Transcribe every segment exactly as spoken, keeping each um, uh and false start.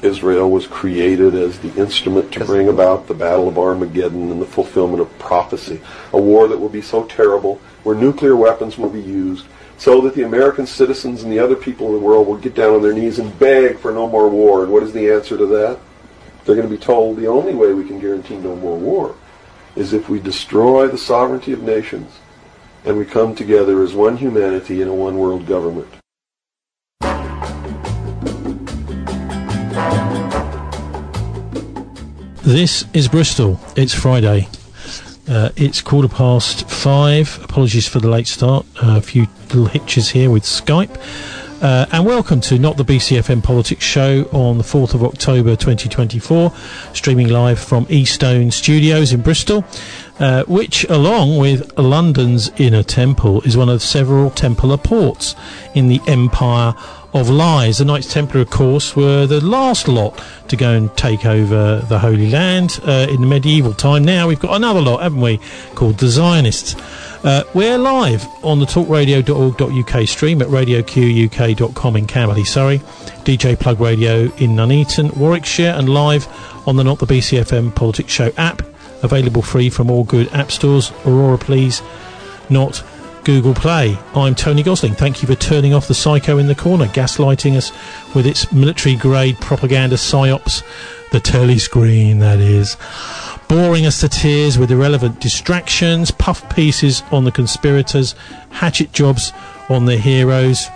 Israel was created as the instrument to bring about the Battle of Armageddon and the fulfillment of prophecy, a war that will be so terrible, where nuclear weapons will be used, so that the American citizens and the other people in the world will get down on their knees and beg for no more war. And what is the answer to that? They're going to be told the only way we can guarantee no more war is if we destroy the sovereignty of nations and we come together as one humanity in a one world government. This is Bristol. It's Friday. Uh, it's quarter past five. Apologies for the late start. Uh, a few little hitches here with Skype. Uh, and welcome to Not the B C F M Politics Show on the fourth of October twenty twenty-four, streaming live from Eastone Studios in Bristol, uh, which, along with London's Inner Temple, is one of several Templar ports in the Empire of Lies. The Knights Templar, of course, were the last lot to go and take over the Holy Land uh, in the medieval time. Now we've got another lot, haven't we, called the Zionists. Uh, we're live on the talk radio dot org dot U K stream at radio q u k dot com in Camberley, Surrey, D J Plug Radio in Nuneaton, Warwickshire, and live on the Not the B C F M Politics Show app, available free from all good app stores. Aurora, please, not Google Play. I'm Tony Gosling. Thank you for turning off the psycho in the corner, gaslighting us with its military-grade propaganda psyops, the telly screen, that is. Boring us to tears with irrelevant distractions, puff pieces on the conspirators, hatchet jobs on the heroes,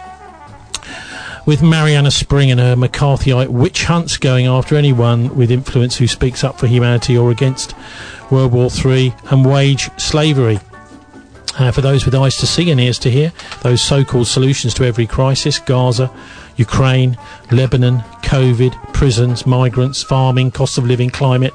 with Mariana Spring and her McCarthyite witch hunts going after anyone with influence who speaks up for humanity or against World War Three, and wage slavery. Uh, for those with eyes to see and ears to hear, those so-called solutions to every crisis: Gaza, Ukraine, Lebanon, COVID, prisons, migrants, farming, cost of living, climate.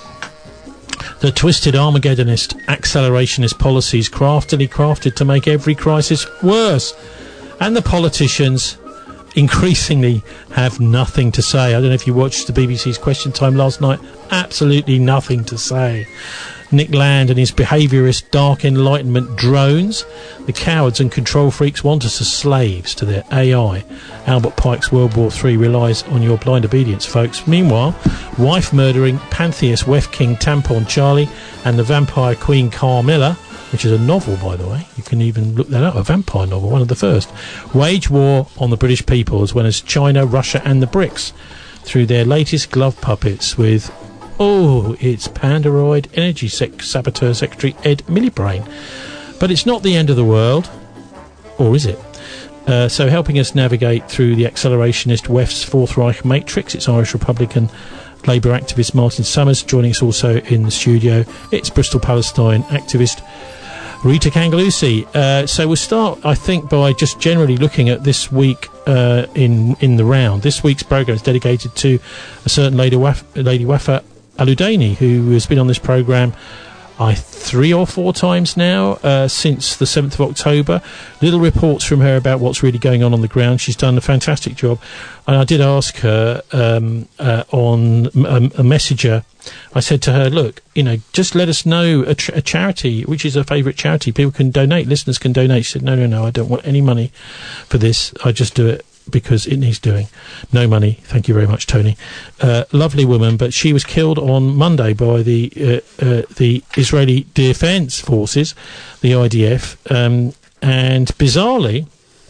The twisted Armageddonist, accelerationist policies craftily crafted to make every crisis worse. And the politicians increasingly have nothing to say. I don't know if you watched the B B C's Question Time last night. Absolutely nothing to say. Nick Land and his behaviourist dark enlightenment drones. The cowards and control freaks want us as slaves to their A I. Albert Pike's World War Three relies on your blind obedience, folks. Meanwhile, wife-murdering pantheist Wef King Tampon Charlie and the vampire Queen Carmilla, which is a novel, by the way, you can even look that up, a vampire novel, one of the first, wage war on the British people, as well as China, Russia and the BRICS, through their latest glove puppets with... Oh, it's Pandaroid Energy Sec- Saboteur Secretary Ed Millibrain. But it's not the end of the world. Or is it? Uh, so helping us navigate through the accelerationist W E F's Fourth Reich matrix, it's Irish Republican Labour activist Martin Summers. Joining us also in the studio, it's Bristol Palestine activist Rita Kangalusi. Uh, so we'll start, I think, by just generally looking at this week uh, in in the round. This week's programme is dedicated to a certain Lady Waf- Lady Wafa Al-Udaini, who has been on this programme I three or four times now uh, since the seventh of October. Little reports from her about what's really going on on the ground. She's done a fantastic job, and I did ask her um, uh, on a, a messenger. I said to her, look, you know, just let us know a, ch- a charity, which is her favourite charity. People can donate, listeners can donate. She said, no, no, no, I don't want any money for this. I just do it because it needs doing. No money. Thank you very much, Tony. Uh, lovely woman, but she was killed on Monday by the uh, uh, the Israeli Defence Forces, the I D F, um, and bizarrely,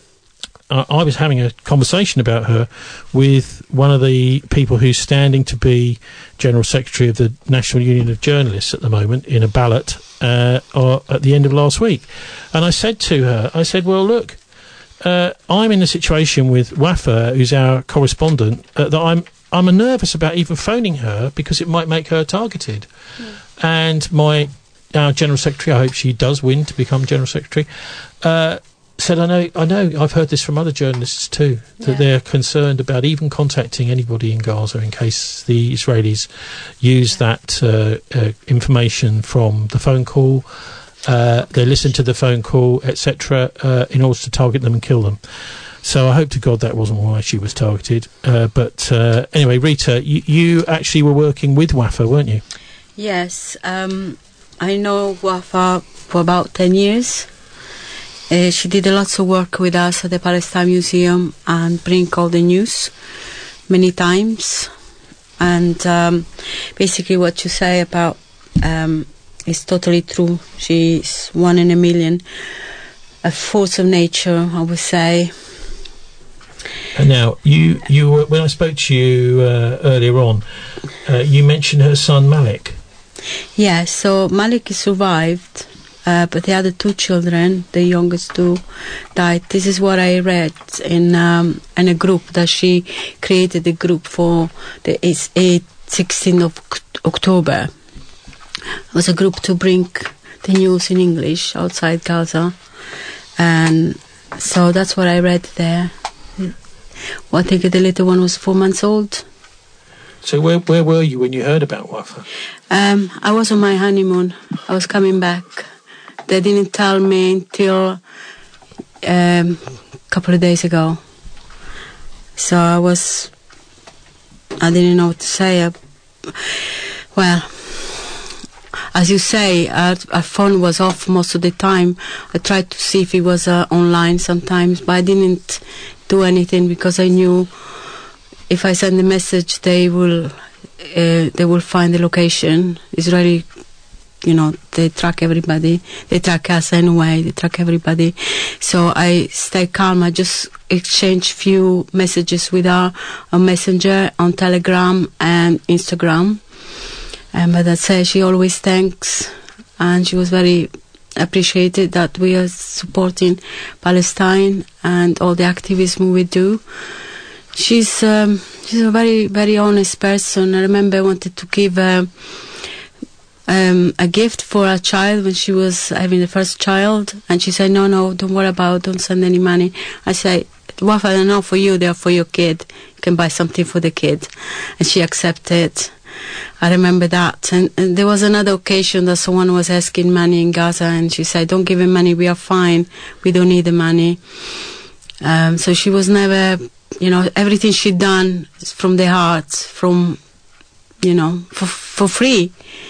uh, I was having a conversation about her with one of the people who's standing to be General Secretary of the National Union of Journalists at the moment in a ballot uh, or at the end of last week. And I said to her, I said, well, look, Uh, I'm in a situation with Wafa, who's our correspondent, uh, that I'm I'm nervous about even phoning her because it might make her targeted. Mm. And my our General Secretary, I hope she does win to become General Secretary, uh, said, I know, I know, I've heard this from other journalists too, that yeah. they're concerned about even contacting anybody in Gaza in case the Israelis use that uh, uh, information from the phone call. Uh, they listen to the phone call, et cetera, uh, in order to target them and kill them. So I hope to God that wasn't why she was targeted. Uh, but uh, anyway, Rita, you, you actually were working with Wafa, weren't you? Yes, um, I know Wafa for about ten years. Uh, she did a lot of work with us at the Palestine Museum and bring all the news many times. and um, basically what you say about um, is totally true. She's one in a million, a force of nature, I would say. And now, you, you were, when I spoke to you uh, earlier on, uh, you mentioned her son Malik. Yeah, so Malik survived, uh, but the other two children, the youngest two, died. This is what I read in um, in a group that she created, a group for the it's sixteenth of October. It was a group to bring the news in English outside Gaza, and so that's what I read there. Well, I think the little one was four months old. So where where were you when you heard about Wafa? Um, I was on my honeymoon. I was coming back. They didn't tell me until um, a couple of days ago. So I was... I didn't know what to say. I, well, as you say, our, our phone was off most of the time. I tried to see if he was uh, online sometimes, but I didn't do anything because I knew if I send a message, they will uh, they will find the location. Israeli, you know, they track everybody. They track us anyway. They track everybody. So I stay calm. I just exchange few messages with her on Messenger, on Telegram and Instagram. And but that's it. She always thanks, and she was very appreciated that we are supporting Palestine and all the activism we do. She's um, she's a very, very honest person. I remember I wanted to give her um, a gift for a child when she was having the first child, and she said, no, no, don't worry about it, don't send any money. I said, Wafa, they're not for you, they're for your kid. You can buy something for the kid. And she accepted. I remember that. And, and there was another occasion that someone was asking money in Gaza, and she said, don't give him money, we are fine, we don't need the money. Um, so she was never... You know, everything she done is from the heart, from, you know, for for free.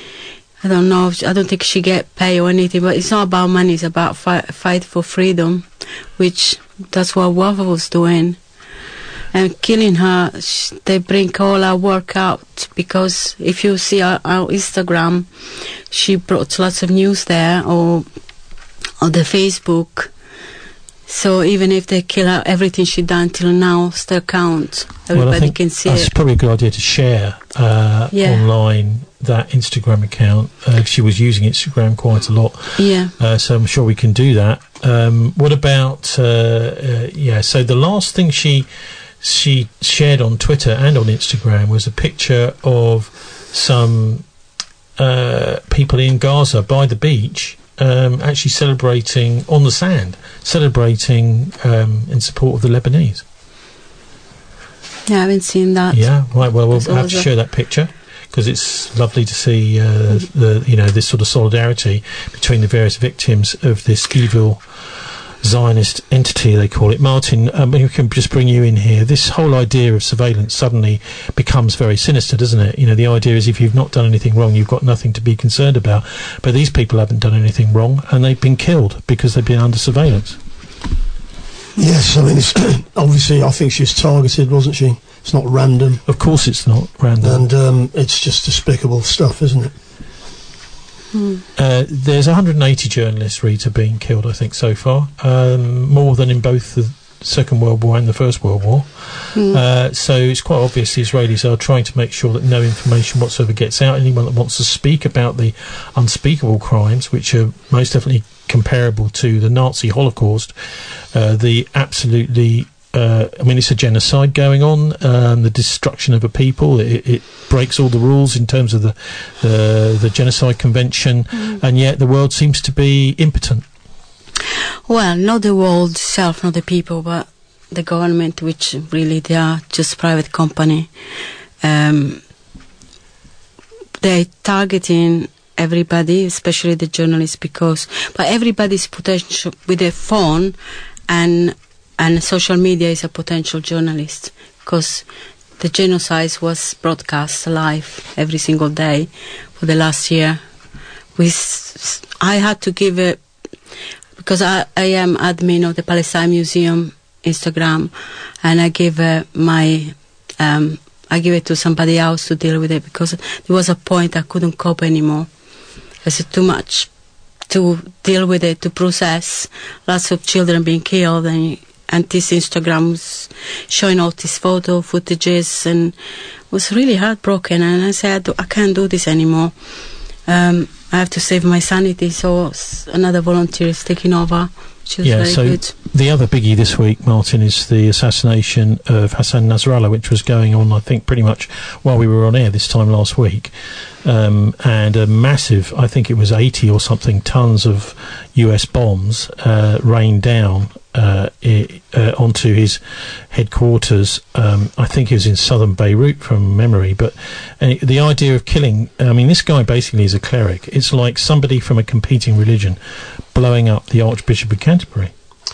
I don't know, I don't think she get pay or anything, but it's not about money, it's about fight, fight for freedom, which that's what Wafa was doing. And killing her, sh- they bring all our work out, because if you see our, our Instagram, she brought lots of news there, or on the Facebook. So even if they kill her, everything she done till now still counts. Everybody well, I think can see that's it. It's probably a good idea to share uh, yeah. online that Instagram account. Uh, she was using Instagram quite a lot. Yeah. Uh, so I'm sure we can do that. Um, what about, uh, uh, yeah, so the last thing she she shared on Twitter and on Instagram was a picture of some uh, people in Gaza by the beach, Um, actually celebrating on the sand, celebrating um, in support of the Lebanese. Yeah, I haven't seen that. Yeah, right. Well, we'll That's have to share that picture, because it's lovely to see uh, the you know this sort of solidarity between the various victims of this evil Zionist entity, they call it. Martin, um, we can just bring you in here. This whole idea of surveillance suddenly becomes very sinister, doesn't it? You know, the idea is if you've not done anything wrong, you've got nothing to be concerned about. But these people haven't done anything wrong, and they've been killed because they've been under surveillance. Yes, I mean, it's obviously, I think she was targeted, wasn't she? It's not random. Of course it's not random. And um, it's just despicable stuff, isn't it? Uh, there's one hundred eighty journalists, Rita, being killed, I think, so far. Um, more than in both the Second World War and the First World War. Mm. Uh, so it's quite obvious the Israelis are trying to make sure that no information whatsoever gets out. Anyone that wants to speak about the unspeakable crimes, which are most definitely comparable to the Nazi Holocaust, uh, the absolutely... Uh, I mean, it's a genocide going on, um, the destruction of a people. It, it breaks all the rules in terms of the the, the Genocide Convention, mm. and yet the world seems to be impotent. Well, not the world itself, not the people, but the government, which really they are just private company. Um, they're targeting everybody, especially the journalists, because but everybody's potential with a phone and. And social media is a potential journalist, because the genocide was broadcast live every single day for the last year. We, s- I had to give it, because I, I am admin of the Palestine Museum Instagram, and I give uh, my, um, I give it to somebody else to deal with it, because there was a point I couldn't cope anymore. It's too much to deal with it, to process. Lots of children being killed, and and this Instagram was showing all these photo footages, and was really heartbroken. And I said, I can't do this anymore. Um, I have to save my sanity. So another volunteer is taking over, which is yeah, very so good. The other biggie this week, Martin, is the assassination of Hassan Nasrallah, which was going on, I think, pretty much while we were on air this time last week. Um, and a massive, I think it was eighty or something tons of U S bombs uh, rained down uh, I, uh, onto his headquarters. Um, I think it was in southern Beirut from memory. But uh, the idea of killing, I mean, this guy basically is a cleric. It's like somebody from a competing religion blowing up the Archbishop of Canterbury.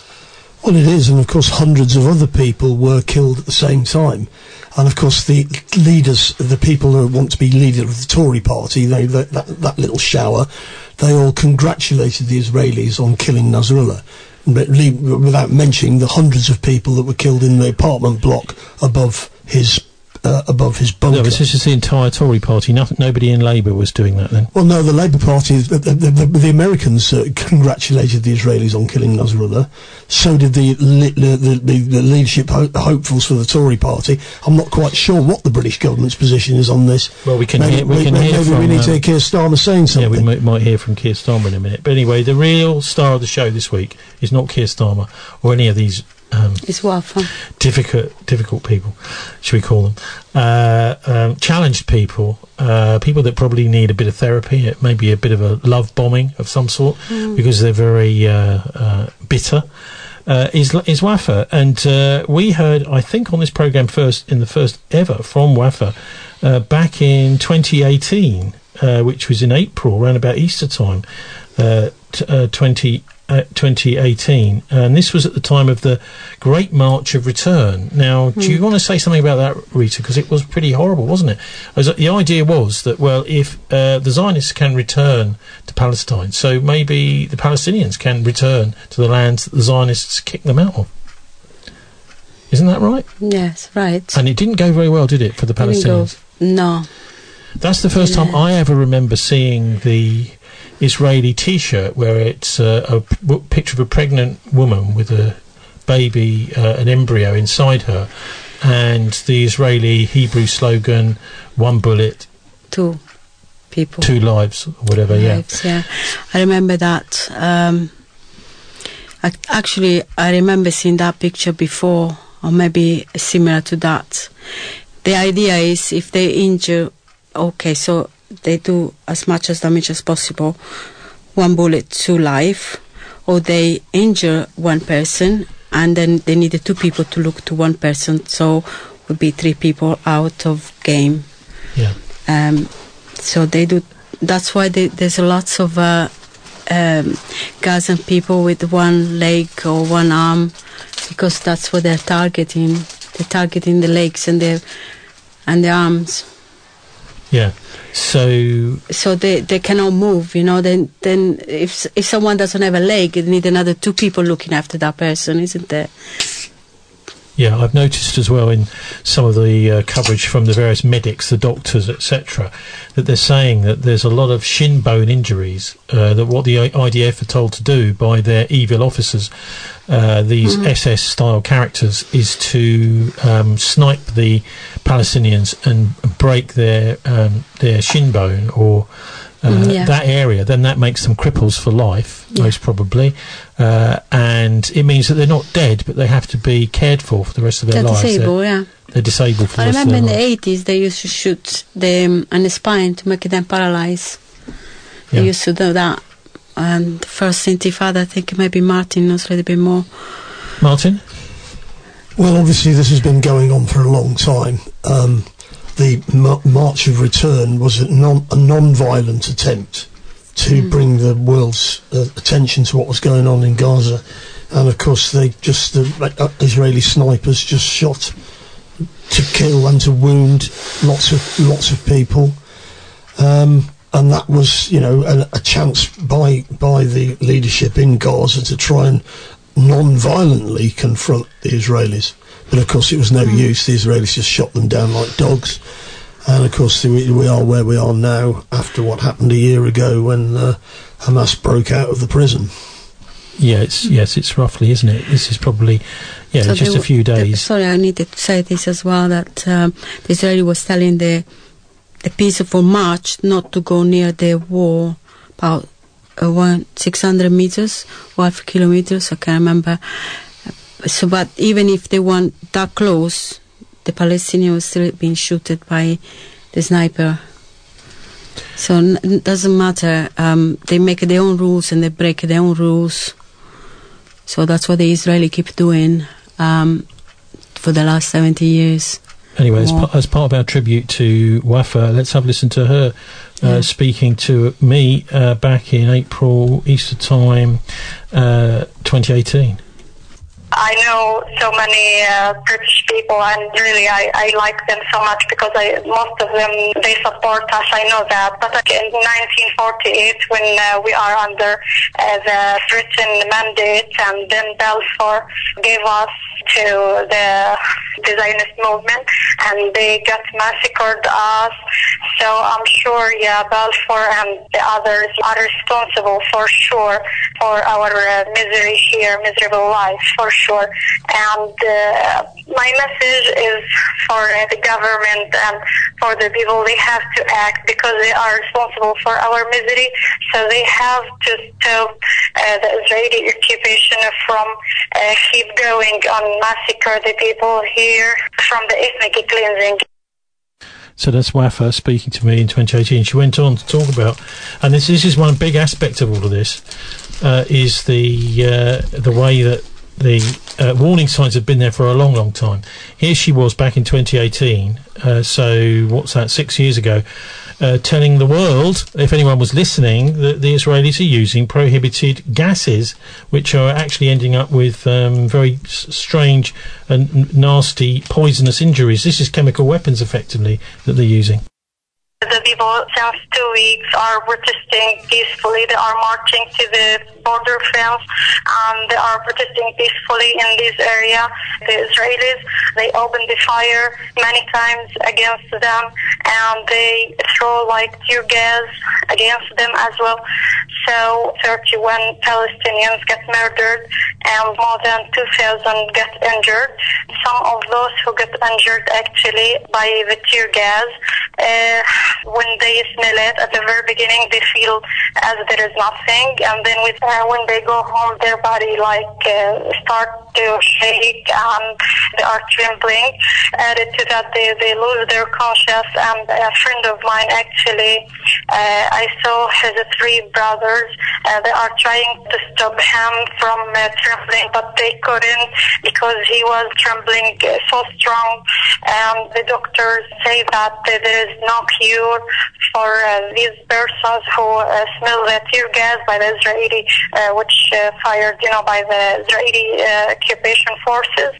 Well, it is, and of course hundreds of other people were killed at the same time. And of course the leaders, the people who want to be leader of the Tory party, they, that, that, that little shower, they all congratulated the Israelis on killing Nasrallah, without mentioning the hundreds of people that were killed in the apartment block above his Uh, above his bunker. No, this is the entire Tory party. Nothing, nobody in Labour was doing that then. Well, no, the Labour Party, the, the, the, the Americans uh, congratulated the Israelis on killing Nasrallah. So did the the, the, the, the leadership ho- hopefuls for the Tory party. I'm not quite sure what the British government's position is on this. Well, we can maybe, hear, we maybe, can maybe hear from... we need um, to hear Keir Starmer saying something. Yeah, we might, might hear from Keir Starmer in a minute. But anyway, the real star of the show this week is not Keir Starmer or any of these Um, It's Wafa. difficult, difficult people, should we call them? Uh, um, challenged people, uh, people that probably need a bit of therapy. It may be a bit of a love bombing of some sort mm. because they're very uh, uh, bitter. Uh, is is Wafa, and uh, we heard, I think, on this program first in the first ever from Wafa uh, back in twenty eighteen, uh, which was in April, around about Easter time, uh, t- uh, twenty. Uh, twenty eighteen, and this was at the time of the Great March of Return. Now, mm. do you want to say something about that, Rita? Because it was pretty horrible, wasn't it? As, uh, the idea was that, well, if uh, the Zionists can return to Palestine, so maybe the Palestinians can return to the lands that the Zionists kicked them out of. Isn't that right? Yes, right. And it didn't go very well, did it, for the Palestinians? No. That's the first yeah. time I ever remember seeing the Israeli T-shirt where it's uh, a p- picture of a pregnant woman with a baby, uh, an embryo inside her, and the Israeli Hebrew slogan, one bullet, two people, two lives, or whatever. Lives, yeah, yeah. I remember that. Um, I, actually, I remember seeing that picture before, or maybe similar to that. The idea is if they injure, okay, so they do as much as damage as possible, one bullet, two life, or they injure one person and then they needed two people to look to one person, so would be three people out of game. Yeah. Um, so they do. That's why they, there's lots of uh, um, Gazan people with one leg or one arm, because that's what they're targeting. They're targeting the legs and the and the arms. Yeah. So so they, they cannot move, you know. Then then if if someone doesn't have a leg, they need another two people looking after that person, isn't there? Yeah, I've noticed as well in some of the uh, coverage from the various medics, the doctors, et cetera, that they're saying that there's a lot of shin bone injuries. Uh, that what the I D F are told to do by their evil officers, uh, these mm-hmm. S S-style characters, is to um, snipe the Palestinians and break their um, their shin bone or uh, yeah. that area. Then that makes them cripples for life, yeah. most probably. Uh, and it means that they're not dead, but they have to be cared for for the rest of their they're lives. Disabled, they're, yeah. They're disabled for the I rest of remember their in the lives. eighties they used to shoot them on the spine to make them paralyzed. They Yeah. used to do that. And the first Intifada, I think maybe Martin knows a little bit more. Martin? Well, obviously this has been going on for a long time. Um, the M- March of Return was a, non- a non-violent attempt to mm. bring the world's uh, attention to what was going on in Gaza. And of course they just, the uh, Israeli snipers just shot to kill and to wound lots of lots of people. Um, and that was, you know, a, a chance by by the leadership in Gaza to try and non-violently confront the Israelis. but of course it was no mm. use. The Israelis just shot them down like dogs. And of course we, we are where we are now after what happened a year ago when uh, Hamas broke out of the prison. Yeah, it's, yes, it's roughly, isn't it? This is probably, yeah, so just a few days. The, sorry, I needed to say this as well, that um, the Israeli was telling the the peaceful march not to go near the wall, about uh, one, six hundred meters, five kilometers, I can't remember. So, but even if they weren't that close, the Palestinians were still being shot by the sniper. So n- it doesn't matter. Um, they make their own rules and they break their own rules. So that's what the Israeli keep doing um, for the last seventy years. Anyway, as, pa- as part of our tribute to Wafa, let's have a listen to her uh, yeah. speaking to me uh, back in April, Easter time, uh, twenty eighteen. I know so many uh, British people, and really I, I like them so much because I, most of them, they support us, I know that. But in nineteen forty-eight, when uh, we are under uh, the Britain mandate, and then Balfour gave us to the, the Zionist movement, and they got massacred us. So I'm sure, yeah, Balfour and the others are responsible for sure for our uh, misery here, miserable life, for sure. Sure. And uh, my message is for uh, the government and for the people. They have to act because they are responsible for our misery. So they have to stop uh, the Israeli occupation from uh, keep going on massacre the people here from the ethnic cleansing. So that's Wafa speaking to me in twenty eighteen. She went on to talk about, and this, this is one big aspect of all of this, uh, is the uh, the way that the uh, warning signs have been there for a long, long time. Here she was back in twenty eighteen, uh, so what's that, six years ago, uh, telling the world, if anyone was listening, that the Israelis are using prohibited gases, which are actually ending up with um, very s- strange and n- nasty poisonous injuries. This is chemical weapons, effectively, that they're using. The people since two weeks are protesting peacefully. They are marching to the border fence and they are protesting peacefully in this area. The Israelis, they opened the fire many times against them and they throw like tear gas against them as well. So thirty-one Palestinians got murdered and more than two thousand got injured. Some of those who got injured actually by the tear gas, uh, when they smell it at the very beginning, they feel as there is nothing, and then with, uh, when they go home, their body like uh, start to shake and they are trembling. Added to that, they, they lose their conscience. And a friend of mine actually, uh, I saw his three brothers. Uh, they are trying to stop him from uh, trembling, but they couldn't because he was trembling uh, so strong. And the doctors say that uh, there is no cure for uh, these persons who uh, smell the tear gas by the Israeli, uh, which uh, fired, you know, by the Israeli uh, occupation forces.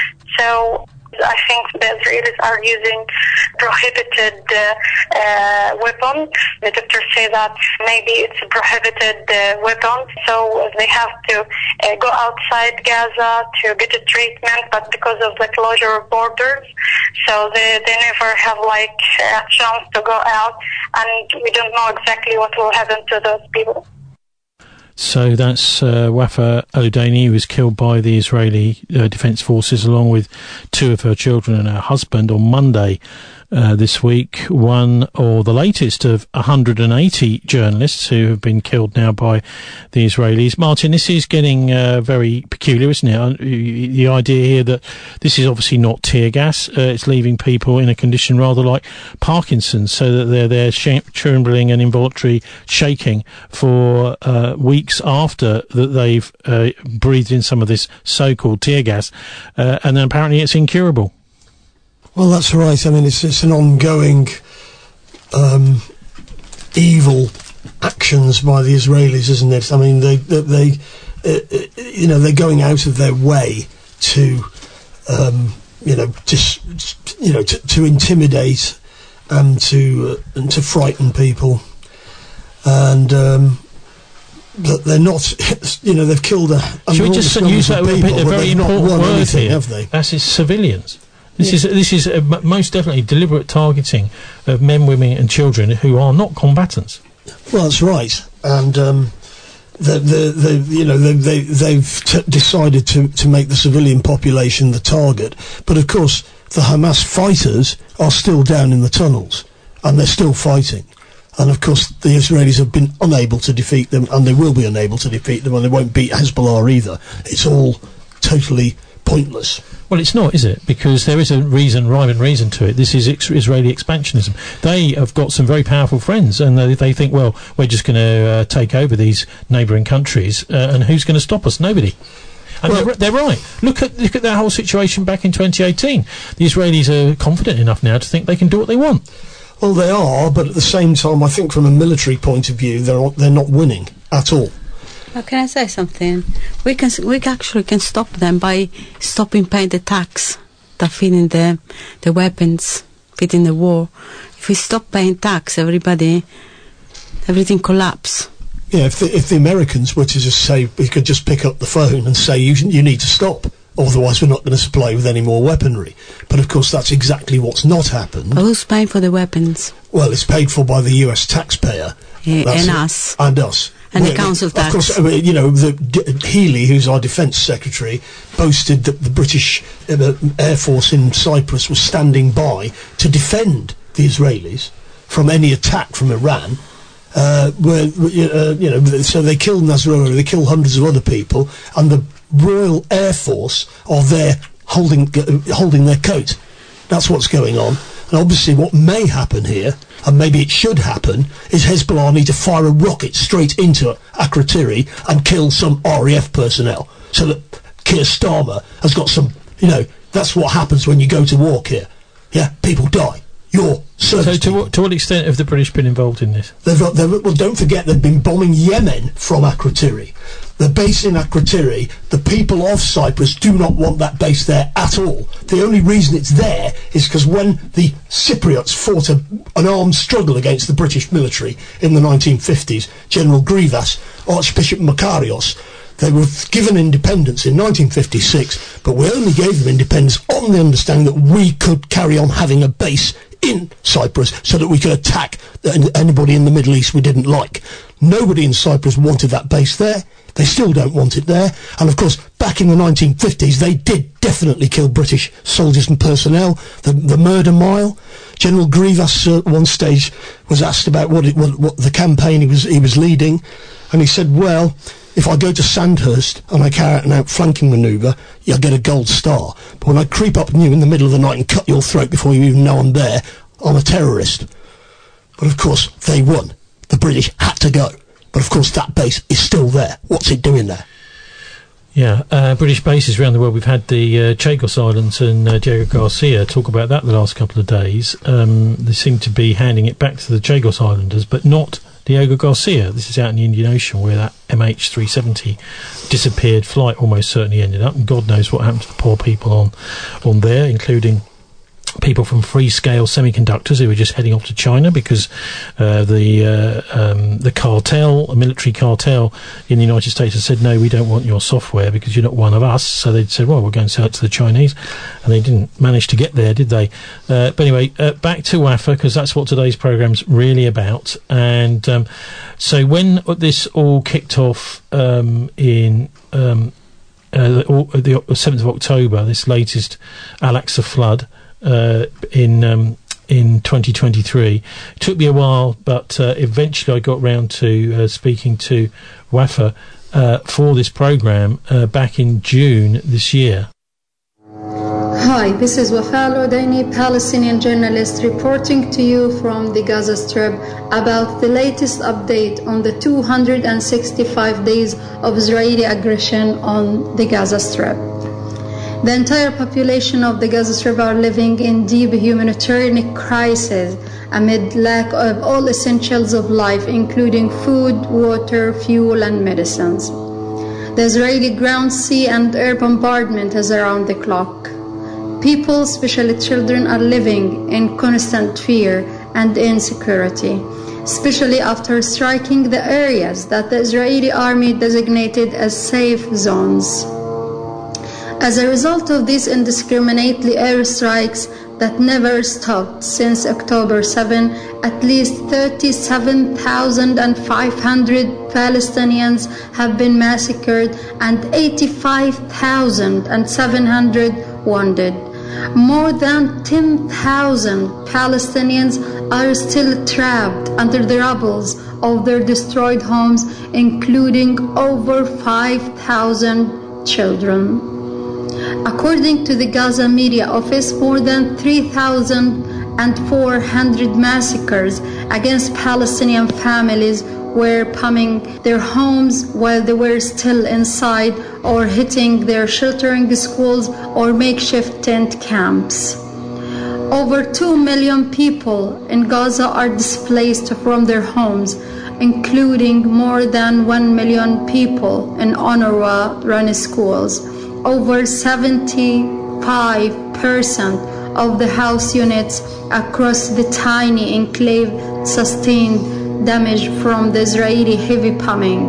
So I think the Israelis are using prohibited uh, uh, weapons. The doctors say that maybe it's a prohibited uh, weapon, so they have to uh, go outside Gaza to get a treatment, but because of the closure of borders, so they, they never have like a chance to go out, and we don't know exactly what will happen to those people. So that's uh, Wafa Al-Udani, who was killed by the Israeli uh, Defence Forces along with two of her children and her husband on Monday uh, this week. One, or the latest, of one hundred eighty journalists who have been killed now by the Israelis. Martin, this is getting uh, very peculiar, isn't it? The idea here that this is obviously not tear gas. Uh, it's leaving people in a condition rather like Parkinson's, so that they're there sh- trembling and involuntary shaking for uh, weeks after that they've uh, breathed in some of this so-called tear gas, uh, and then apparently it's incurable. Well, that's right. I mean, it's it's an ongoing um, evil actions by the Israelis, isn't it? I mean, they they, they uh, you know, they're going out of their way to um, you know just you know to, to intimidate and to uh, and to frighten people, and um, that they're not, you know, they've killed a. Should we just use a, people, a very important word anything, here? Have they? That's is civilians. This yeah. is this is a, most definitely deliberate targeting of men, women, and children who are not combatants. Well, that's right, and um, the, the, the, you know they, they they've t- decided to to make the civilian population the target. But of course, the Hamas fighters are still down in the tunnels, and they're still fighting. And of course, the Israelis have been unable to defeat them, and they will be unable to defeat them, and they won't beat Hezbollah either. It's all totally pointless. Well, it's not, is it? Because there is a reason, rhyme and reason to it. This is ex- Israeli expansionism. They have got some very powerful friends, and they, they think, well, we're just going to uh, take over these neighbouring countries, uh, and who's going to stop us? Nobody. And well, they're, they're right. Look at look at that whole situation back in twenty eighteen. The Israelis are confident enough now to think they can do what they want. Well, they are, but at the same time, I think from a military point of view, they're they're not winning at all. Well, can I say something? We can we actually can stop them by stopping paying the tax that feeding the the weapons, feeding the war. If we stop paying tax, everybody, everything collapse. Yeah, if the, if the Americans were to just say, we could just pick up the phone and say, you you need to stop, otherwise we're not going to supply with any more weaponry. But of course, that's exactly what's not happened. But who's paying for the weapons? Well, it's paid for by the U S taxpayer. Yeah, and it. us. And us. And We're, the council tax. Of course, I mean, you know, the, D- Healy, who's our defence secretary, boasted that the British uh, Air Force in Cyprus was standing by to defend the Israelis from any attack from Iran. Uh, where, uh, you know, so they killed Nasrallah, they killed hundreds of other people, and the Royal Air Force are there holding uh, holding their coat. That's what's going on. And obviously what may happen here, and maybe it should happen, is Hezbollah need to fire a rocket straight into Akrotiri and kill some R A F personnel, so that Keir Starmer has got some, you know, that's what happens when you go to war, Keir. Yeah, people die. Your service So to what, to what extent have the British been involved in this? They've, they've, well, don't forget they've been bombing Yemen from Akrotiri. The base in Akrotiri, the people of Cyprus do not want that base there at all. The only reason it's there is because when the Cypriots fought a, an armed struggle against the British military in the nineteen fifties, General Grivas, Archbishop Makarios, they were given independence in nineteen fifty-six, but we only gave them independence on the understanding that we could carry on having a base in Cyprus so that we could attack anybody in the Middle East we didn't like. Nobody in Cyprus wanted that base there. They still don't want it there. And of course, back in the nineteen fifties, they did definitely kill British soldiers and personnel. The, the murder mile. General Grivas uh, at one stage was asked about what, it, what, what the campaign he was he was leading, and he said, well, if I go to Sandhurst and I carry out an outflanking manoeuvre, you'll get a gold star. But when I creep up on you in the middle of the night and cut your throat before you even know I'm there, I'm a terrorist. But of course, they won. The British had to go. But of course, that base is still there. What's it doing there? Yeah, uh, British bases around the world. We've had the uh, Chagos Islands and uh, Diego Garcia talk about that the last couple of days. Um, they seem to be handing it back to the Chagos Islanders, but not Diego Garcia. This is out in the Indian Ocean where that M H three seventy disappeared flight almost certainly ended up, and God knows what happened to the poor people on, on there, including people from Freescale Semiconductors who were just heading off to China because uh, the uh, um, the cartel, a military cartel in the United States, has said, no, we don't want your software because you're not one of us. So they said, well, we're going to sell it to the Chinese. And they didn't manage to get there, did they? Uh, but anyway, uh, back to W A F A, because that's what today's programme's really about. And um, so when this all kicked off um, in... Um, uh, the, the seventh of October, this latest Al-Aqsa flood, Uh, in um, in twenty twenty-three. It took me a while, but uh, eventually I got round to uh, speaking to W A F A uh, for this programme uh, back in June this year. Hi, this is Wafa Al-Udaini, Palestinian journalist, reporting to you from the Gaza Strip about the latest update on the two hundred sixty-five days of Israeli aggression on the Gaza Strip. The entire population of the Gaza Strip are living in deep humanitarian crisis amid lack of all essentials of life, including food, water, fuel, and medicines. The Israeli ground, sea, and air bombardment is around the clock. People, especially children, are living in constant fear and insecurity. especially after striking the areas that the Israeli army designated as safe zones. As a result of these indiscriminately airstrikes that never stopped since October seventh, at least thirty-seven thousand five hundred Palestinians have been massacred and eighty-five thousand seven hundred wounded. More than ten thousand Palestinians are still trapped under the rubble of their destroyed homes, including over five thousand children. According to the Gaza Media Office, more than three thousand four hundred massacres against Palestinian families were bombing their homes while they were still inside, or hitting their sheltering schools or makeshift tent camps. Over two million people in Gaza are displaced from their homes, including more than one million people in UNRWA-run schools. Over seventy-five percent of the house units across the tiny enclave sustained damage from the Israeli heavy bombing.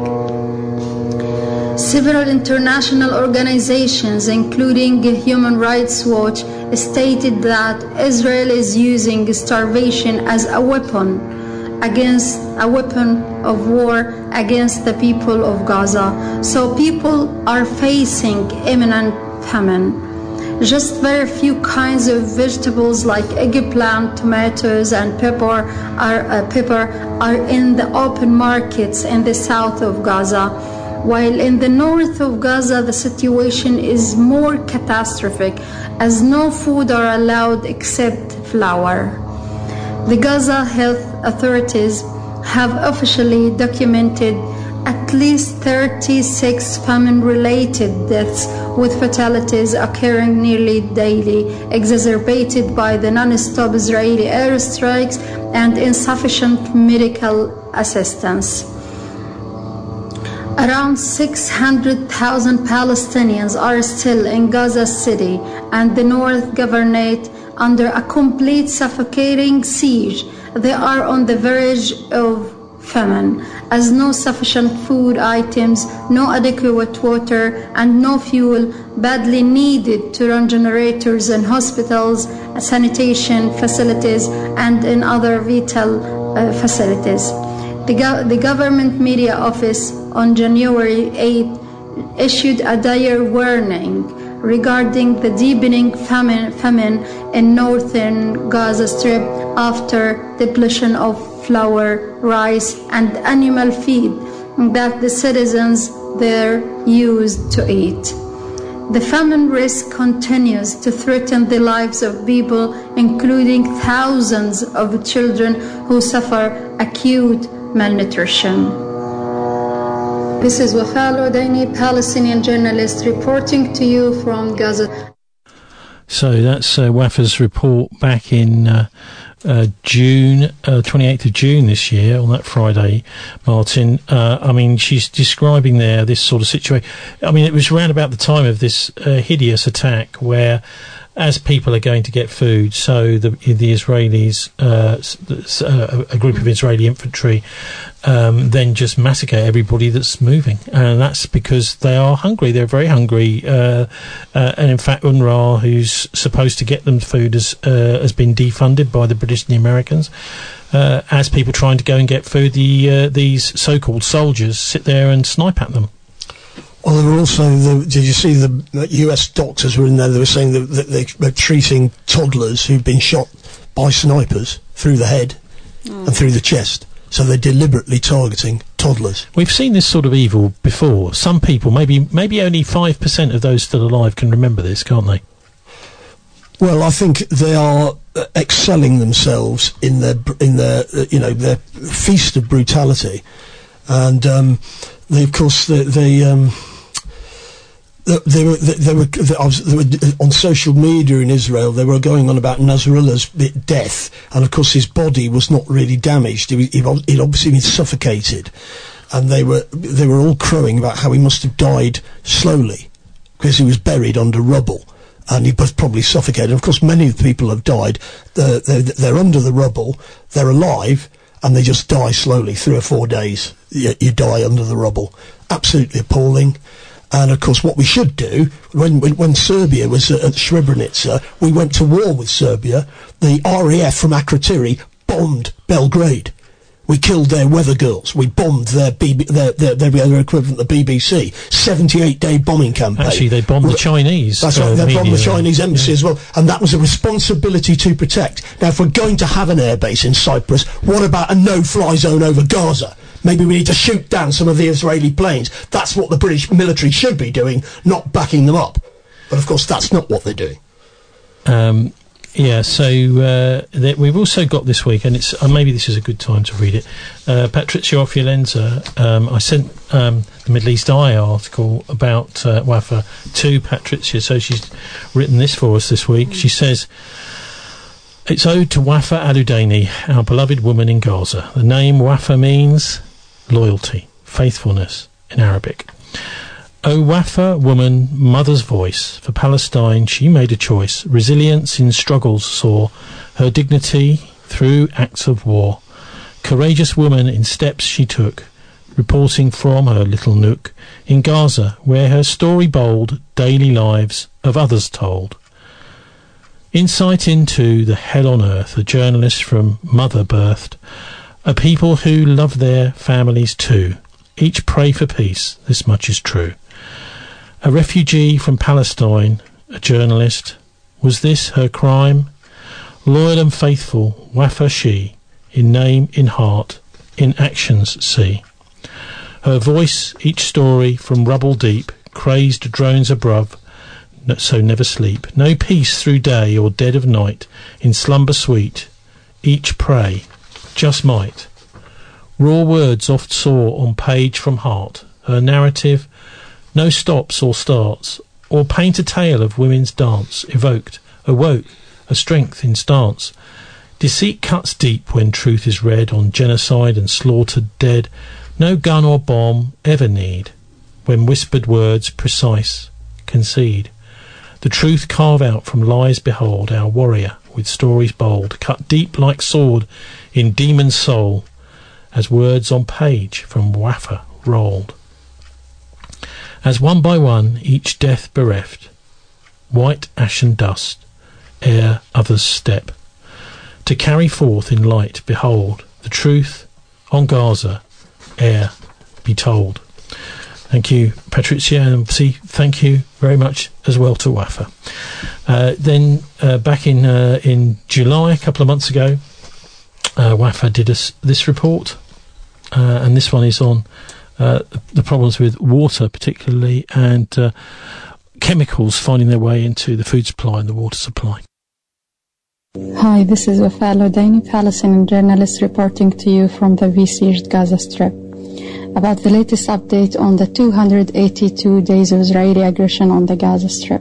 Several international organizations, including Human Rights Watch, stated that Israel is using starvation as a weapon against a weapon of war against the people of Gaza. So people are facing imminent famine. Just very few kinds of vegetables like eggplant, tomatoes, and pepper are, uh, pepper are in the open markets in the south of Gaza, while in the north of Gaza the situation is more catastrophic, as no food are allowed except flour. The Gaza health authorities have officially documented at least thirty-six famine-related deaths, with fatalities occurring nearly daily, exacerbated by the non-stop Israeli airstrikes and insufficient medical assistance. Around six hundred thousand Palestinians are still in Gaza City and the North Governorate under a complete suffocating siege. They are on the verge of famine, as no sufficient food items, no adequate water, and no fuel badly needed to run generators in hospitals, sanitation facilities, and in other vital uh, facilities. The, go- the government media office on January eighth issued a dire warning regarding the deepening famine, famine in northern Gaza Strip after depletion of flour, rice, and animal feed that the citizens there used to eat. The famine risk continues to threaten the lives of people, including thousands of children who suffer acute malnutrition. This is Wafa Al-Udaini, Palestinian journalist, reporting to you from Gaza. So that's uh, Wafa's report back in uh, uh, June, uh, twenty-eighth of June this year, on that Friday, Martin. Uh, I mean, she's describing there this sort of situation. I mean, it was around about the time of this uh, hideous attack where, as people are going to get food, so the the Israelis, uh, uh, a group of Israeli infantry, um, then just massacre everybody that's moving, and that's because they are hungry. They're very hungry, uh, uh, and in fact, UNRWA, who's supposed to get them food, has uh, has been defunded by the British and the Americans. Uh, as people trying to go and get food, the uh, these so-called soldiers sit there and snipe at them. Well, there were also, the, did you see the U S doctors were in there, they were saying that, that they were treating toddlers who'd been shot by snipers through the head mm. and through the chest. So they're deliberately targeting toddlers. We've seen this sort of evil before. Some people, maybe maybe only five percent of those still alive can remember this, can't they? Well, I think they are uh, excelling themselves in their, in their uh, you know, their feast of brutality. And um, they, of course, they... they um, They were, they were, they were on social media in Israel. They were going on about Nasrallah's death, and of course his body was not really damaged. He he'd obviously been suffocated, and they were they were all crowing about how he must have died slowly because he was buried under rubble, and he was probably suffocated. And of course, many of the people have died. They're, they're, they're under the rubble. They're alive, and they just die slowly, three or four days. You, you die under the rubble. Absolutely appalling. And of course, what we should do, when when, when Serbia was at Srebrenica, we went to war with Serbia. The R A F from Akrotiri bombed Belgrade. We killed their weather girls. We bombed their B B, their, their, their, their equivalent, the B B C. seventy-eight day bombing campaign. Actually, they bombed the Chinese. That's right, uh, they bombed the Chinese embassy yeah. as well. And that was a responsibility to protect. Now, if we're going to have an airbase in Cyprus, what about a no-fly zone over Gaza? Maybe we need to shoot down some of the Israeli planes. That's what the British military should be doing, not backing them up. But, of course, that's not what they're doing. Um... Yeah, so uh, th- we've also got this week, and it's uh, maybe this is a good time to read it. Uh, Patrizia Offialenza, um, I sent um, the Middle East Eye article about uh, Wafa to Patrizia, so she's written this for us this week. She says, it's ode to Wafa Al-Udaini, our beloved woman in Gaza. The name Wafa means loyalty, faithfulness in Arabic. O Wafa, woman, mother's voice, for Palestine she made a choice, resilience in struggles saw, her dignity through acts of war. Courageous woman in steps she took, reporting from her little nook, in Gaza, where her story bold, daily lives of others told. Insight into the hell on earth, a journalist from mother birthed, a people who love their families too, each pray for peace, this much is true. A refugee from Palestine, a journalist, was this her crime? Loyal and faithful, Wafa she, in name, in heart, in actions see. Her voice, each story from rubble deep, crazed drones above, so never sleep. No peace through day or dead of night, in slumber sweet, each pray, just might. Raw words oft soar on page from heart, her narrative, no stops or starts, or paint a tale of women's dance, evoked, awoke, a strength in stance. Deceit cuts deep when truth is read on genocide and slaughtered dead. No gun or bomb ever need, when whispered words precise concede. The truth carve out from lies behold, our warrior with stories bold, cut deep like sword in demon's soul, as words on page from Wafa rolled. As one by one each death bereft, white ashen dust, ere others step, to carry forth in light, behold, the truth on Gaza, ere be told. Thank you, Patrizia, and obviously thank you very much as well to Wafa. Uh, then uh, back in uh, in July, a couple of months ago, uh, Wafa did us this report, uh, and this one is on Uh, the problems with water particularly, and uh, chemicals finding their way into the food supply and the water supply. Hi, this is Wafa Al-Udaini, Palestinian journalist, reporting to you from the besieged Gaza Strip about the latest update on the two hundred eighty-two days of Israeli aggression on the Gaza Strip.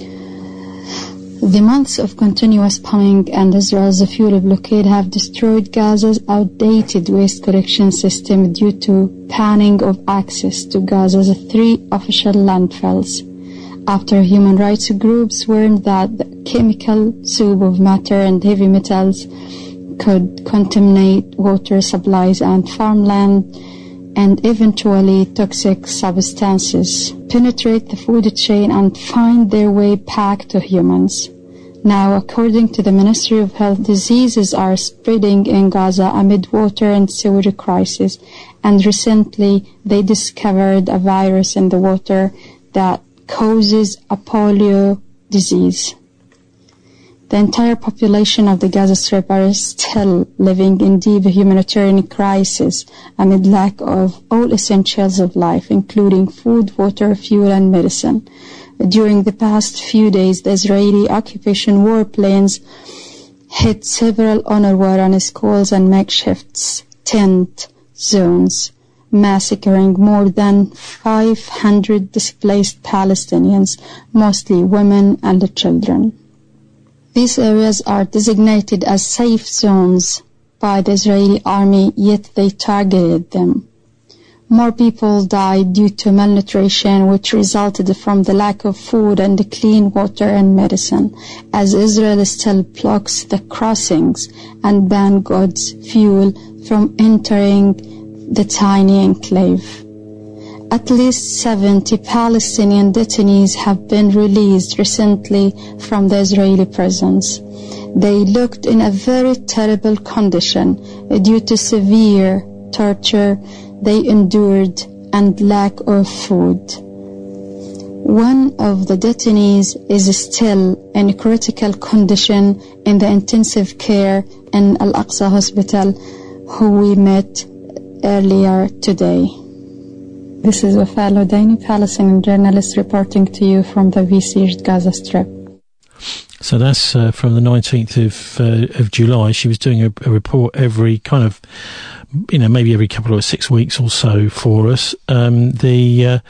The months of continuous bombing and Israel's fuel blockade have destroyed Gaza's outdated waste collection system due to banning of access to Gaza's three official landfills, after human rights groups warned that the chemical soup of matter and heavy metals could contaminate water supplies and farmland, and eventually toxic substances penetrate the food chain and find their way back to humans. Now, according to the Ministry of Health, diseases are spreading in Gaza amid water and sewage crisis, and recently they discovered a virus in the water that causes a polio disease. The entire population of the Gaza Strip are still living in deep humanitarian crisis amid lack of all essentials of life, including food, water, fuel, and medicine. During the past few days, the Israeli occupation warplanes hit several UNRWA run schools and makeshift tent zones, massacring more than five hundred displaced Palestinians, mostly women and children. These areas are designated as safe zones by the Israeli army, yet they targeted them. more people died due to malnutrition, which resulted from the lack of food and clean water and medicine, as Israel still blocks the crossings and bans goods, fuel from entering the tiny enclave. At least seventy Palestinian detainees have been released recently from the Israeli prisons. They looked in a very terrible condition due to severe torture they endured and lack of food. One of the detainees is still in critical condition in the intensive care in Al-Aqsa Hospital, who we met earlier today. This is Wafa Al-Odaini, Palestinian journalist, reporting to you from the besieged Gaza Strip. So that's uh, from the nineteenth of uh, of July. She was doing a, a report every kind of, you know, maybe every couple of six weeks or so for us. Um, the uh,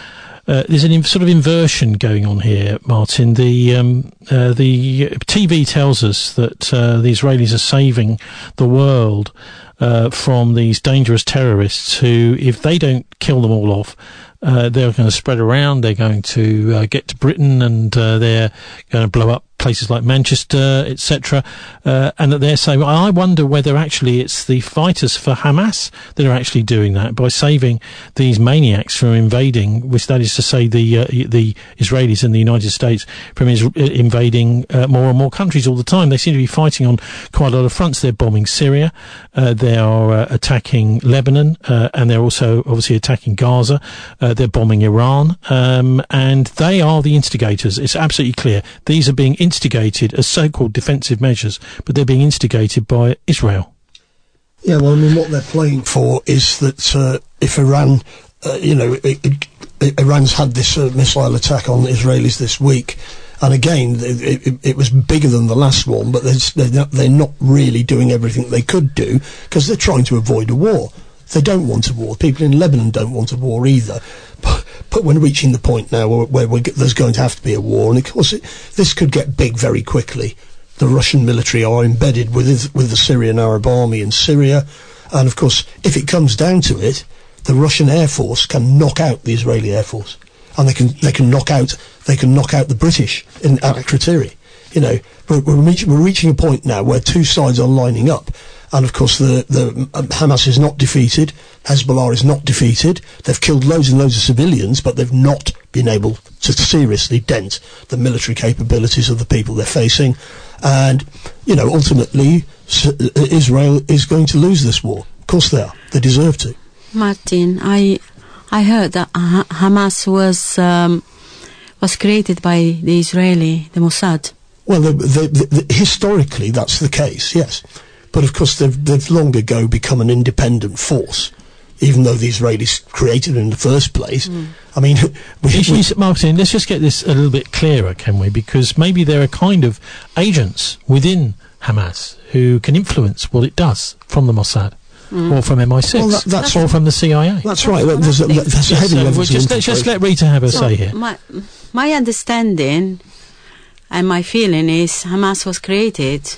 uh, there's an in, sort of inversion going on here, Martin. The um, uh, the T V tells us that uh, the Israelis are saving the world uh, from these dangerous terrorists who, if they don't kill them all off, uh, they're going to spread around. They're going to uh, get to Britain, and uh, they're going to blow up places like Manchester, et cetera, uh, and that they're saying, well, I wonder whether actually it's the fighters for Hamas that are actually doing that by saving these maniacs from invading, which that is to say the uh, the Israelis and the United States from is- invading uh, more and more countries all the time. They seem to be fighting on quite a lot of fronts. They're bombing Syria, uh, they are uh, attacking Lebanon, uh, and they're also obviously attacking Gaza. Uh, they're bombing Iran, um, and they are the instigators. It's absolutely clear. These are being instigated as so-called defensive measures, but they're being instigated by Israel. Yeah, well, I mean, what they're playing for is that uh, if Iran, uh, you know, it, it, it, Iran's had this uh, missile attack on the Israelis this week, and again, it, it, it was bigger than the last one, but they're, they're, not, they're not really doing everything they could do because they're trying to avoid a war. They don't want a war. People in Lebanon don't want a war either. But, but we're reaching the point now where, where we're, there's going to have to be a war, and of course it, this could get big very quickly. The Russian military are embedded with with the Syrian Arab army in Syria, and of course, if it comes down to it, the Russian Air Force can knock out the Israeli Air Force, and they can they can knock out they can knock out the British in Al-Aqratiri. You know, we're, we're, reach, we're reaching a point now where two sides are lining up. And of course, the, the um, Hamas is not defeated. Hezbollah is not defeated. They've killed loads and loads of civilians, but they've not been able to seriously dent the military capabilities of the people they're facing. And, you know, ultimately, S- Israel is going to lose this war. Of course they are. They deserve to. Martin, I I heard that ha- Hamas was um, was created by the Israeli, the Mossad. Well, the, the, the, the, historically, that's the case, yes. But of course, they've, they've long ago become an independent force, even though the Israelis created it in the first place. Mm. I mean, we, we, Martin, let's just get this a little bit clearer, can we? Because maybe there are kind of agents within Hamas who can influence what it does from the Mossad. Mm. Or from M I six, well, that, that's or from the C I A. That's, that's right. There's a, there's a heavy level. Just, let's just let Rita have her so say here. My, my understanding and my feeling is Hamas was created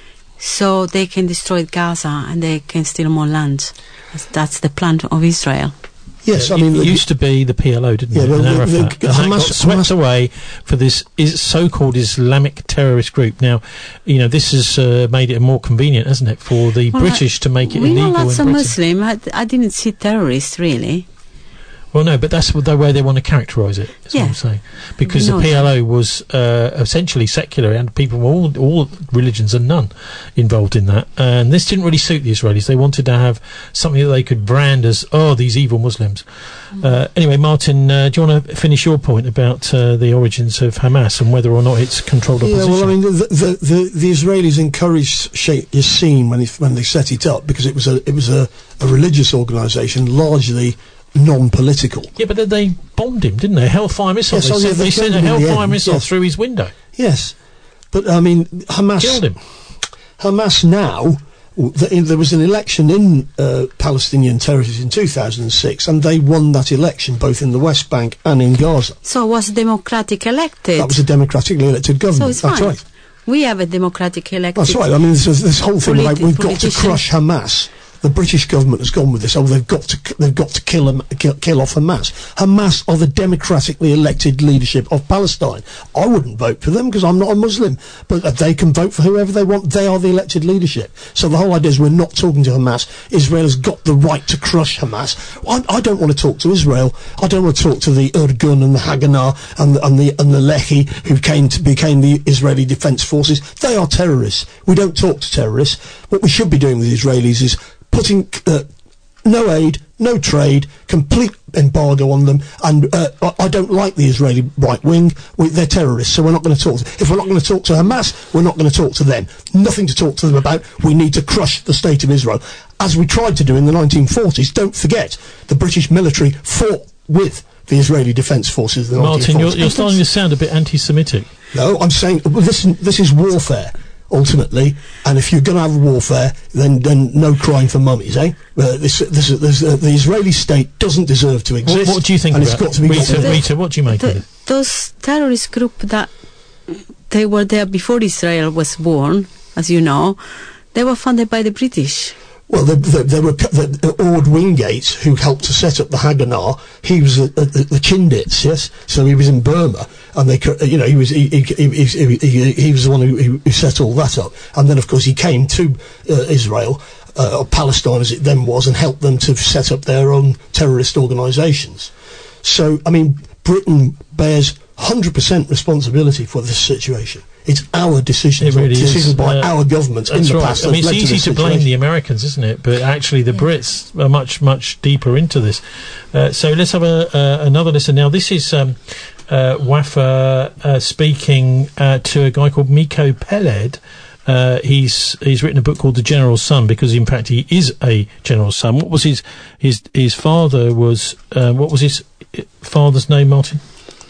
so they can destroy Gaza and they can steal more land. That's the plan of Israel. Yes, uh, I mean... It used to be the P L O, didn't yeah, it? Well, and the, Arafat, the, and the, that Hamas, got swept Hamas, away for this is so-called Islamic terrorist group. Now, you know, this has uh, made it more convenient, hasn't it, for the well, British to make it we illegal know lots in of Britain. Muslim. I, I didn't see terrorists, really. Well, no, but that's the way they want to characterise it, is yeah. what I'm saying. Because the P L O was uh, essentially secular, and people from all, all religions and none involved in that. And this didn't really suit the Israelis. They wanted to have something that they could brand as, oh, these evil Muslims. Mm. Uh, anyway, Martin, uh, do you want to finish your point about uh, the origins of Hamas and whether or not it's controlled opposition? Yeah, well, I mean, the, the, the, the Israelis encouraged Sheikh Yassin when, when they set it up, because it was a, it was a, a religious organisation, largely non-political. Yeah, but then they bombed him, didn't they? Hellfire missile. Yes, they oh, sent, yeah, they they sent a Hellfire missile yes. through his window. Yes, but I mean, Hamas killed him. Hamas now. The, there was an election in uh, Palestinian territories in two thousand six, and they won that election both in the West Bank and in Gaza. So was democratic elected? That was a democratically elected government. So it's That's fine. right. We have a democratic elected. That's right. I mean, this, this whole thing politi- like we've got to politician. crush Hamas. the British government has gone with this. Oh, they've got to they've got to kill them, kill, kill off Hamas. Hamas are the democratically elected leadership of Palestine. I wouldn't vote for them because I'm not a Muslim, but they can vote for whoever they want. They are the elected leadership. So the whole idea is we're not talking to Hamas. Israel has got the right to crush Hamas. I, I don't want to talk to Israel. I don't want to talk to the Irgun and the Haganah and the, and the and the Lehi who came to became the Israeli Defense Forces. They are terrorists. We don't talk to terrorists. What we should be doing with the Israelis is putting uh, no aid, no trade, complete embargo on them, and uh, I, I don't like the Israeli right wing. We, they're terrorists, so we're not going to talk to them. If we're not going to talk to Hamas, we're not going to talk to them. Nothing to talk to them about. We need to crush the state of Israel, as we tried to do in the nineteen forties. Don't forget, the British military fought with the Israeli Defence Forces in the Martin, nineteen forties. you're, you're starting to sound a bit anti-Semitic. No, I'm saying, well, this, this is warfare. Ultimately, and if you're going to have warfare, then then no crying for mummies, eh? Uh, this, this, this, uh, the Israeli state doesn't deserve to exist. What, what do you think and about it's got to be Rita, Rita, what do you make the, of it? Those terrorist group that they were there before Israel was born, as you know, they were funded by the British. Well, there, there, there were the, Ord Wingate, who helped to set up the Haganah. He was at the, the, the Chindits, yes. So he was in Burma, and they, you know, he was he he, he, he, he, he was the one who, who set all that up. And then, of course, he came to uh, Israel, uh, or Palestine as it then was, and helped them to set up their own terrorist organisations. So, I mean, Britain bears one hundred percent responsibility for this situation. It's our decisions, it really decisions is. by uh, our governments in the right. past. I mean, it's easy to, to blame the Americans, isn't it? But actually, the Brits are much, much deeper into this. Uh, so let's have a, uh, another listen now. This is um, uh, Wafa uh, speaking uh, to a guy called Miko Peled. Uh, he's he's written a book called The General's Son because, in fact, he is a general's son. What was his his his father was? Uh, what was his father's name, Martin?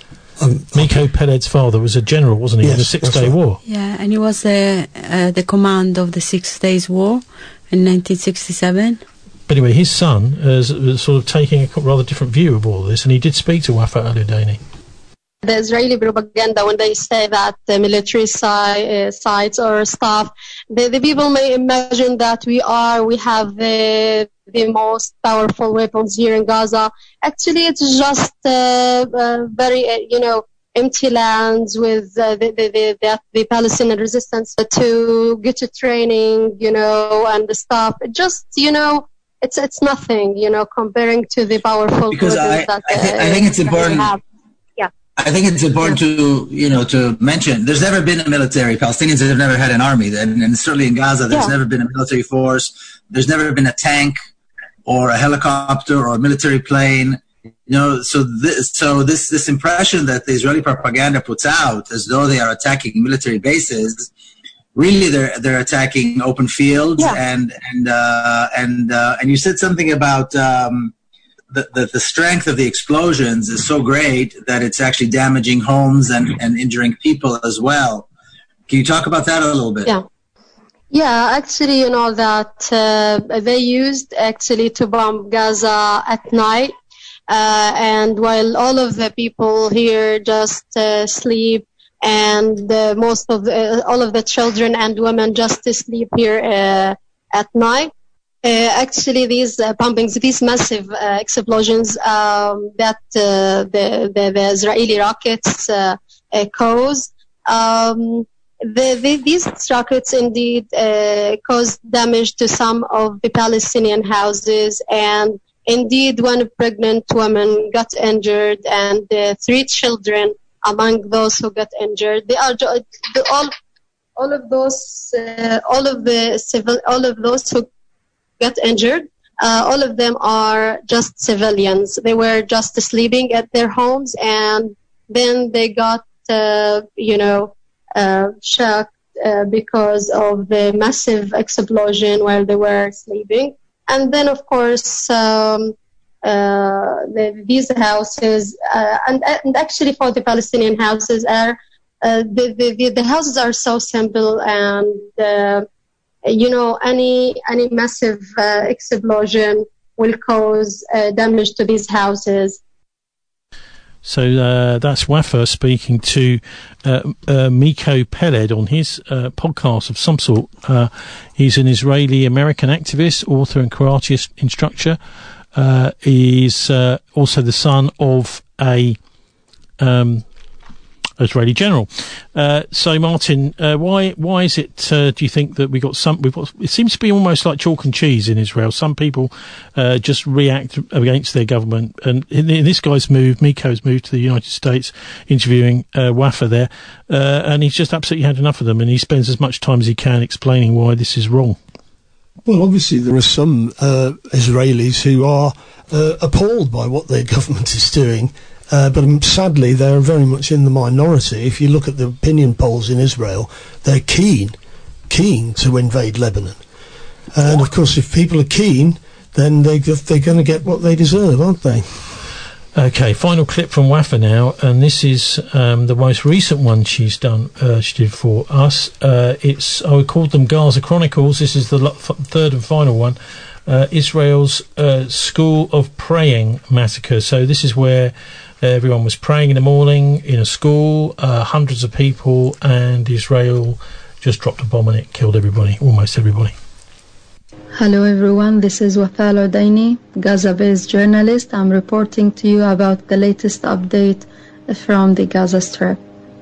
Um, Miko Peled's father was a general, wasn't he, yes, in the Six Day right. War? Yeah, and he was the uh, the command of the Six Days War in nineteen sixty-seven. But anyway, his son is uh, sort of taking a rather different view of all this, and he did speak to Wafa al-Udayni. The Israeli propaganda, when they say that the military si- uh, sites or stuff, the, the people may imagine that we are, we have the, the most powerful weapons here in Gaza. Actually, it's just uh, uh, very, uh, you know, empty lands with uh, the, the, the, the, the Palestinian resistance to get to training, you know, and the stuff. It just, you know, it's it's nothing, you know, comparing to the powerful because I, that I, th- uh, I think it's important. have. I think it's important to, you know, to mention there's never been a military. Palestinians have never had an army, and, and certainly in Gaza there's yeah. never been a military force. There's never been a tank or a helicopter or a military plane. You know, so this, so this this impression that the Israeli propaganda puts out as though they are attacking military bases, really they're they're attacking open fields. Yeah. and and uh, and uh, and you said something about. Um, The, the, the strength of the explosions is so great that it's actually damaging homes and, and injuring people as well. Can you talk about that a little bit? Yeah. Yeah, actually, you know, that uh, they used actually to bomb Gaza at night. Uh, and while all of the people here just uh, sleep and uh, most of the, uh, all of the children and women just sleep here uh, at night. Uh, actually, these uh, bombings, these massive uh, explosions um, that uh, the, the, the Israeli rockets uh, uh, cause, um, the, the, these rockets indeed uh, caused damage to some of the Palestinian houses, and indeed one pregnant woman got injured, and uh, three children among those who got injured. They are the, all, all of those, uh, all of the civil, all of those who got injured. Uh, all of them are just civilians. They were just sleeping at their homes, and then they got, uh, you know, uh, shocked uh, because of the massive explosion while they were sleeping. And then, of course, um, uh, the, these houses, uh, and, and actually for the Palestinian houses, are uh, the, the the houses are so simple and. Uh, You know, any any massive uh, explosion will cause uh, damage to these houses. So uh, that's Wafa speaking to uh, uh, Miko Peled on his uh, podcast of some sort. Uh, he's an Israeli-American activist, author and karate instructor. Uh, he's uh, also the son of a um, Israeli general. Uh, so, Martin, uh, why why is it? Uh, do you think that we got some? We've got, it seems to be almost like chalk and cheese in Israel. Some people uh, just react against their government, and in, in this guy's move, Miko's moved to the United States, interviewing uh, Wafa there, uh, and he's just absolutely had enough of them, and he spends as much time as he can explaining why this is wrong. Well, obviously there are some uh, Israelis who are uh, appalled by what their government is doing. Uh, but um, sadly, they're very much in the minority. If you look at the opinion polls in Israel, they're keen, keen to invade Lebanon. And, of course, if people are keen, then they, they're going to get what they deserve, aren't they? Okay, final clip from Wafa now, and this is um, the most recent one she's done. Uh, she did for us. Uh, it's I would call them Gaza Chronicles. This is the lo- f- third and final one. Uh, Israel's uh, School of Praying massacre. So this is where everyone was praying in the morning in a school, uh, hundreds of people, and Israel just dropped a bomb and it killed everybody, almost everybody. Hello everyone, this is Wafa Al-Odaini, Gaza-based journalist. I'm reporting to you about the latest update from the Gaza Strip.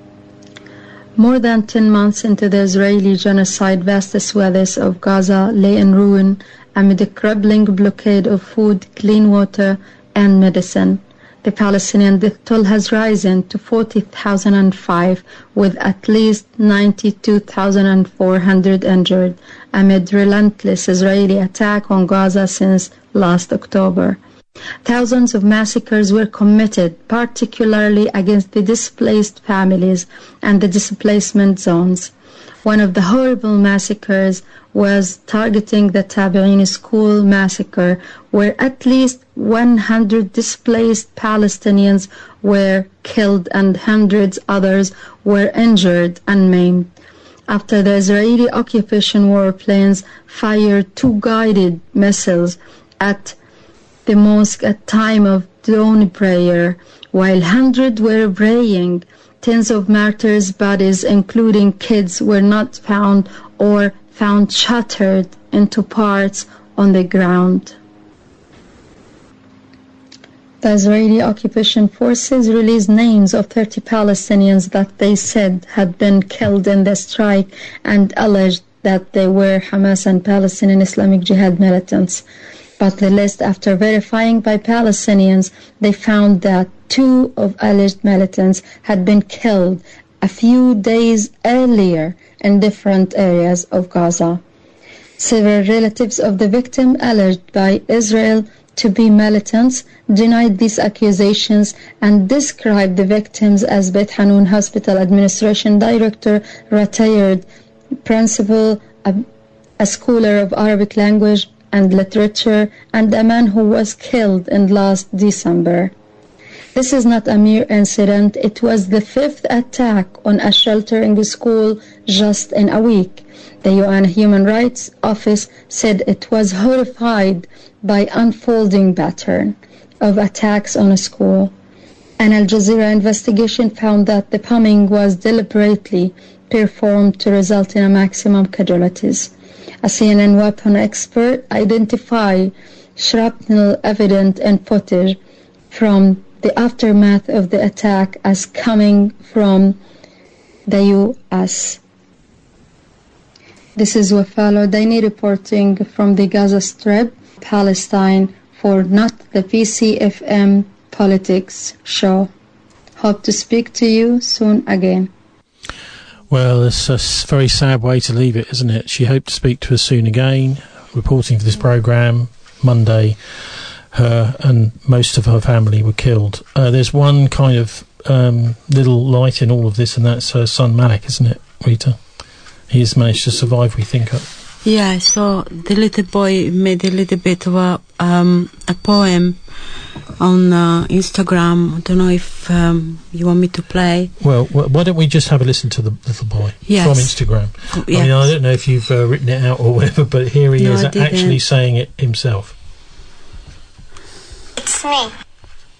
More than ten months into the Israeli genocide, vast swathes of Gaza lay in ruin amid a crippling blockade of food, clean water, and medicine. The Palestinian death toll has risen to forty thousand five, with at least ninety-two thousand four hundred injured, amid relentless Israeli attack on Gaza since last October. Thousands of massacres were committed, particularly against the displaced families and the displacement zones. One of the horrible massacres was targeting the Tabi'in school massacre, where at least one hundred displaced Palestinians were killed and hundreds others were injured and maimed. After the Israeli occupation warplanes fired two guided missiles at the mosque at time of dawn prayer, while hundreds were praying, tens of martyrs' bodies, including kids, were not found or found shattered into parts on the ground. The Israeli occupation forces released names of thirty Palestinians that they said had been killed in the strike and alleged that they were Hamas and Palestinian Islamic Jihad militants. But the list, after verifying by Palestinians, they found that two of alleged militants had been killed a few days earlier in different areas of Gaza. Several relatives of the victim, alleged by Israel to be militants, denied these accusations and described the victims as Beit Hanun Hospital Administration Director, retired principal, a, a scholar of Arabic language and literature, and a man who was killed in last December. This is not a mere incident. It was the fifth attack on a shelter in the school just in a week. The U N Human Rights Office said it was horrified by unfolding pattern of attacks on a school. An Al Jazeera investigation found that the bombing was deliberately performed to result in a maximum casualties. A C N N weapon expert identified shrapnel evident in footage from the aftermath of the attack as coming from the U S. This is Wafa Al-Odaini reporting from the Gaza Strip, Palestine, for Not the P C F M Politics Show. Hope to speak to you soon again. Well, it's a very sad way to leave it, isn't it? She hoped to speak to us soon again. Reporting for this programme, Monday, her and most of her family were killed. Uh, there's one kind of um, little light in all of this, and that's her son Malik, isn't it, Rita? He has managed to survive, we think. Yeah, I saw the little boy made a little bit of a, um, a poem on uh, Instagram. I don't know if um, you want me to play. Well, why don't we just have a listen to the little boy yes. from Instagram? Yes. I mean, I don't know if you've uh, written it out or whatever, but here he no, is I actually saying it himself. It's me.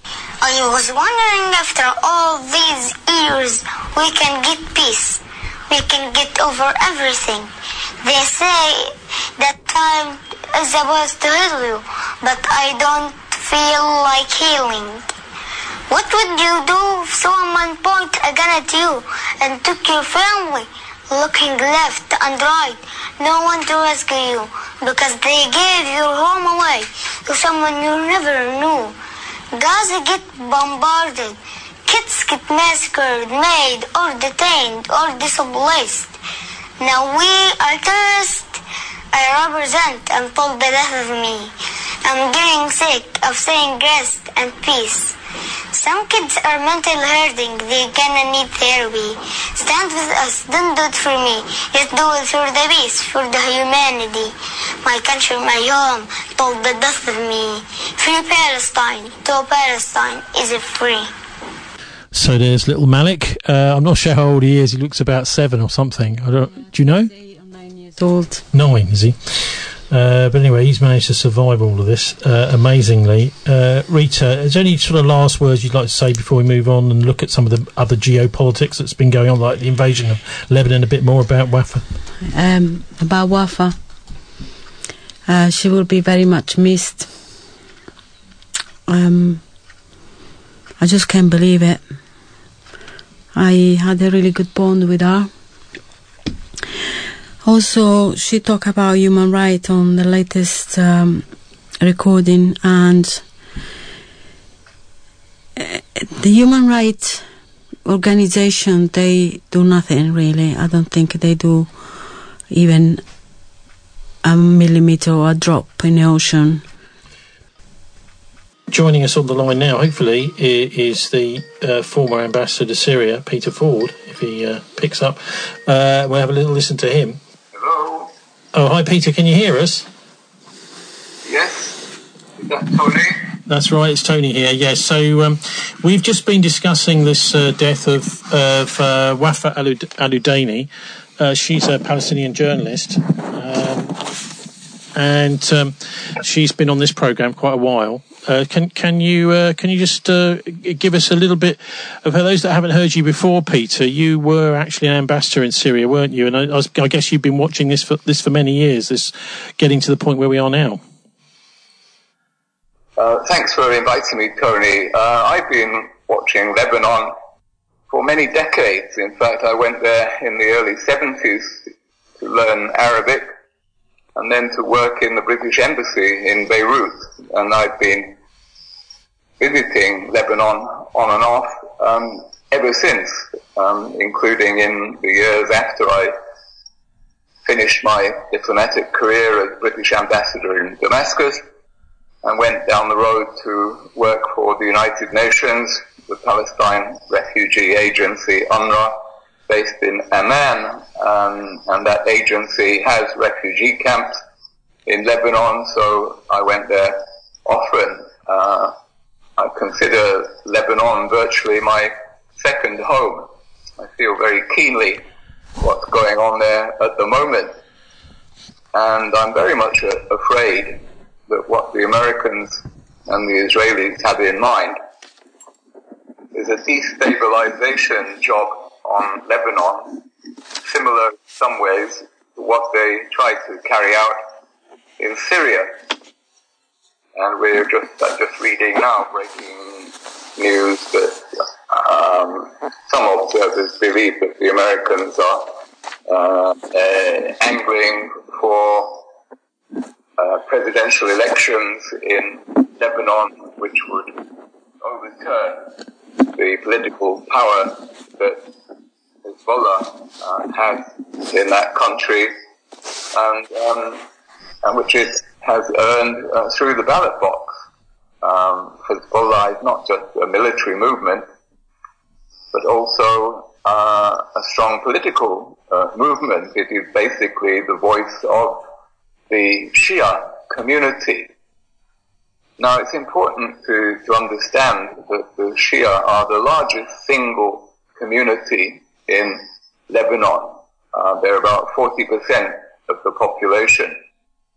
I was wondering, after all these years, we can get peace. We can get over everything. They say that time is supposed to heal you, but I don't feel like healing. What would you do if someone pointed a gun at you and took your family? Looking left and right, no one to rescue you because they gave your home away to someone you never knew. Gaza get bombarded, kids get massacred, made or detained or displaced. Now we are terrorists. I represent and pull the death of me. I'm getting sick of saying rest and peace. Some kids are mentally hurting, they're gonna need therapy. Stand with us, don't do it for me. Just do it for the peace, for the humanity. My country, my home, told the death of me. Free Palestine, to Palestine is it free. So there's little Malik. Uh, I'm not sure how old he is. He looks about seven or something. I don't. Do you know? Eight or nine years old. Nine, is he? Uh, but anyway, he's managed to survive all of this uh, amazingly. Uh, Rita, is there any sort of last words you'd like to say before we move on and look at some of the other geopolitics that's been going on, like the invasion of Lebanon, a bit more about Wafa? Um, about Wafa, uh, she will be very much missed. Um, I just can't believe it. I had a really good bond with her. Also, she talked about human rights on the latest um, recording, and uh, the human rights organization, they do nothing really. I don't think they do even a millimeter or a drop in the ocean. Joining us on the line now, hopefully, is the uh, former ambassador to Syria, Peter Ford, if he uh, picks up. Uh, we'll have a little listen to him. Hello. Oh, hi, Peter. Can you hear us? Yes. Is that Tony? That's right. It's Tony here. Yes. So um, we've just been discussing this uh, death of, of uh, Wafa Al-Udayni. Uh, she's a Palestinian journalist, um, and um, she's been on this programme quite a while. Uh, can can you uh, can you just uh, give us a little bit of, for those that haven't heard you before, Peter? You were actually an ambassador in Syria, weren't you? And I, I, was, I guess you've been watching this for this for many years. This getting to the point where we are now. Uh, thanks for inviting me, Tony. Uh, I've been watching Lebanon for many decades. In fact, I went there in the early seventies to learn Arabic and then to work in the British Embassy in Beirut. And I've been visiting Lebanon on and off um, ever since, um, including in the years after I finished my diplomatic career as British ambassador in Damascus and went down the road to work for the United Nations, the Palestine Refugee Agency, UNRWA, based in Amman, um, and that agency has refugee camps in Lebanon, so I went there often. Uh, I consider Lebanon virtually my second home. I feel very keenly what's going on there at the moment, and I'm very much uh, afraid that what the Americans and the Israelis have in mind is a destabilization job on Lebanon, similar in some ways to what they tried to carry out in Syria. And we're just uh, just reading now, breaking news that um, some observers believe that the Americans are uh, uh, angling for uh, presidential elections in Lebanon, which would overturn the political power that Hezbollah uh, has in that country, and um, and which it has earned uh, through the ballot box. Um, Hezbollah is not just a military movement, but also uh, a strong political uh, movement. It is basically the voice of the Shia community. Now, it's important to, to understand that the Shia are the largest single community in Lebanon. Uh, they're about forty percent of the population.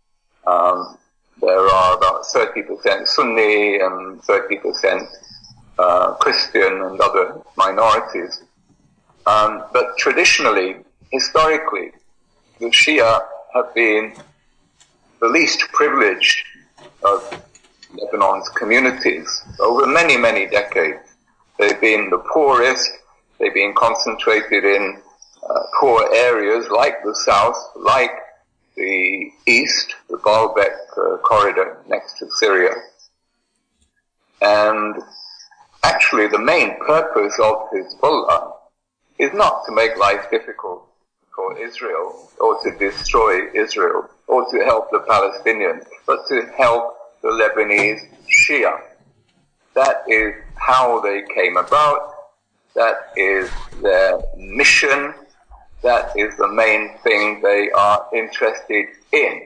Um, there are about thirty percent Sunni and thirty percent uh, Christian and other minorities. Um, but traditionally, historically, the Shia have been the least privileged of Lebanon's communities over many, many decades. They've been the poorest. They've been concentrated in uh, poor areas like the south, like the east, the Baalbek uh, corridor next to Syria. And actually the main purpose of Hezbollah is not to make life difficult for Israel or to destroy Israel or to help the Palestinians, but to help the Lebanese Shia. That is how they came about. That is their mission. That is the main thing they are interested in.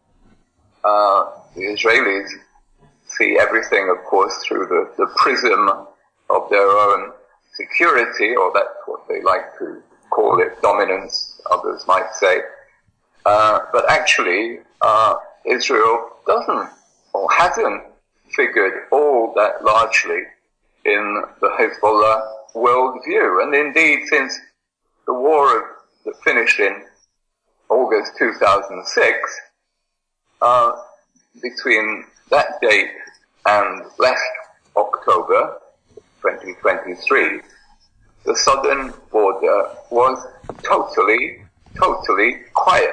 Uh, the Israelis see everything, of course, through the, the prism of their own security, or that's what they like to call it, dominance, others might say. Uh, but actually, uh, Israel doesn't or hasn't figured all that largely in the Hezbollah worldview. And indeed, since the war that finished in August two thousand six, uh, between that date and last October twenty twenty-three, the southern border was totally, totally quiet.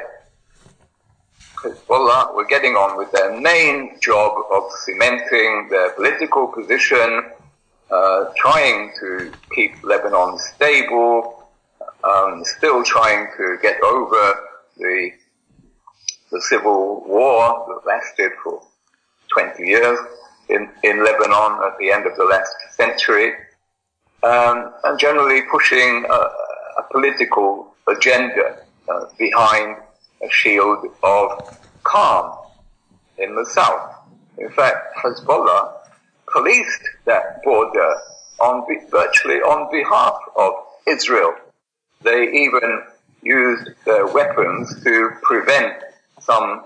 Hezbollah were getting on with their main job of cementing their political position, uh, trying to keep Lebanon stable, um, still trying to get over the the civil war that lasted for twenty years in, in Lebanon at the end of the last century, um, and generally pushing a, a political agenda uh, behind a shield of calm in the south. In fact, Hezbollah policed that border on be- virtually on behalf of Israel. They even used their weapons to prevent some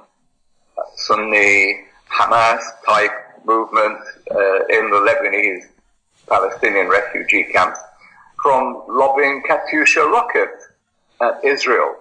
Sunni Hamas-type movement uh, in the Lebanese Palestinian refugee camps from lobbing Katyusha rockets at Israel.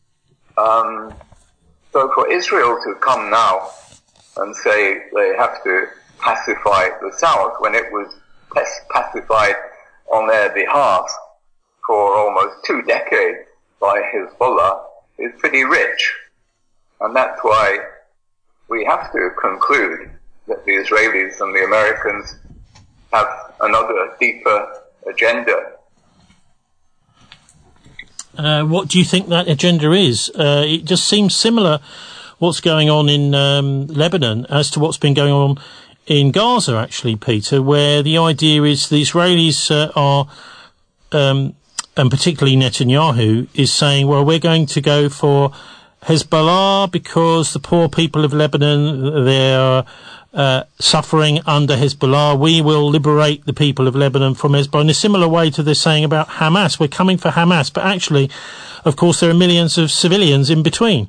Um, so for Israel to come now and say they have to pacify the South when it was pacified on their behalf for almost two decades by Hezbollah is pretty rich. And that's why we have to conclude that the Israelis and the Americans have another deeper agenda. Uh, what do you think that agenda is? Uh, it just seems similar what's going on in um, Lebanon as to what's been going on in Gaza, actually, Peter, where the idea is the Israelis uh, are, um, and particularly Netanyahu, is saying, well, we're going to go for Hezbollah because the poor people of Lebanon, they're uh, suffering under Hezbollah. We will liberate the people of Lebanon from Hezbollah in a similar way to they're saying about Hamas. We're coming for Hamas, but actually, of course, there are millions of civilians in between.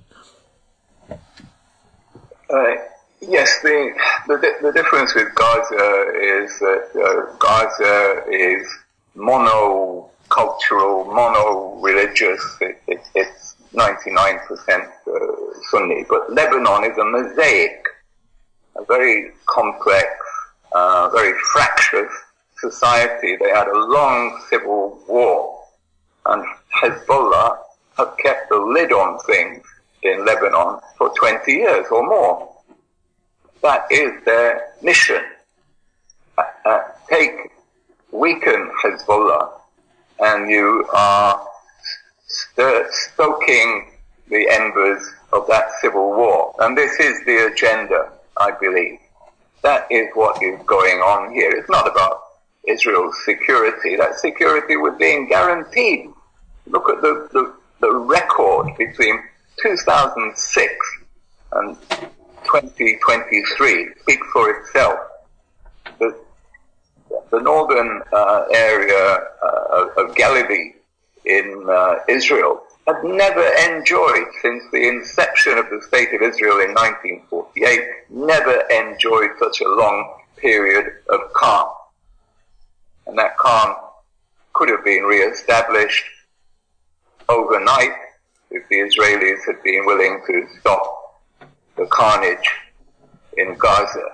Uh, yes, the, the the difference with Gaza is that uh, Gaza is monocultural, mono-religious. It, it, it's ninety-nine percent uh, Sunni, but Lebanon is a mosaic, a very complex, uh, very fractious society. They had a long civil war, and Hezbollah have kept the lid on things in Lebanon for twenty years or more. That is their mission. Uh, uh, take, weaken Hezbollah, and you are st- stoking the embers of that civil war. And this is the agenda, I believe. That is what is going on here. It's not about Israel's security. That security was being guaranteed. Look at the, the, the record between two thousand six and twenty twenty-three. Speak for itself. The, the northern uh, area uh, of Galilee in uh, Israel had never enjoyed, since the inception of the State of Israel in nineteen forty-eight, never enjoyed such a long period of calm. and that calm could have been re-established overnight if the Israelis had been willing to stop the carnage in Gaza.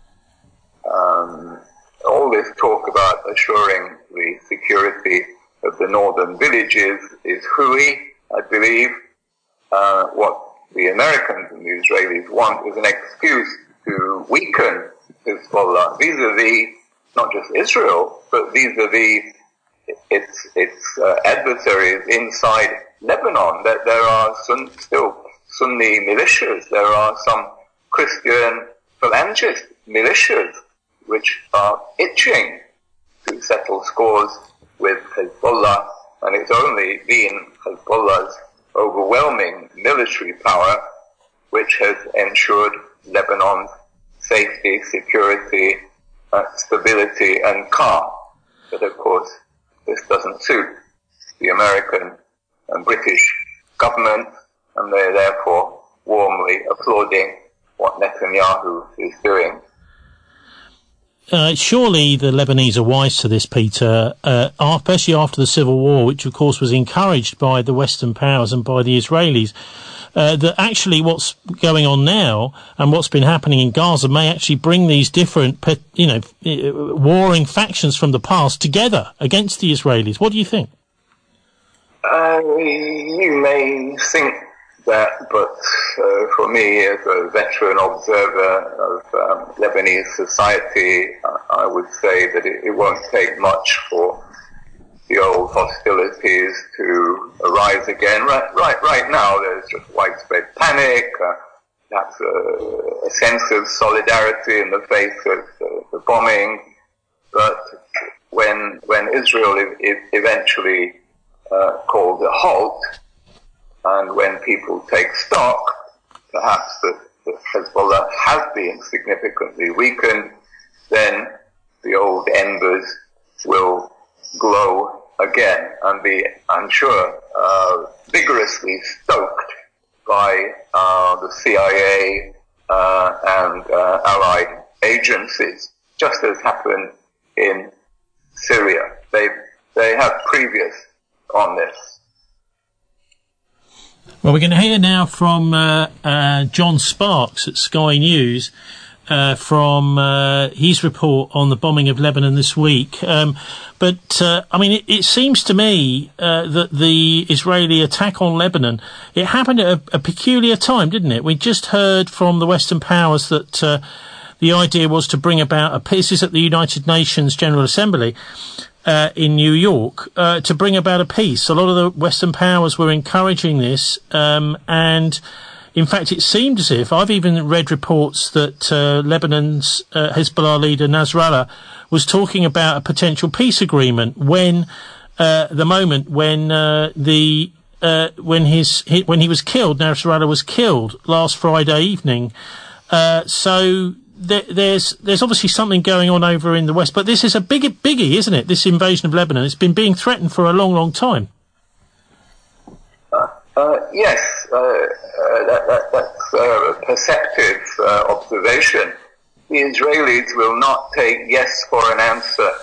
Um, all this talk about assuring the security of the northern villages is hooey, I believe. Uh, what the Americans and the Israelis want is an excuse to weaken Hezbollah vis-a-vis not just Israel, but vis-a-vis its its uh, adversaries inside Lebanon. That there are sun, still Sunni militias, there are some Christian phalangist militias which are itching to settle scores with Hezbollah, and it's only been Hezbollah's overwhelming military power which has ensured Lebanon's safety, security, uh, stability and calm. But of course, this doesn't suit the American and British government, and they're therefore warmly applauding what Netanyahu is doing. Uh, surely the Lebanese are wise to this, Peter, uh, especially after the Civil War, which of course was encouraged by the Western powers and by the Israelis, uh, that actually what's going on now and what's been happening in Gaza may actually bring these different, you know, warring factions from the past together against the Israelis. What do you think? Uh, you may think that, but uh, for me, as a veteran observer of um, Lebanese society, uh, I would say that it, it won't take much for the old hostilities to arise again. Right, right, right now, there's just widespread panic, uh, perhaps a, a sense of solidarity in the face of uh, the bombing. But when when Israel e- e- eventually uh, called a halt, and when people take stock, perhaps that, that Hezbollah has been significantly weakened, then the old embers will glow again and be, I'm sure, uh, vigorously stoked by uh, the C I A uh, and uh, allied agencies, just as happened in Syria. They they have previous on this. Well, we're going to hear now from uh, uh, John Sparks at Sky News uh, from uh, his report on the bombing of Lebanon this week. Um, but, uh, I mean, it, it seems to me uh, that the Israeli attack on Lebanon, it happened at a, a peculiar time, didn't it? We just heard from the Western powers that uh, the idea was to bring about a peace. This is at the United Nations General Assembly. Uh, in New York, uh, to bring about a peace. A lot of the Western powers were encouraging this, um, and in fact it seemed as if, I've even read reports that uh, Lebanon's uh, Hezbollah leader Nasrallah was talking about a potential peace agreement when, uh, the moment when, uh, the, uh, when his, he, when he was killed, Nasrallah was killed last Friday evening. Uh, so, There, there's there's obviously something going on over in the West, but this is a big biggie, isn't it? This invasion of Lebanon. It's been being threatened for a long, long time. Uh, uh, yes, uh, uh, that, that, that's uh, a perceptive uh, observation. The Israelis will not take yes for an answer.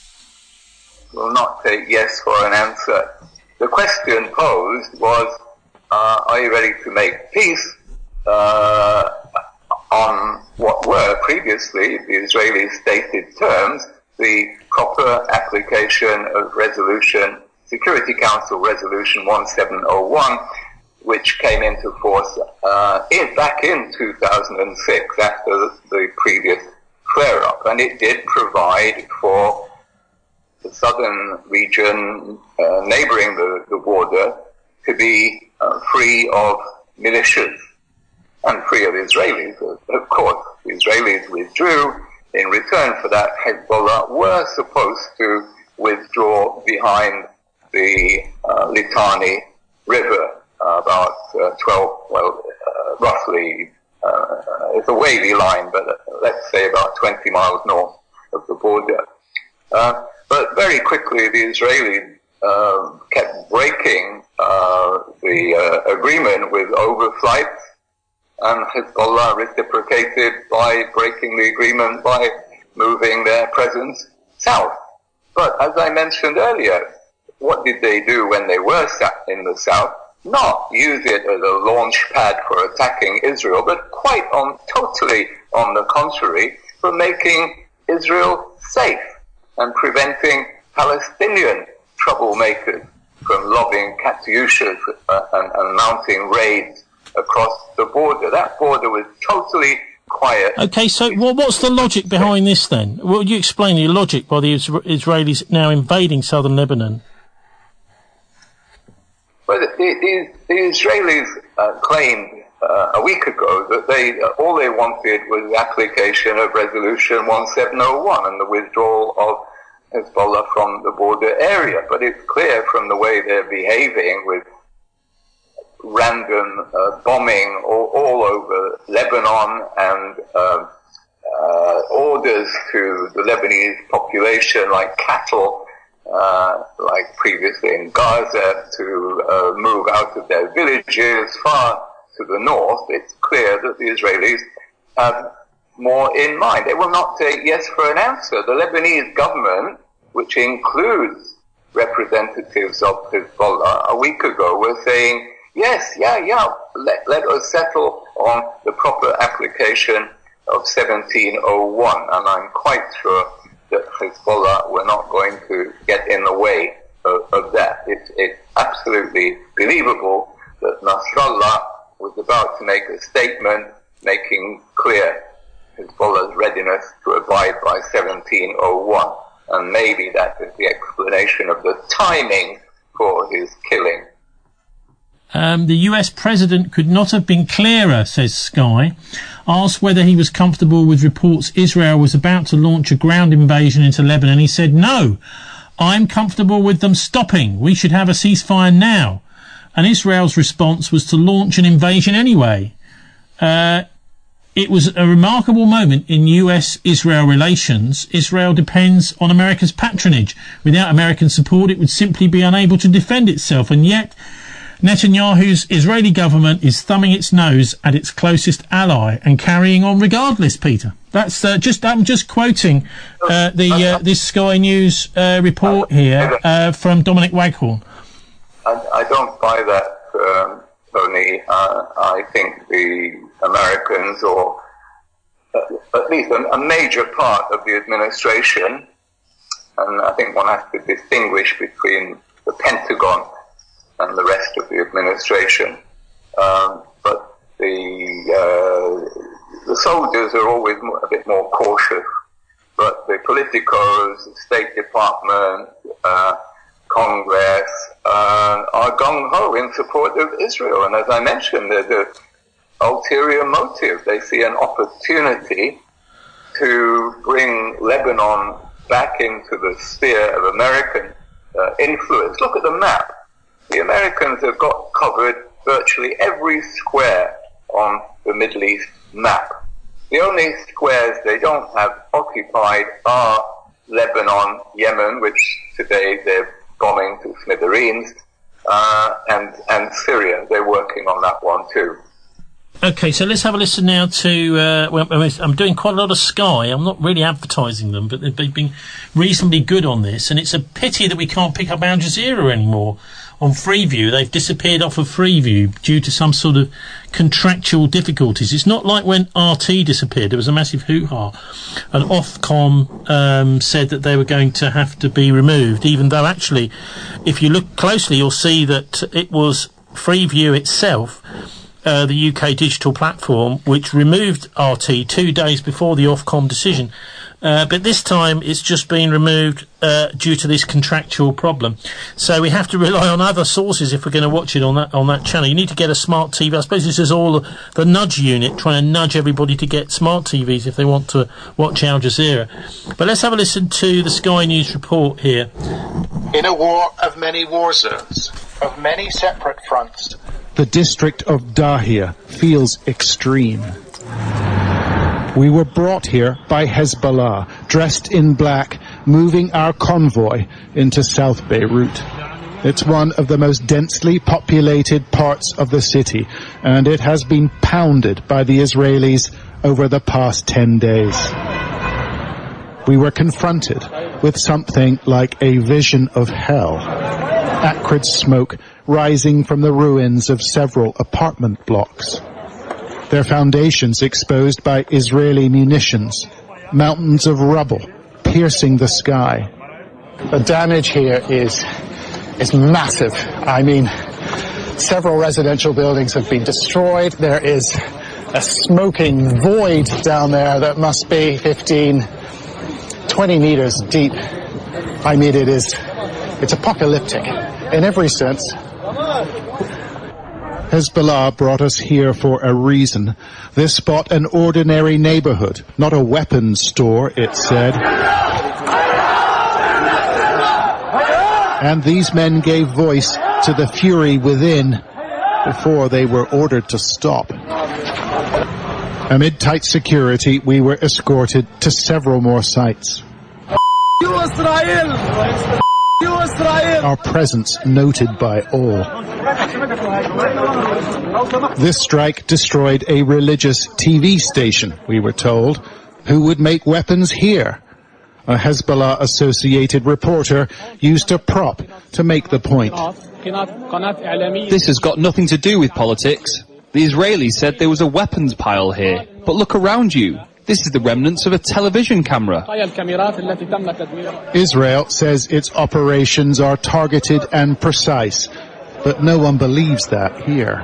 Will not take yes for an answer. The question posed was, uh, are you ready to make peace? Uh, on what were previously the Israeli stated terms, the proper application of resolution, Security Council Resolution seventeen oh one, which came into force uh, in, back in two thousand six after the, the previous flare-up. And it did provide for the southern region uh, neighboring the, the border to be uh, free of militias and free of Israelis. Of course, the Israelis withdrew. In return for that, Hezbollah were supposed to withdraw behind the uh, Litani River, uh, about uh, twelve, well, uh, roughly, uh, it's a wavy line, but uh, let's say about twenty miles north of the border. Uh, but very quickly, the Israelis uh, kept breaking uh, the uh, agreement with overflights, and Hezbollah reciprocated by breaking the agreement by moving their presence south. But as I mentioned earlier, what did they do when they were sat in the south? Not use it as a launch pad for attacking Israel, but quite on, totally on the contrary, for making Israel safe and preventing Palestinian troublemakers from lobbing katyushas uh, and, and mounting raids across the border. That border was totally quiet. Okay, so well, what's the logic behind this then? Will you explain the logic by the Isra- Israelis now invading southern Lebanon? Well, the, the, the Israelis uh, claimed uh, a week ago that they uh, all they wanted was the application of Resolution one seven oh one and the withdrawal of Hezbollah from the border area. But it's clear from the way they're behaving with random uh, bombing all, all over Lebanon and uh, uh, orders to the Lebanese population like cattle, uh, like previously in Gaza, to uh, move out of their villages far to the north. It's clear that the Israelis have more in mind. They will not take yes for an answer. The Lebanese government, which includes representatives of Hezbollah, a week ago were saying, yes, yeah, yeah, let, let us settle on the proper application of seventeen oh one. And I'm quite sure that Hezbollah were not going to get in the way of, of that. It's, it's absolutely believable that Nasrallah was about to make a statement making clear Hezbollah's readiness to abide by seventeen oh one. And maybe that is the explanation of the timing for his killing. Um, the U S president could not have been clearer, says Sky. Asked whether he was comfortable with reports Israel was about to launch a ground invasion into Lebanon, he said, no, I'm comfortable with them stopping. We should have a ceasefire now. And Israel's response was to launch an invasion anyway. Uh, it was a remarkable moment in U S Israel relations. Israel depends on America's patronage. Without American support, it would simply be unable to defend itself. And yet, Netanyahu's Israeli government is thumbing its nose at its closest ally and carrying on regardless, Peter. That's uh, just, I'm just quoting uh, the uh, this Sky News uh, report here uh, from Dominic Waghorn. I, I don't buy that, um, Tony. Uh, I think the Americans, or uh, at least a, a major part of the administration, and I think one has to distinguish between the Pentagon and the rest of the administration. Um, but the uh, the soldiers are always a bit more cautious. But the politicos, the State Department, uh, Congress uh, are gung-ho in support of Israel. And as I mentioned, there's an ulterior motive. They see an opportunity to bring Lebanon back into the sphere of American uh, influence. Look at the map. The Americans have got covered virtually every square on the Middle East map. The only squares they don't have occupied are Lebanon, Yemen, which today they're bombing to smithereens, uh, and, and Syria. They're working on that one too. Okay, so let's have a listen now to, uh, well, I'm doing quite a lot of Sky. I'm not really advertising them, but they've been reasonably good on this, and it's a pity that we can't pick up Al Jazeera anymore on Freeview. They've disappeared off of Freeview due to some sort of contractual difficulties. It's not like when R T disappeared. There was a massive hoo-ha. And Ofcom um, said that they were going to have to be removed, even though actually, if you look closely, you'll see that it was Freeview itself, Uh, the U K digital platform, which removed R T two days before the Ofcom decision. Uh, but this time it's just been removed uh, due to this contractual problem. So we have to rely on other sources if we're going to watch it on that on that channel. You need to get a smart T V. I suppose this is all the, the nudge unit trying to nudge everybody to get smart T Vs if they want to watch Al Jazeera. But let's have a listen to the Sky News report here. In a war of many war zones, of many separate fronts, the district of Dahia feels extreme. We were brought here by Hezbollah, dressed in black, moving our convoy into South Beirut. It's one of the most densely populated parts of the city, and it has been pounded by the Israelis over the past ten days. we were confronted with something like a vision of hell. Acrid smoke rising from the ruins of several apartment blocks. Their foundations exposed by Israeli munitions. Mountains of rubble piercing the sky. The damage here is is massive. I mean, several residential buildings have been destroyed. There is a smoking void down there that must be fifteen, twenty meters deep. I mean, it is, it's apocalyptic in every sense. Hezbollah brought us here for a reason. This spot an ordinary neighborhood, not a weapons store, it said. And these men gave voice to the fury within before they were ordered to stop. Amid tight security, we were escorted to several more sites. Our presence noted by all. This strike destroyed a religious T V station, we were told. Who would make weapons here? A Hezbollah-associated reporter used a prop to make the point. This has got nothing to do with politics. The Israelis said there was a weapons pile here. But look around you. This is the remnants of a television camera. Israel says its operations are targeted and precise, but no one believes that here.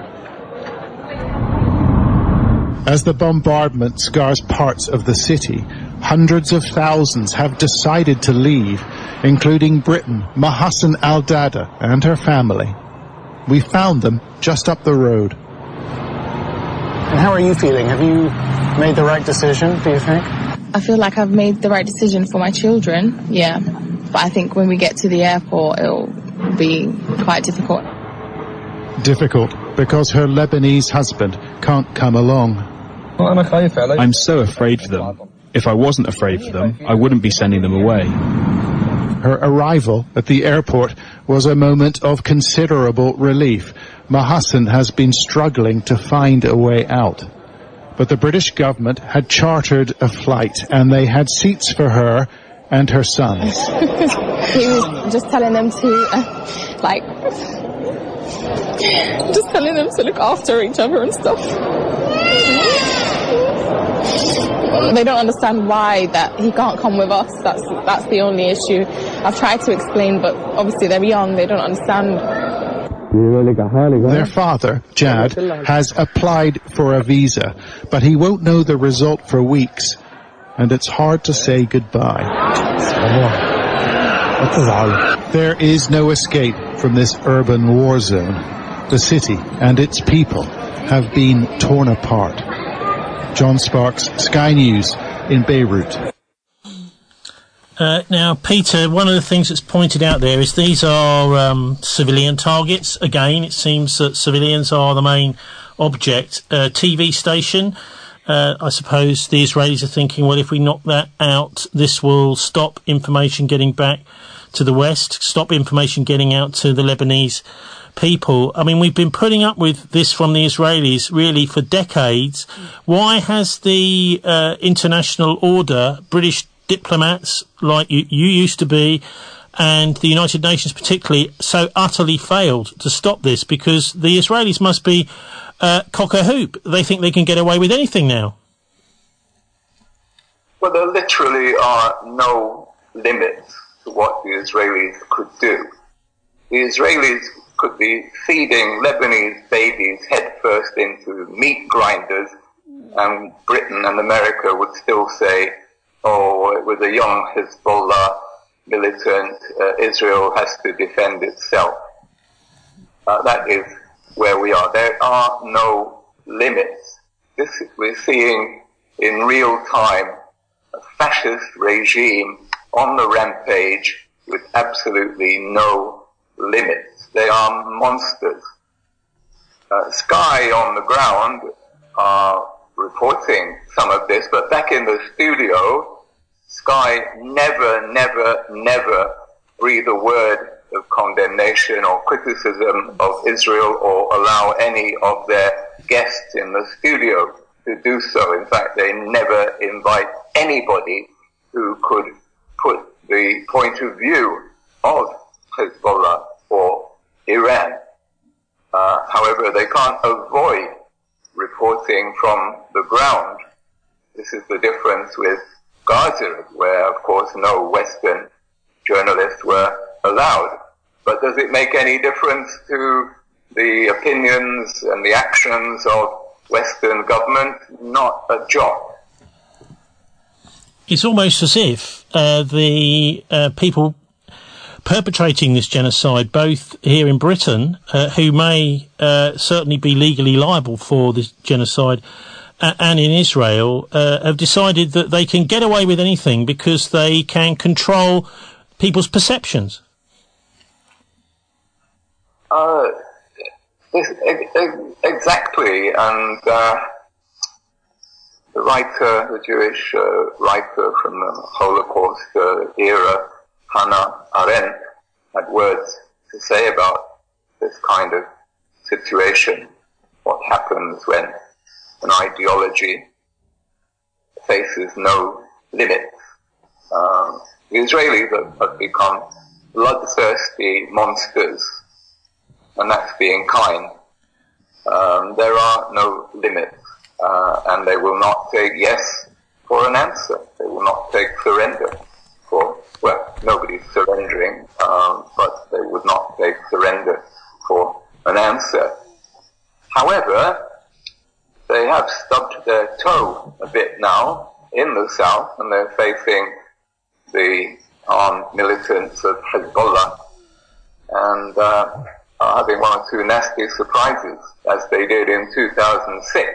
As the bombardment scars parts of the city, hundreds of thousands have decided to leave, including Britain, Mahassan al-Dada and her family. We found them just up the road. And how are you feeling? Have you made the right decision, do you think? I feel like I've made the right decision for my children, yeah. But I think when we get to the airport, it'll be quite difficult. Difficult because her Lebanese husband can't come along. I'm so afraid for them. If I wasn't afraid for them, I wouldn't be sending them away. Her arrival at the airport was a moment of considerable relief. Mahassan has been struggling to find a way out. But the British government had chartered a flight, and they had seats for her and her sons. He was just telling them to, uh, like, just telling them to look after each other and stuff. They don't understand why that he can't come with us. That's that's the only issue. I've tried to explain, but obviously they're young. They don't understand. Their father, Jad, has applied for a visa, but he won't know the result for weeks, and it's hard to say goodbye. There is no escape from this urban war zone. The city and its people have been torn apart. John Sparks, Sky News in Beirut. Uh, now, Peter, one of the things that's pointed out there is these are um, civilian targets. Again, it seems that civilians are the main object. Uh, T V station, uh, I suppose the Israelis are thinking, well, if we knock that out, this will stop information getting back to the West, stop information getting out to the Lebanese people. I mean, we've been putting up with this from the Israelis really for decades. Why has the uh, international order, British diplomats like you, you used to be, and the United Nations particularly, so utterly failed to stop this? Because the Israelis must be uh, cock-a-hoop. They think they can get away with anything now. Well, there literally are no limits to what the Israelis could do. The Israelis could be feeding Lebanese babies headfirst into meat grinders, and Britain and America would still say, oh, it was a young Hezbollah militant, uh, Israel has to defend itself. Uh, that is where we are. There are no limits. This, we're seeing in real time a fascist regime on the rampage with absolutely no limits. They are monsters. Uh, Sky on the ground are reporting some of this, but back in the studio, Sky never, never, never breathe a word of condemnation or criticism of Israel or allow any of their guests in the studio to do so. In fact, they never invite anybody who could put the point of view of Hezbollah or Iran. Uh, however, they can't avoid reporting from the ground. This is the difference with Gaza, where, of course, no Western journalists were allowed. But does it make any difference to the opinions and the actions of Western government? Not a jot. It's almost as if uh, the uh, people perpetrating this genocide, both here in Britain, uh, who may uh, certainly be legally liable for this genocide, uh, and in Israel, uh, have decided that they can get away with anything because they can control people's perceptions. Uh, this, ex- exactly, and uh, the writer, the Jewish uh, writer from the Holocaust uh, era, Hannah Arendt, had words to say about this kind of situation, what happens when an ideology faces no limits. Uh, the Israelis have, have become bloodthirsty monsters, and that's being kind. Um, there are no limits, uh, and they will not take yes for an answer. They will not take surrender for, well, nobody's surrendering, um, but they would not take surrender for an answer. However, they have stubbed their toe a bit now in the south, and they're facing the armed militants of Hezbollah, and uh, are having one or two nasty surprises, as they did in two thousand six.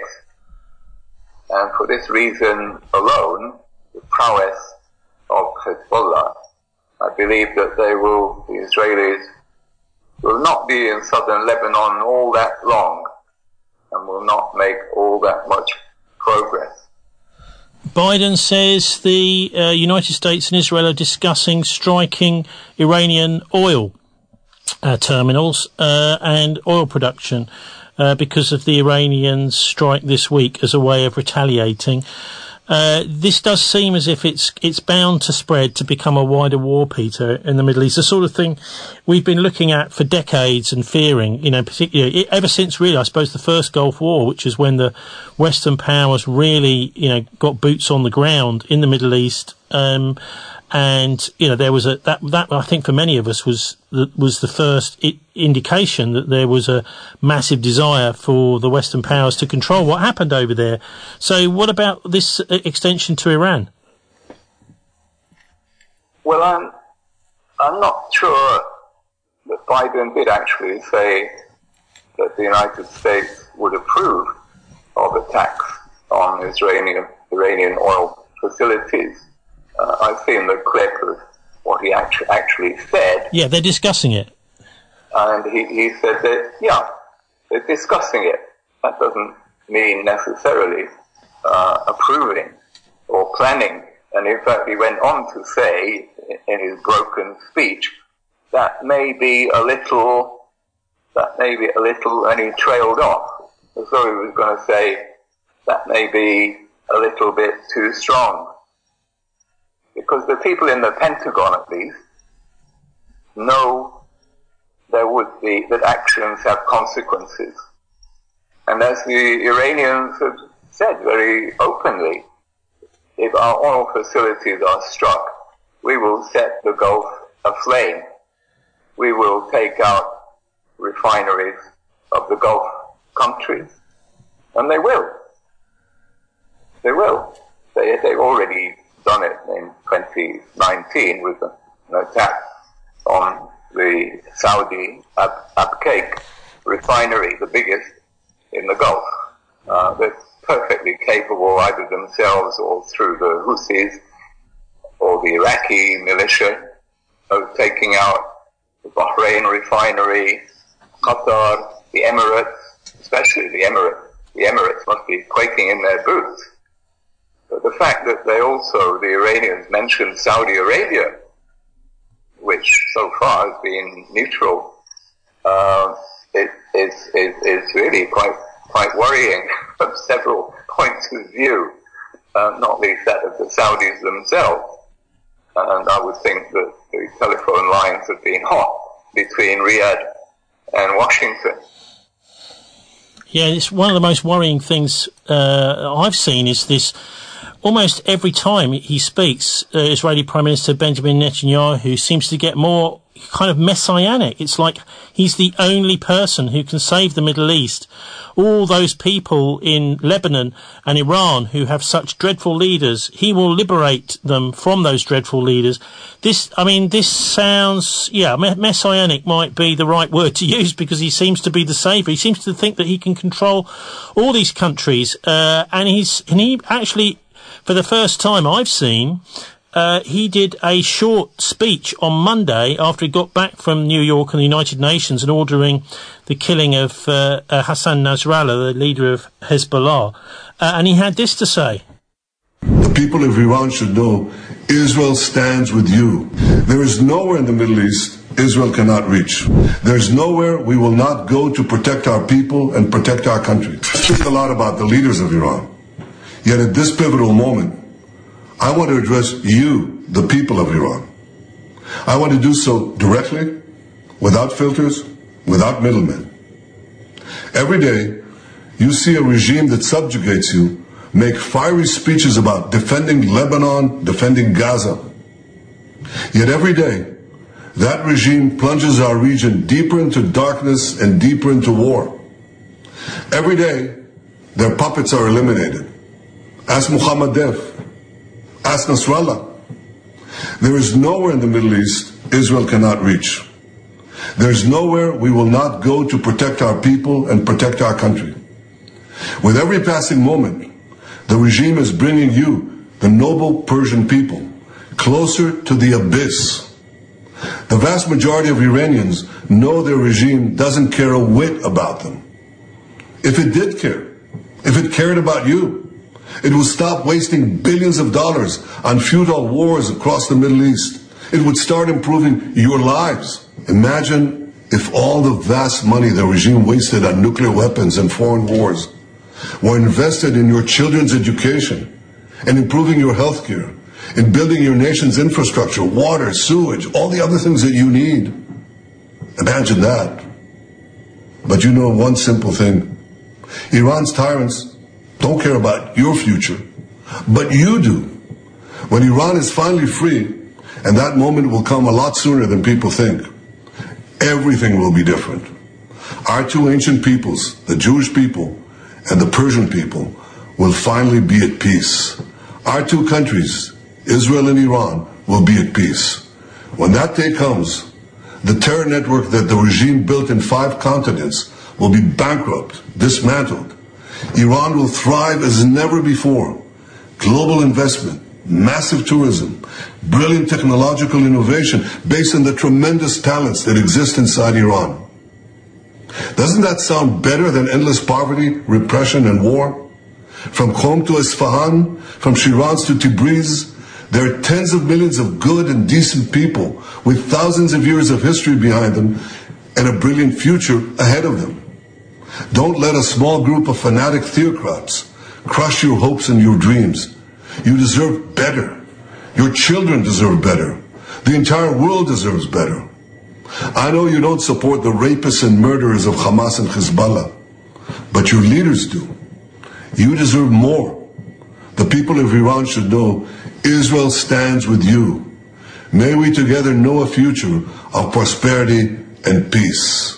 And for this reason alone, the prowess of Hezbollah, I believe that they will, the Israelis, will not be in southern Lebanon all that long, and will not make all that much progress. Biden says the uh, United States and Israel are discussing striking Iranian oil uh, terminals uh, and oil production uh, because of the Iranian strike this week as a way of retaliating. Uh, this does seem as if it's it's bound to spread to become a wider war, Peter, in the Middle East. The sort of thing we've been looking at for decades and fearing, you know, particularly ever since, really, I suppose, the first Gulf War, which is when the Western powers really, you know, got boots on the ground in the Middle East. Um, and, you know, there was a, that, that I think for many of us was, was the first I- indication that there was a massive desire for the Western powers to control what happened over there. So what about this extension to Iran? Well, I'm, I'm not sure that Biden did actually say that the United States would approve of attacks on Iranian, Iranian oil facilities. Uh, I've seen the clip of what he actu- actually said. Yeah, they're discussing it. And he, he said that, yeah, they're discussing it. That doesn't mean necessarily uh, approving or planning. And in fact, he went on to say in his broken speech that may be a little, that may be a little, and he trailed off. As though he was going to say that may be a little bit too strong. Because the people in the Pentagon, at least, know there would be, that actions have consequences. And as the Iranians have said very openly, if our oil facilities are struck, we will set the Gulf aflame. We will take out refineries of the Gulf countries. And they will. They will. They, they've already done it in twenty nineteen with an attack on the Saudi Ab- Abqaiq refinery, the biggest in the Gulf. Uh, they're perfectly capable, either themselves or through the Houthis or the Iraqi militia, of taking out the Bahrain refinery, Qatar, the Emirates, especially the Emirates. The Emirates must be quaking in their boots. But the fact that they also, the Iranians, mentioned Saudi Arabia, which so far has been neutral, uh, it, it's, it, it's really quite quite worrying from several points of view, uh, not least that of the Saudis themselves. and I would think that the telephone lines have been hot between Riyadh and Washington. Yeah, it's one of the most worrying things uh, I've seen is this. Almost every time he speaks, uh, Israeli Prime Minister Benjamin Netanyahu seems to get more kind of messianic. It's like he's the only person who can save the Middle East. All those people in Lebanon and Iran who have such dreadful leaders, he will liberate them from those dreadful leaders. This, I mean, this sounds, yeah, messianic might be the right word to use because he seems to be the savior. He seems to think that he can control all these countries, uh, and he's, and he actually, for the first time I've seen, uh, he did a short speech on Monday after he got back from New York and the United Nations and ordering the killing of uh, uh, Hassan Nasrallah, the leader of Hezbollah. Uh, and he had this to say. The people of Iran should know Israel stands with you. There is nowhere in the Middle East Israel cannot reach. There's nowhere we will not go to protect our people and protect our country. I speak a lot about the leaders of Iran. Yet at this pivotal moment, I want to address you, the people of Iran. I want to do so directly, without filters, without middlemen. Every day, you see a regime that subjugates you make fiery speeches about defending Lebanon, defending Gaza. Yet every day, that regime plunges our region deeper into darkness and deeper into war. Every day, their puppets are eliminated. Ask Muhammad Def. Ask Nasrallah. There is nowhere in the Middle East Israel cannot reach. There is nowhere we will not go to protect our people and protect our country. With every passing moment, the regime is bringing you, the noble Persian people, closer to the abyss. The vast majority of Iranians know their regime doesn't care a whit about them. If it did care, if it cared about you, it would stop wasting billions of dollars on futile wars across the Middle East. It would start improving your lives. Imagine if all the vast money the regime wasted on nuclear weapons and foreign wars were invested in your children's education and improving your health care, in building your nation's infrastructure, water, sewage, all the other things that you need. Imagine that. But you know one simple thing. Iran's tyrants don't care about your future, but you do. When Iran is finally free, and that moment will come a lot sooner than people think, everything will be different. Our two ancient peoples, the Jewish people and the Persian people, will finally be at peace. Our two countries, Israel and Iran, will be at peace. When that day comes, the terror network that the regime built in five continents will be bankrupt, dismantled. Iran will thrive as never before. Global investment, massive tourism, brilliant technological innovation based on the tremendous talents that exist inside Iran. Doesn't that sound better than endless poverty, repression, and war? From Qom to Isfahan, from Shiraz to Tabriz, there are tens of millions of good and decent people with thousands of years of history behind them and a brilliant future ahead of them. Don't let a small group of fanatic theocrats crush your hopes and your dreams. You deserve better. Your children deserve better. The entire world deserves better. I know you don't support the rapists and murderers of Hamas and Hezbollah, but your leaders do. You deserve more. The people of Iran should know Israel stands with you. May we together know a future of prosperity and peace.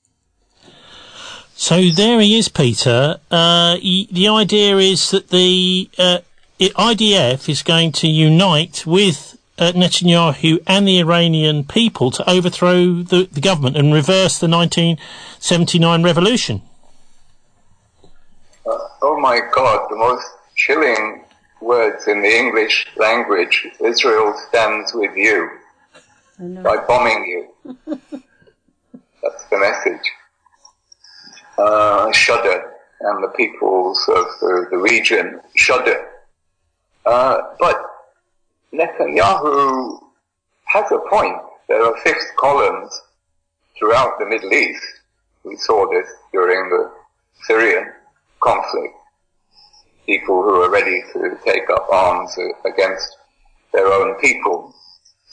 So there he is, Peter. Uh, he, the idea is that the uh, I D F is going to unite with uh, Netanyahu and the Iranian people to overthrow the, the government and reverse the nineteen seventy-nine revolution. Uh, oh my God, the most chilling words in the English language. Israel stands with you by bombing you. That's the message. Uh, shudder, and the peoples of the, the region shudder. Uh, but Netanyahu has a point. There are fifth columns throughout the Middle East. We saw this during the Syrian conflict. People who are ready to take up arms against their own people.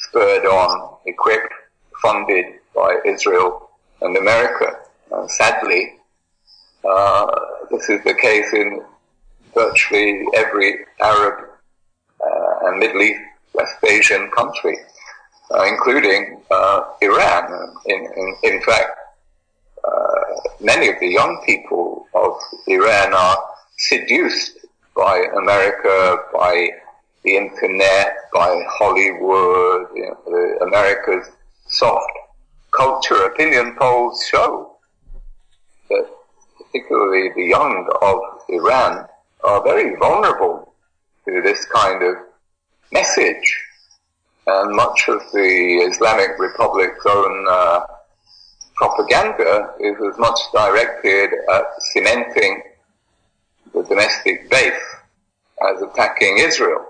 spurred on, equipped, funded by Israel and America. And sadly, uh, this is the case in virtually every Arab uh, and Middle East, West Asian country, uh, including uh, Iran. In, in, in fact, uh, many of the young people of Iran are seduced by America, by the internet, by Hollywood, you know, the America's soft culture. Opinion polls show that particularly the young of Iran are very vulnerable to this kind of message. And much of the Islamic Republic's own uh, propaganda is as much directed at cementing the domestic base as attacking Israel.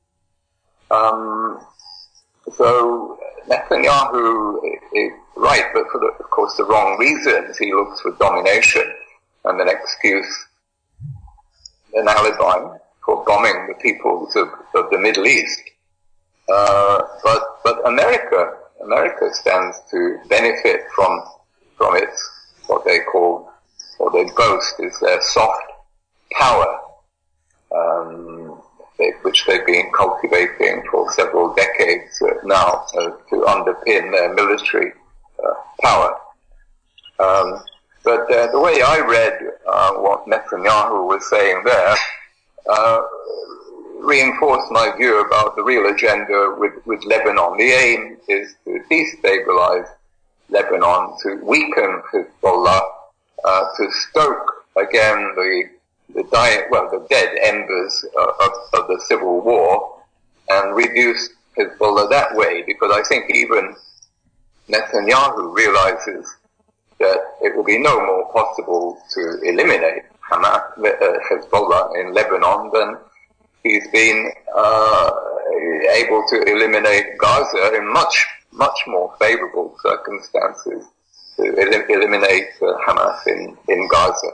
Um, so Netanyahu is right, but for, the, of course, the wrong reasons. He looks for domination and an excuse, an alibi for bombing the peoples of, of the Middle East. Uh, but, but America, America stands to benefit from, from its, what they call, what they boast is their soft power, um, they, which they've been cultivating for several decades uh, now uh, to underpin their military uh, power. Um, but uh, the way I read uh, what Netanyahu was saying there uh, reinforced my view about the real agenda with, with Lebanon. The aim is to destabilize Lebanon, to weaken Hezbollah, uh, to stoke again the the diet, well, the dead embers uh, of, of the civil war, and reduce Hezbollah that way, because I think even Netanyahu realizes that it will be no more possible to eliminate Hamas, uh, Hezbollah in Lebanon than he's been uh, able to eliminate Gaza in much, much more favorable circumstances to el- eliminate uh, Hamas in, in Gaza.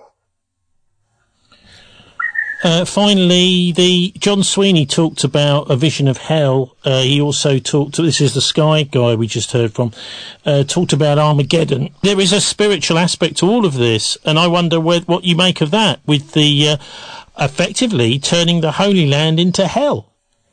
Uh, finally, the John Sweeney talked about a vision of hell. Uh, he also talked, this is the Sky guy we just heard from, uh, talked about Armageddon. There is a spiritual aspect to all of this, and I wonder where, what you make of that, with the uh, effectively turning the Holy Land into hell.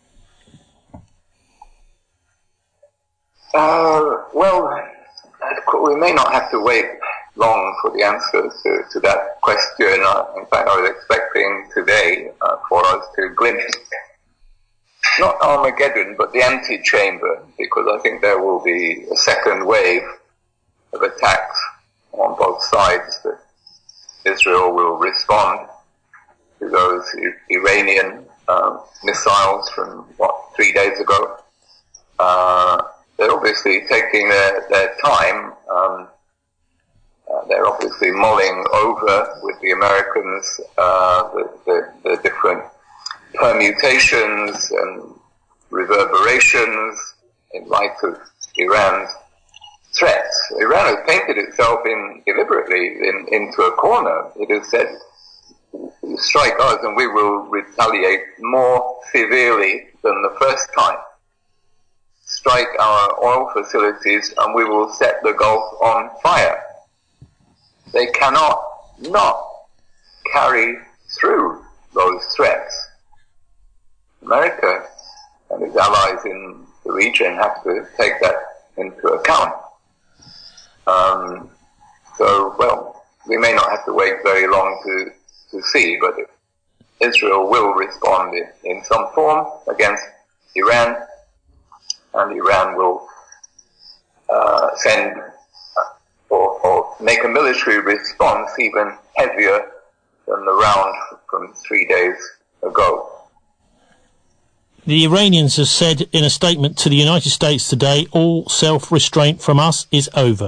Uh, well, we may not have to wait long for the answer to, to that question. Uh, in fact, I was expecting today uh, for us to glimpse not Armageddon, but the antechamber, because I think there will be a second wave of attacks on both sides. That Israel will respond to those I- Iranian uh, missiles from, what, three days ago. Uh, they're obviously taking their, their time. Um, Uh, they're obviously mulling over with the Americans uh, the, the, the different permutations and reverberations in light of Iran's threats. Iran has painted itself in deliberately in, into a corner. It has said, strike us and we will retaliate more severely than the first time. Strike our oil facilities and we will set the Gulf on fire. They cannot not carry through those threats. America and its allies in the region have to take that into account. Um, so, well, we may not have to wait very long to, to see, but Israel will respond in, in some form against Iran, and Iran will uh, send Or, or make a military response even heavier than the round from three days ago. The Iranians have said in a statement to the United States today, all self-restraint from us is over.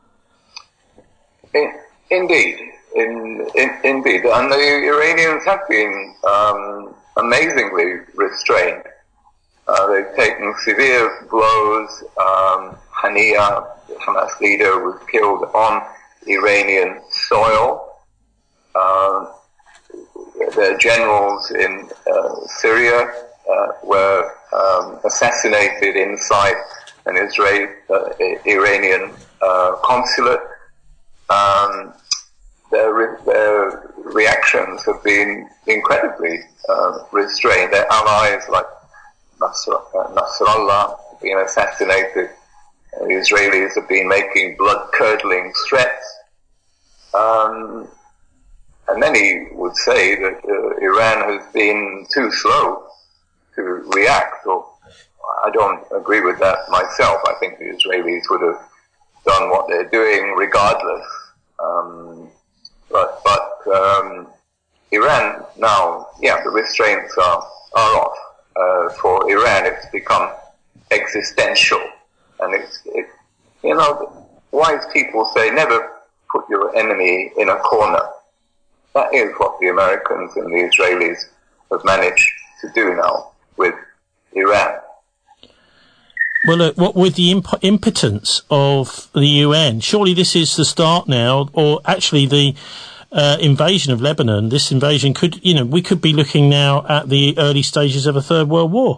In, indeed, in, in, indeed. And the Iranians have been um, amazingly restrained. Uh, they've taken severe blows. Um, Haniya, the Hamas leader, was killed on Iranian soil. Uh, their generals in uh, Syria uh, were um, assassinated inside an Israeli, uh, Iranian uh, consulate. Um, their, re- their reactions have been incredibly uh, restrained. Their allies like Nasr- uh, Nasrallah have been assassinated. The Israelis have been making blood-curdling threats. Um, and many would say that uh, Iran has been too slow to react. Or I don't agree with that myself. I think the Israelis would have done what they're doing regardless. Um, but but um, Iran now, yeah, the restraints are, are off. Uh, for Iran, it's become existential. And it's, it, you know, wise people say never put your enemy in a corner. That is what the Americans and the Israelis have managed to do now with Iran. Well, look, what with the imp- impotence of the U N, surely this is the start now, or actually the uh, invasion of Lebanon, this invasion could, you know, we could be looking now at the early stages of a third world war.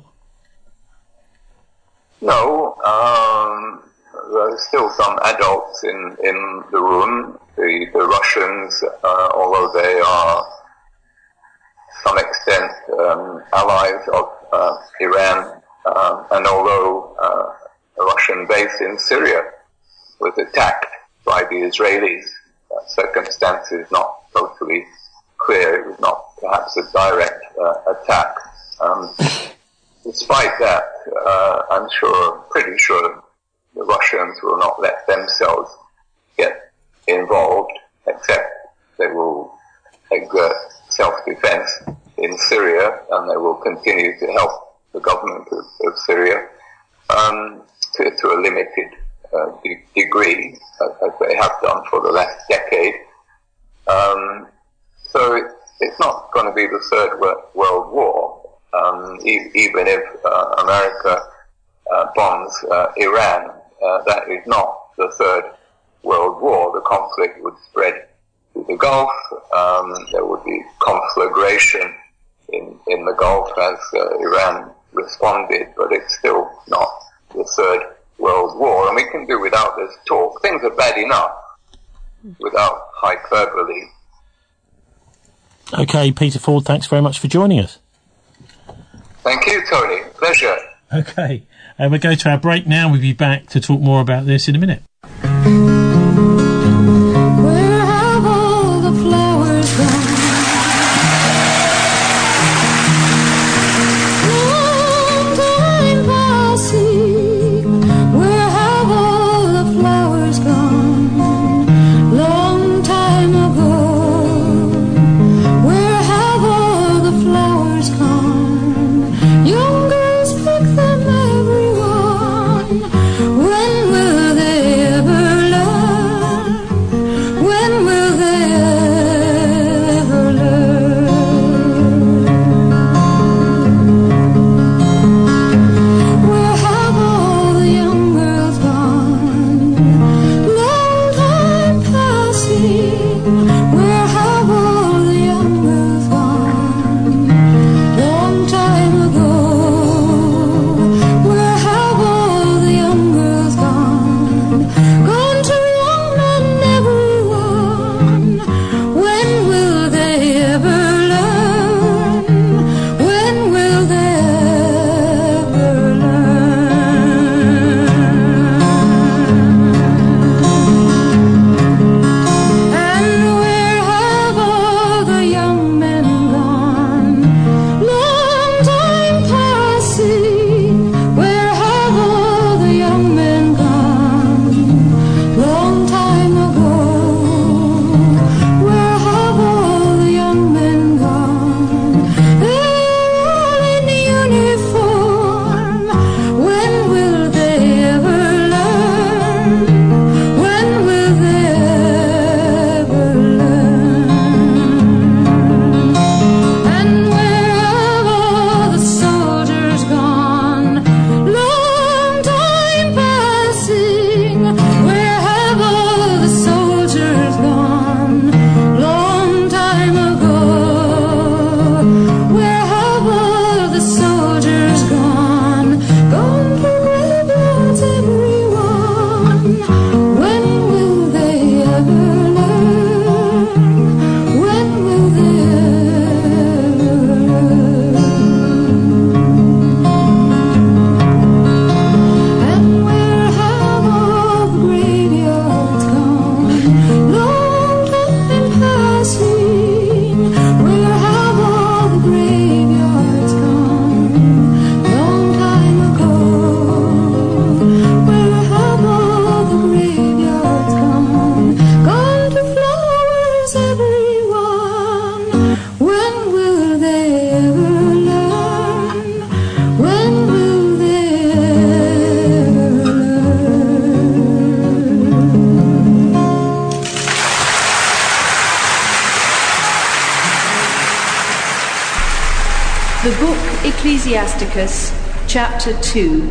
No, um, there's still some adults in, in the room. The, the Russians, uh, although they are to some extent um, allies of uh, Iran, uh, and although uh, a Russian base in Syria was attacked by the Israelis, uh, circumstances not totally clear. It was not perhaps a direct uh, attack. Um, Despite that, uh, I'm sure, pretty sure, the Russians will not let themselves get involved, except they will exert self-defense in Syria, and they will continue to help the government of, of Syria um, to, to a limited uh, de- degree, as, as they have done for the last decade. Um, so it, it's not going to be the Third World War. Um, e- even if uh, America uh, bombs uh, Iran, uh, that is not the Third World War. The conflict would spread to the Gulf. Um, there would be conflagration in, in the Gulf as uh, Iran responded, but it's still not the Third World War. And we can do without this talk. Things are bad enough without hyperbole. Okay, Peter Ford, thanks very much for joining us. Thank you, Tony. Pleasure. Okay, and we'll go to our break now. We'll be back to talk more about this in a minute. Where have all the flowers gone? Long time passing. Where have all the flowers gone? Long time ago. Where have all the flowers gone? Young girls pick them, everyone. When will they ever learn? Ecclesiasticus chapter two.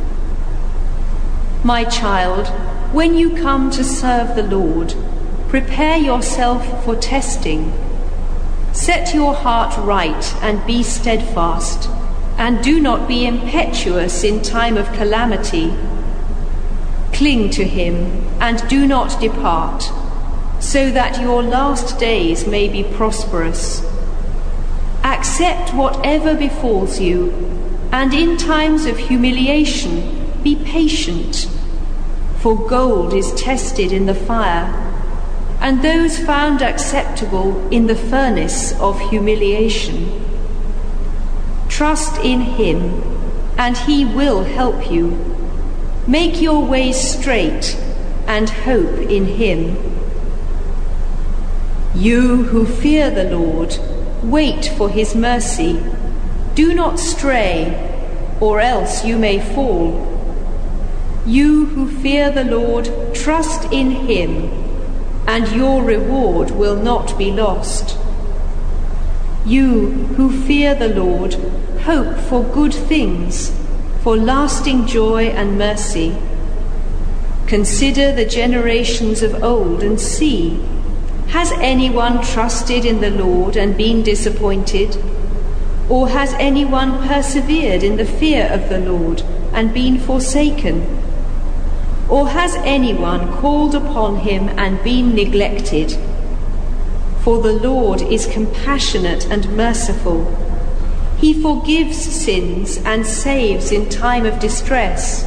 My child, when you come to serve the Lord, prepare yourself for testing. Set your heart right and be steadfast, and do not be impetuous in time of calamity. Cling to him and do not depart, so that your last days may be prosperous. Accept whatever befalls you, and in times of humiliation be patient. For gold is tested in the fire, and those found acceptable in the furnace of humiliation. Trust in him, and he will help you. Make your ways straight, and hope in him. You who fear the Lord, wait for his mercy. Do not stray, or else you may fall. You who fear the Lord, trust in him, and your reward will not be lost. You who fear the Lord, hope for good things, for lasting joy and mercy. Consider the generations of old and see, has anyone trusted in the Lord and been disappointed? Or has anyone persevered in the fear of the Lord and been forsaken? Or has anyone called upon him and been neglected? For the Lord is compassionate and merciful. He forgives sins and saves in time of distress.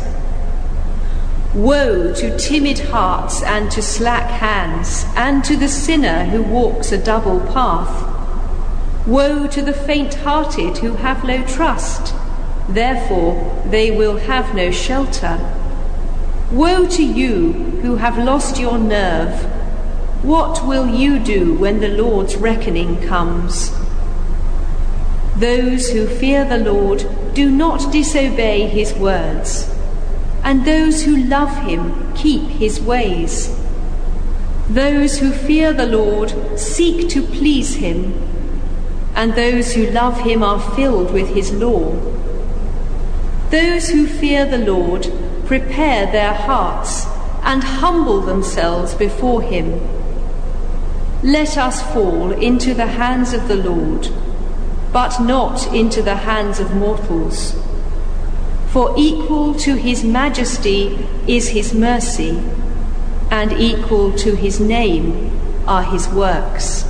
Woe to timid hearts and to slack hands, and to the sinner who walks a double path. Woe to the faint-hearted who have no trust, therefore they will have no shelter. Woe to you who have lost your nerve! What will you do when the Lord's reckoning comes? Those who fear the Lord do not disobey his words, and those who love him keep his ways. Those who fear the Lord seek to please him, and those who love him are filled with his law. Those who fear the Lord prepare their hearts and humble themselves before him. Let us fall into the hands of the Lord, but not into the hands of mortals. For equal to his majesty is his mercy, and equal to his name are his works.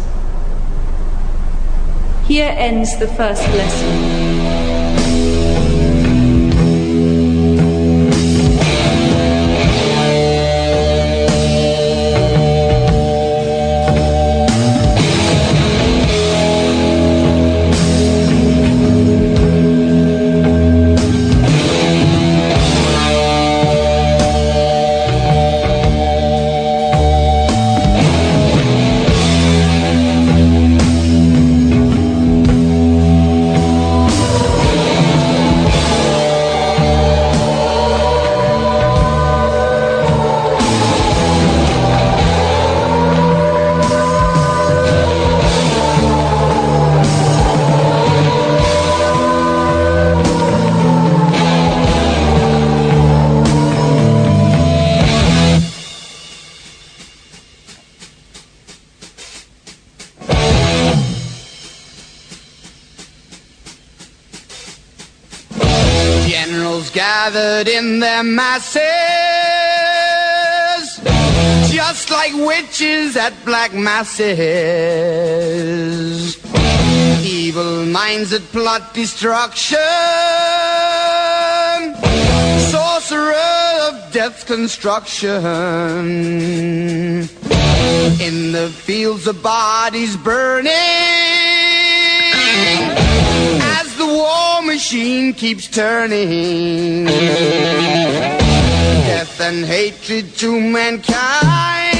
Here ends the first lesson. Gathered in their masses, just like witches at black masses. Evil minds that plot destruction, sorcerer of death's construction. In the fields of bodies burning, as the war machine keeps turning. Death and hatred to mankind,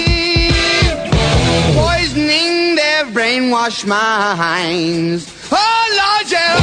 poisoning their brainwashed minds. Oh Lord, yeah.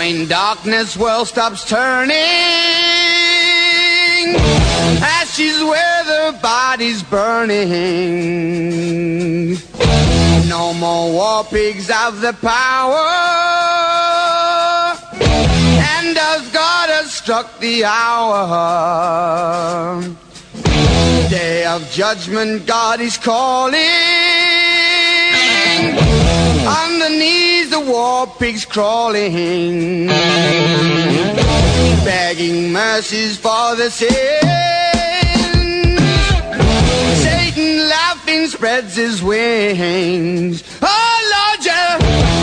in darkness, world stops turning. Ashes where the body's burning. No more war pigs have the power. And as God has struck the hour, day of judgment, God is calling. On the knees, the war pigs crawling, begging mercies for the sins. Satan laughing spreads his wings. Oh Lord, yeah.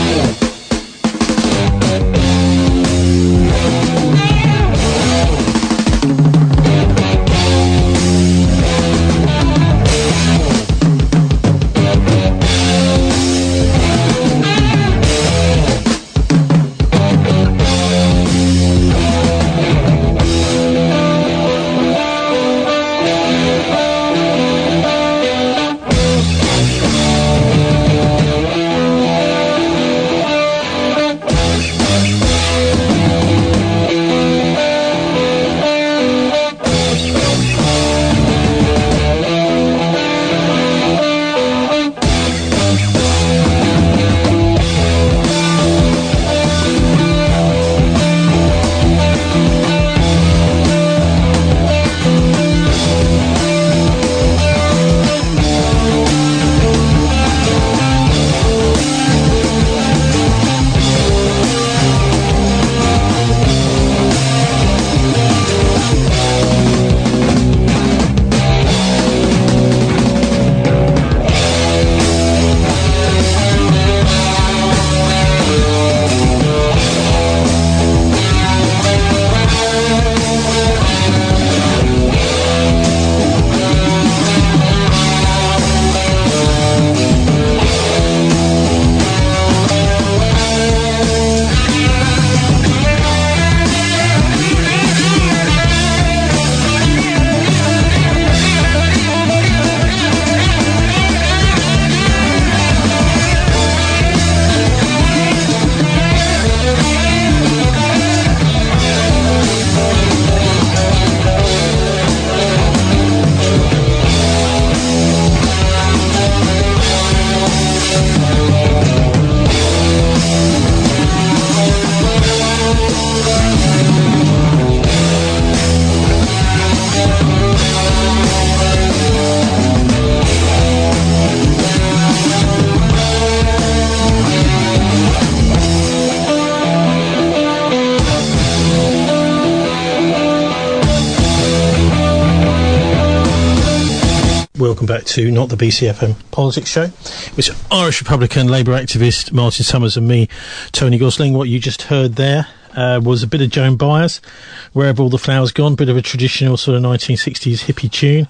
Welcome back to Not the B C F M Politics Show, which Irish Republican Labour activist Martin Summers and me, Tony Gosling. What you just heard there uh, was a bit of Joan Baez, Where Have All the Flowers Gone, bit of a traditional sort of nineteen sixties hippie tune.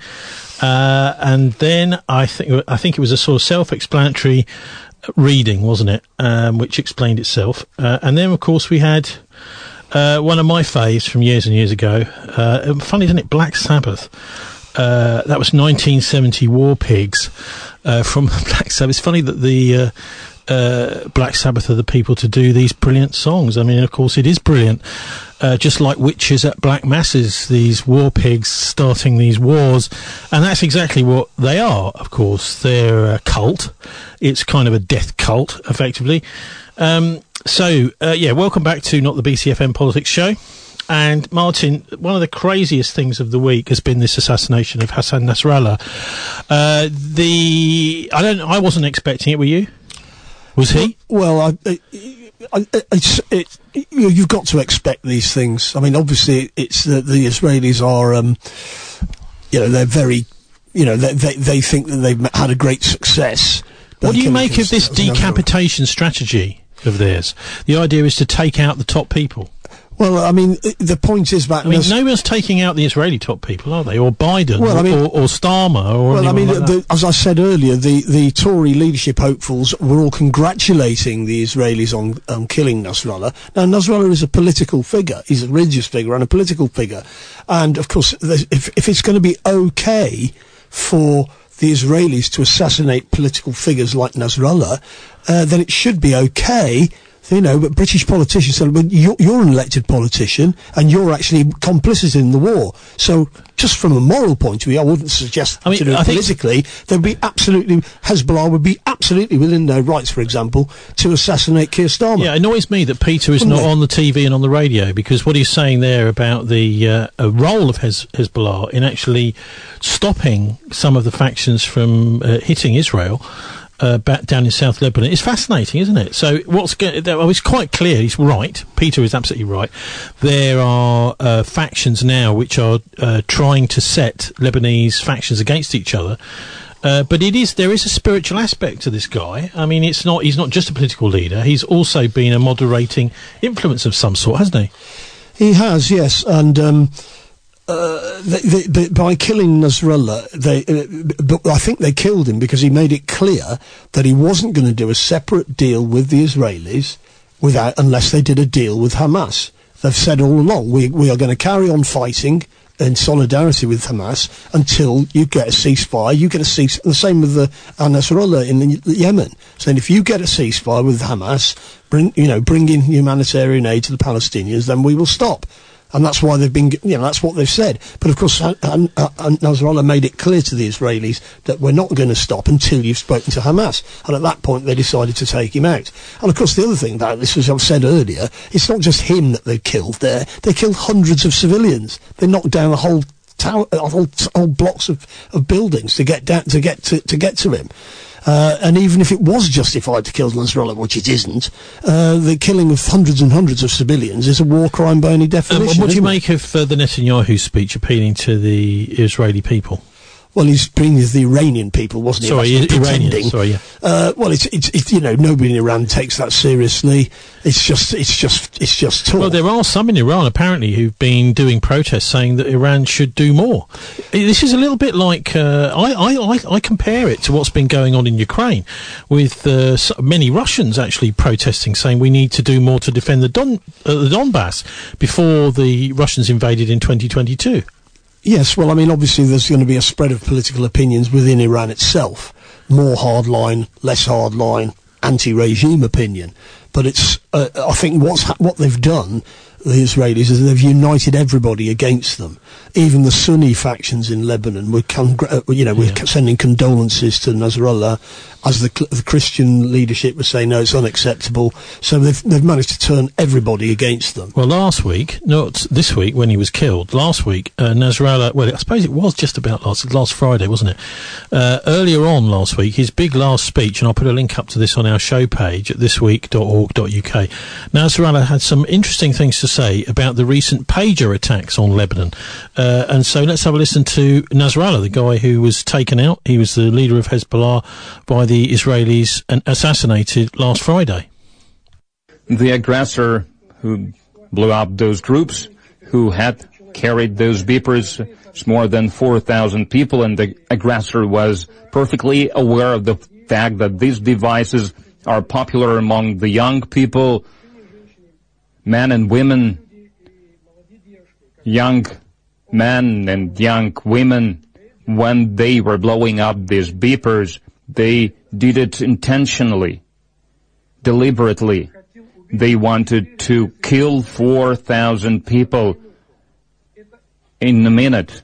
Uh, and then I think I think it was a sort of self-explanatory reading, wasn't it, um, which explained itself. Uh, and then, of course, we had uh, one of my faves from years and years ago. Uh, funny, isn't it? Black Sabbath. Uh, that was nineteen seventy War Pigs uh, from Black Sabbath. It's funny that the uh, uh, Black Sabbath are the people to do these brilliant songs. I mean, of course, it is brilliant. Uh, just like witches at black masses, these war pigs starting these wars. And that's exactly what they are, of course. They're a cult. It's kind of a death cult, effectively. Um, so, uh, yeah, welcome back to Not the B C F M Politics Show. And Martin, one of the craziest things of the week has been this assassination of Hassan Nasrallah. Uh, the I don't, I wasn't expecting it. Were you? Was he? Well, I, I, it's it. You, you've got to expect these things. I mean, obviously, it's the, the Israelis are, um, you know, they're very, you know, they they, they think that they've had a great success. What do you make of this decapitation strategy of theirs? The idea is to take out the top people. Well, I mean, the point is that... I mean, no one's taking out the Israeli top people, are they? Or Biden, well, I mean, or, or Starmer, or Well, I mean, like the, as I said earlier, the, the Tory leadership hopefuls were all congratulating the Israelis on, on killing Nasrallah. Now, Nasrallah is a political figure. He's a religious figure and a political figure. And, of course, if, if it's going to be okay for the Israelis to assassinate political figures like Nasrallah, uh, then it should be okay You know, but British politicians said, well, you're, you're an elected politician and you're actually complicit in the war. So, just from a moral point of view, I wouldn't suggest I mean, to do it I think politically. There'd be absolutely, Hezbollah would be absolutely within their rights, for example, to assassinate Keir Starmer. Yeah, it annoys me that Peter is Wouldn't not they? on the T V and on the radio, because what he's saying there about the uh, uh, role of Hez- Hezbollah in actually stopping some of the factions from uh, hitting Israel uh, back down in South Lebanon is fascinating, isn't it? So what's go- oh, it's quite clear, he's right, Peter is absolutely right. There are uh, factions now which are uh, trying to set Lebanese factions against each other. Uh, but it is there is a spiritual aspect to this guy. I mean, it's not he's not just a political leader. He's also been a moderating influence of some sort, hasn't he? He has, yes, and um, uh, they, they, they, by killing Nasrallah, they, uh, but I think they killed him because he made it clear that he wasn't going to do a separate deal with the Israelis without unless they did a deal with Hamas. They've said all along, we we are going to carry on fighting in solidarity with Hamas until you get a ceasefire. You get a cease. The same with the Al-Nasrallah in the, the Yemen, saying if you get a ceasefire with Hamas, bring you know bring in humanitarian aid to the Palestinians, then we will stop. And that's why they've been, you know, that's what they've said. But of course, uh, uh, uh, Nasrallah made it clear to the Israelis that we're not going to stop until you've spoken to Hamas. And at that point, they decided to take him out. And of course, the other thing that this was I've said earlier, it's not just him that they killed there. They killed hundreds of civilians. They knocked down a whole tower, uh, whole, whole blocks of, of buildings to get down to get to, to get to him. Uh, and even if it was justified to kill Nasrallah, which it isn't, uh, the killing of hundreds and hundreds of civilians is a war crime by any definition. Um, what do you isn't it? make of uh, the Netanyahu speech appealing to the Israeli people? Well, he's bringing the Iranian people, wasn't he? Sorry, That's Iranian. pretending. Sorry, yeah. Uh, well, it's, it's, it's, you know, nobody in Iran takes that seriously. It's just, it's just, it's just talk. Well, there are some in Iran, apparently, who've been doing protests saying that Iran should do more. This is a little bit like, uh, I, I, I, I compare it to what's been going on in Ukraine, with uh, so many Russians actually protesting, saying we need to do more to defend the, Don, uh, the Donbass before the Russians invaded in twenty twenty-two. Yes, well, I mean, obviously there's going to be a spread of political opinions within Iran itself. More hardline, less hardline, anti-regime opinion. But it's, uh, I think what's ha- what they've done, the Israelis, is they've united everybody against them. Even the Sunni factions in Lebanon were, congr- uh, you know, Yeah. we're sending condolences to Nasrallah, as the, cl- the Christian leadership was saying, no, it's unacceptable. So they've, they've managed to turn everybody against them. Well, last week, not this week when he was killed, last week, uh, Nasrallah, well, I suppose it was just about last, last Friday, wasn't it? Uh, earlier on last week, his big last speech, and I'll put a link up to this on our show page at this week dot org dot U K. Nasrallah had some interesting things to say about the recent pager attacks on Lebanon. Uh, and so let's have a listen to Nasrallah, the guy who was taken out. He was the leader of Hezbollah by the Israelis and assassinated last Friday. The aggressor who blew up those groups, who had carried those beepers, it's more than four thousand people, and the aggressor was perfectly aware of the fact that these devices are popular among the young people, men and women, young men and young women. When they were blowing up these beepers, they did it intentionally, deliberately. They wanted to kill four thousand people in a minute.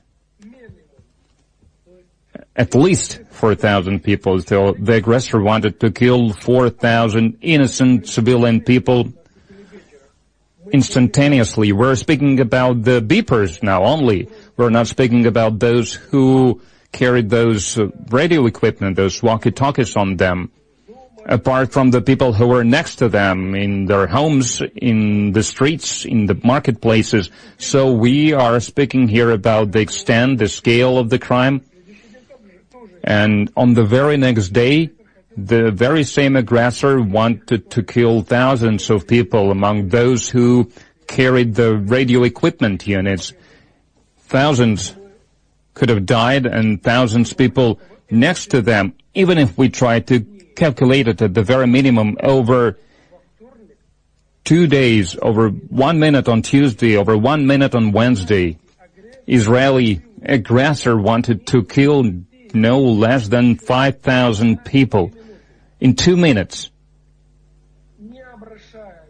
At least four thousand people. So the aggressor wanted to kill four thousand innocent civilian people instantaneously. We're speaking about the beepers now only. We're not speaking about those who carried those uh, radio equipment, those walkie-talkies on them. Apart from the people who were next to them in their homes, in the streets, in the marketplaces. So we are speaking here about the extent, the scale of the crime. And on the very next day, the very same aggressor wanted to kill thousands of people among those who carried the radio equipment units. Thousands could have died, and thousands of people next to them, even if we try to calculate it at the very minimum over two days, over one minute on Tuesday, over one minute on Wednesday. Israeli aggressor wanted to kill no less than five thousand people in two minutes.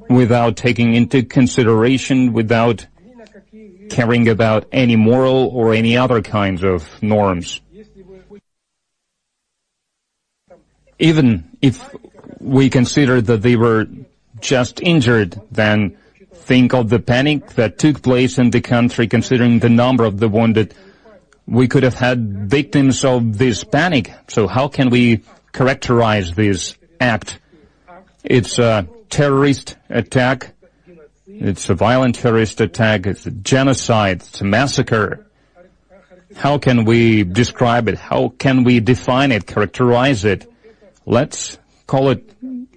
without taking into consideration, without caring about any moral or any other kinds of norms. Even if we consider that they were just injured, then think of the panic that took place in the country, considering the number of the wounded. We could have had victims of this panic. So how can we characterize this act? It's a terrorist attack. It's a violent terrorist attack. It's a genocide. It's a massacre. How can we describe it? How can we define it, characterize it? Let's call it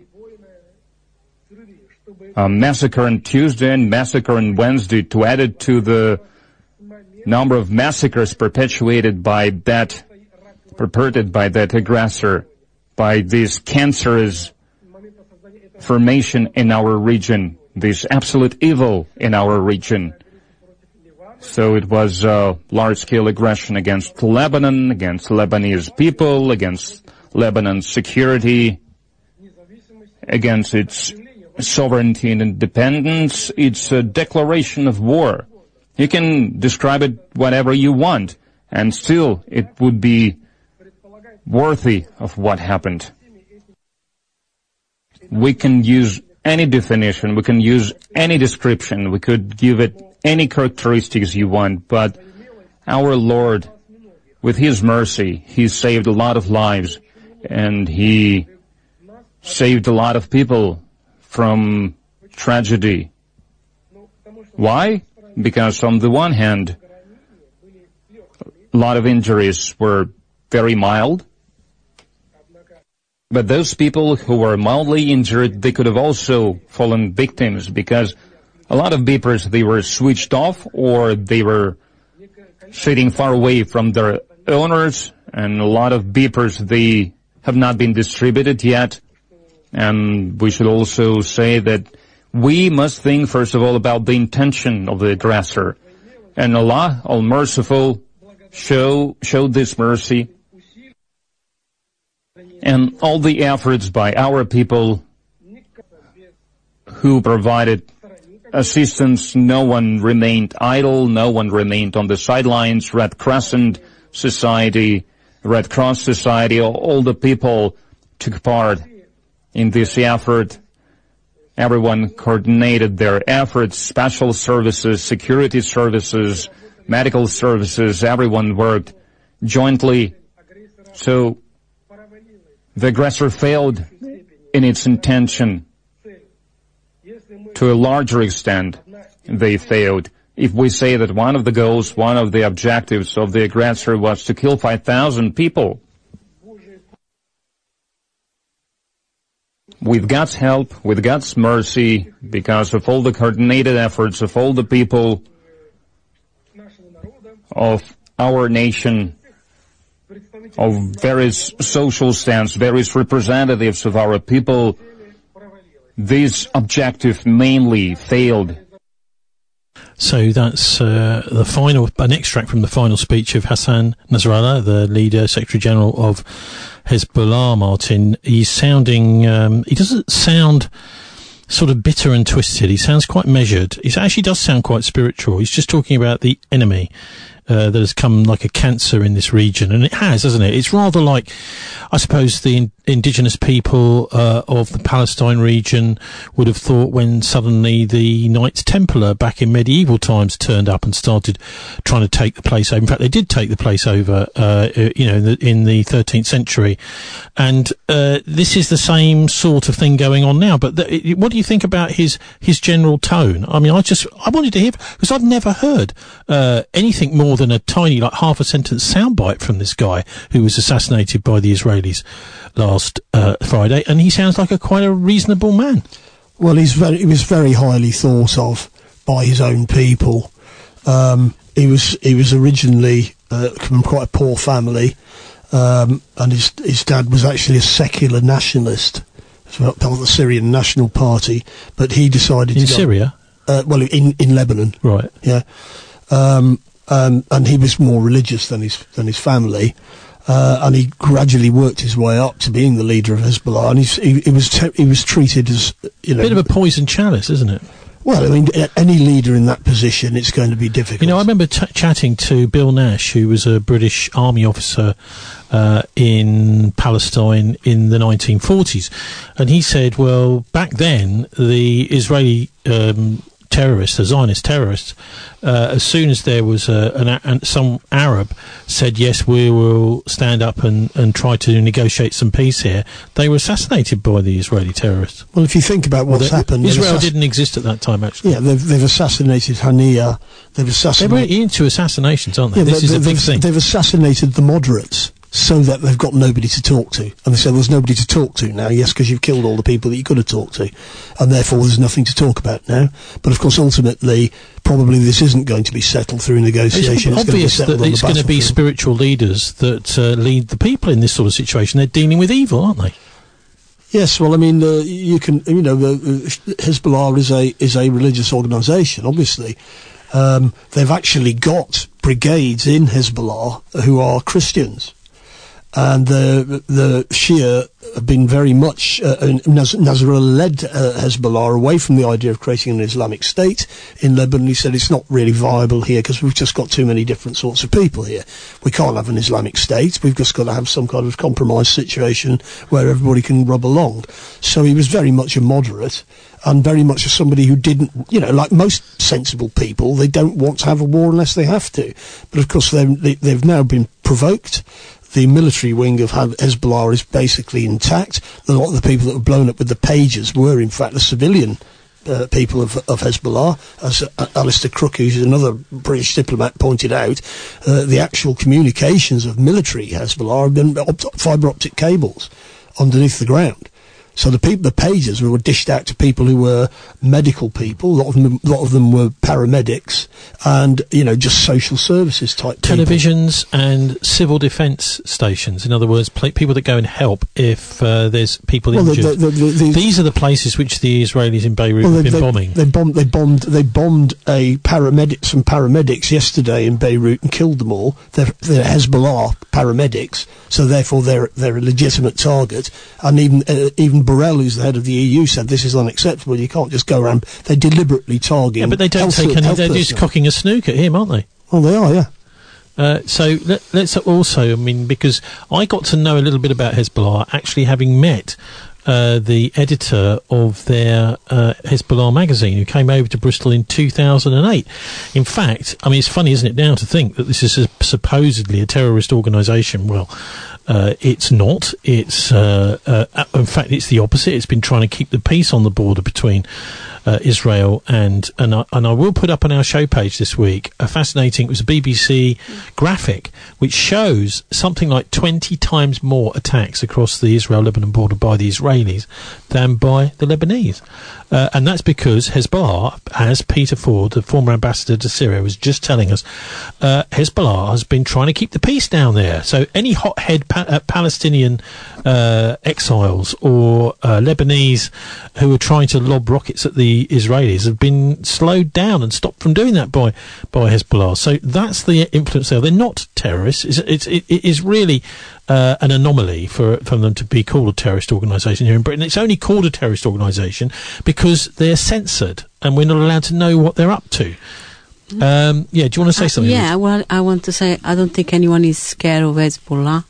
a massacre on Tuesday and massacre on Wednesday, to add it to the number of massacres perpetuated by that, perpetrated by that aggressor, by this cancerous formation in our region, this absolute evil in our region. So it was a large-scale aggression against Lebanon, against Lebanese people, against Lebanon's security, against its sovereignty and independence. It's a declaration of war. You can describe it whatever you want, and still it would be worthy of what happened. We can use any definition, we can use any description, we could give it any characteristics you want, but our Lord, with His mercy, He saved a lot of lives, and He saved a lot of people from tragedy. Why? Because on the one hand, a lot of injuries were very mild, but those people who were mildly injured, they could have also fallen victims, because a lot of beepers, they were switched off, or they were sitting far away from their owners, and a lot of beepers, they have not been distributed yet. And we should also say that we must think, first of all, about the intention of the aggressor. And Allah, all-merciful, show, showed this mercy. And all the efforts by our people who provided assistance, no one remained idle, no one remained on the sidelines. Red Crescent Society, Red Cross Society, all the people took part in this effort. Everyone coordinated their efforts, special services, security services, medical services, everyone worked jointly. So the aggressor failed in its intention. To a larger extent, they failed. If we say that one of the goals, one of the objectives of the aggressor was to kill five thousand people, with God's help, with God's mercy, because of all the coordinated efforts of all the people of our nation, of various social stands, various representatives of our people, this objective mainly failed. So that's uh, the final, an extract from the final speech of Hassan Nasrallah, the leader, Secretary General of Hezbollah, Martin. He's sounding, um, he doesn't sound sort of bitter and twisted. He sounds quite measured. He actually does sound quite spiritual. He's just talking about the enemy uh, that has come like a cancer in this region. And it has, hasn't it? It's rather like, I suppose, the in- indigenous people uh, of the Palestine region would have thought when suddenly the Knights Templar back in medieval times turned up and started trying to take the place over. In fact, they did take the place over, uh, you know, in the, in the thirteenth century. And uh, this is the same sort of thing going on now. But the, what do you think about his his general tone? I mean, I just I wanted to hear, because I've never heard uh, anything more than a tiny, like half a sentence soundbite from this guy who was assassinated by the Israelis last uh, Friday, and he sounds like a quite a reasonable man. Well, he's very, he was very highly thought of by his own people. Um, he was he was originally uh, from quite a poor family, um, and his his dad was actually a secular nationalist, part of the Syrian National Party, but he decided in to Syria. Go, uh, well, in in Lebanon, right? Yeah, um, um, and he was more religious than his than his family. Uh, and he gradually worked his way up to being the leader of Hezbollah, and he's, he, he was te- he was treated as, you know, bit of a poison chalice, isn't it? Well, I mean, any leader in that position, it's going to be difficult. You know, I remember t- chatting to Bill Nash, who was a British Army officer uh, in Palestine in the nineteen forties, and he said, well, back then, the Israeli um, terrorists, the Zionist terrorists, uh, as soon as there was a, an, an, some Arab said, yes, we will stand up and, and try to negotiate some peace here, they were assassinated by the Israeli terrorists. Well, if you think about what's well, happened... Israel assass- didn't exist at that time, actually. Yeah, they've, they've assassinated Haniya, they've assassinated... They were into assassinations, aren't they? Yeah, this they, is a big they've, thing. They've assassinated the moderates, so that they've got nobody to talk to. And they say, there's nobody to talk to now, yes, because you've killed all the people that you could have talked to. And therefore there's nothing to talk about now. But of course, ultimately, probably this isn't going to be settled through negotiation. It's, it's obvious that it's going to be spiritual leaders that uh, lead the people in this sort of situation. They're dealing with evil, aren't they? Yes, well, I mean, uh, you can, you know, uh, Hezbollah is a, is a religious organisation, obviously. Um, they've actually got brigades in Hezbollah who are Christians. And the the Shia have been very much, uh, Nas- Nasrallah led uh, Hezbollah away from the idea of creating an Islamic State in Lebanon. He said it's not really viable here because we've just got too many different sorts of people here. We can't have an Islamic State. We've just got to have some kind of compromise situation where everybody can rub along. So he was very much a moderate and very much somebody who didn't, you know, like most sensible people, they don't want to have a war unless they have to. But of course, they, they've now been provoked. The military wing of Hezbollah is basically intact. A lot of the people that were blown up with the pages were, in fact, the civilian uh, people of, of Hezbollah. As uh, Alistair Crook, who's another British diplomat, pointed out, uh, the actual communications of military Hezbollah have been opt- fibre optic cables underneath the ground. So the people, the pages were dished out to people who were medical people. A lot of them, a lot of them were paramedics, and you know, just social services type televisions people. And civil defence stations. In other words, pl- people that go and help if uh, there's people well, injured. The, the, the, the, These are the places which the Israelis in Beirut well, have been they, bombing. They bombed. They bombed. They bombed a paramedic, some paramedics yesterday in Beirut and killed them all. They're, they're Hezbollah paramedics, so therefore they're they're a legitimate target. And even uh, even Borrell, who's the head of the E U, said this is unacceptable. You can't just go around. They're deliberately targeting. Yeah, but they don't take any. They're just cocking a snook at him, aren't they? Well, they are, yeah. Uh, so let, let's also, I mean, because I got to know a little bit about Hezbollah actually having met uh, the editor of their uh, Hezbollah magazine, who came over to Bristol in two thousand eight. In fact, I mean, it's funny, isn't it, now to think that this is a, supposedly a terrorist organisation. Well, uh, it's not. It's, uh, uh, in fact, it's the opposite. It's been trying to keep the peace on the border between Uh, Israel and and I, and I will put up on our show page this week a fascinating, it was a B B C graphic which shows something like twenty times more attacks across the Israel-Lebanon border by the Israelis than by the Lebanese. Uh, and that's because Hezbollah, as Peter Ford, the former ambassador to Syria, was just telling us, uh, Hezbollah has been trying to keep the peace down there. So any hothead pa- uh, Palestinian uh, exiles or uh, Lebanese who are trying to lob rockets at the Israelis have been slowed down and stopped from doing that by by Hezbollah. So that's the influence there. They're not terrorists. It's, it's, it, it is really uh, an anomaly for, for them to be called a terrorist organisation here in Britain. It's only called a terrorist organisation because they're censored and we're not allowed to know what they're up to. Um, yeah, do you want to say uh, something? Yeah, well, I want to say I don't think anyone is scared of Hezbollah,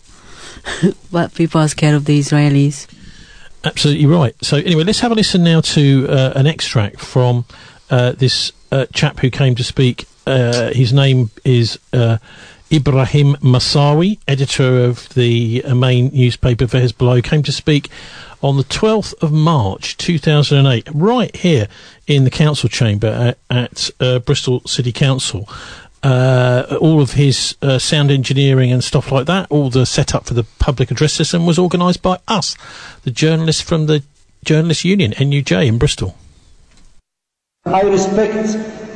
but people are scared of the Israelis. Absolutely right. So anyway, let's have a listen now to uh, an extract from uh, this uh, chap who came to speak. Uh, his name is uh, Ibrahim Masawi, editor of the uh, main newspaper for Hezbollah, who came to speak on the twelfth of March two thousand eight, right here in the council chamber at, at uh, Bristol City Council. Uh, all of his uh, sound engineering and stuff like that, all the setup for the public address system was organised by us, the journalists from the Journalists Union, N U J, in Bristol. I respect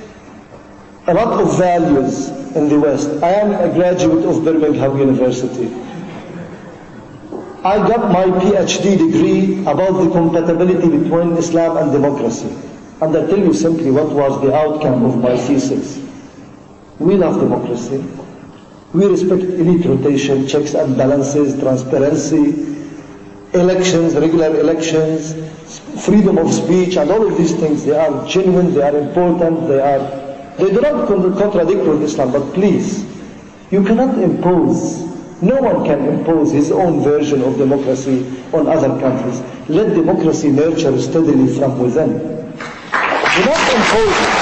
a lot of values in the West. I am a graduate of Birmingham University. I got my PhD degree about the compatibility between Islam and democracy. And I tell you simply what was the outcome of my thesis. We love democracy. We respect elite rotation, checks and balances, transparency, elections, regular elections, freedom of speech, and all of these things. They are genuine, they are important, they are, they do not con- contradict with Islam, but please, you cannot impose, no one can impose his own version of democracy on other countries. Let democracy nurture steadily from within. Do not impose it.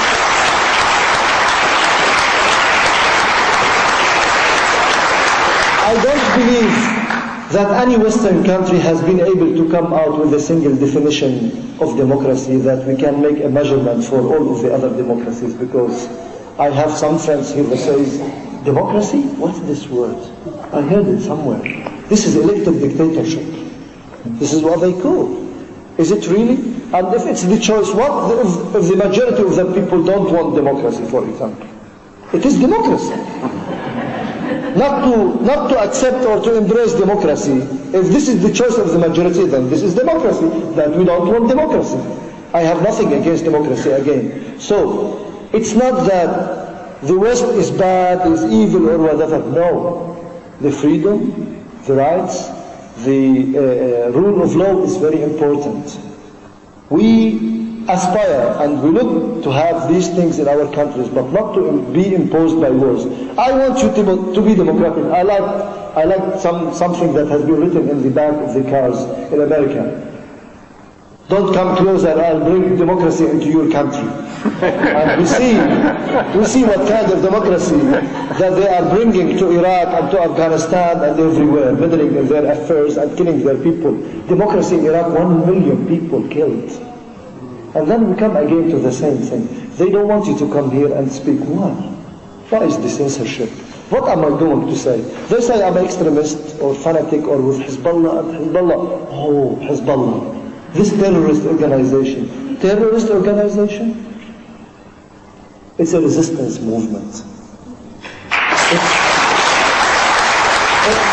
I don't believe that any Western country has been able to come out with a single definition of democracy that we can make a measurement for all of the other democracies, because I have some friends here that says, democracy? What's this word? I heard it somewhere. This is elected dictatorship. This is what they call. Is it really? And if it's the choice, what if, if the majority of the people don't want democracy, for example? It is democracy. Not to, not to accept or to embrace democracy. If this is the choice of the majority, then this is democracy. That we don't want democracy. I have nothing against democracy again. So, it's not that the West is bad, is evil or whatever. No. The freedom, the rights, the uh, uh, rule of law is very important. We aspire and we look to have these things in our countries, but not to be imposed by wars. I want you to, to be democratic. I like, I like some, something that has been written in the back of the cars in America. Don't come closer, I'll bring democracy into your country. And we see, we see what kind of democracy that they are bringing to Iraq and to Afghanistan and everywhere, meddling in their affairs and killing their people. Democracy in Iraq, one million people killed. And then we come again to the same thing. They don't want you to come here and speak. Why? Why is the censorship? What am I going to say? They say I'm extremist or fanatic or with Hezbollah and Hezbollah. Oh, Hezbollah. This terrorist organization. Terrorist organization? It's a resistance movement. It's, it's,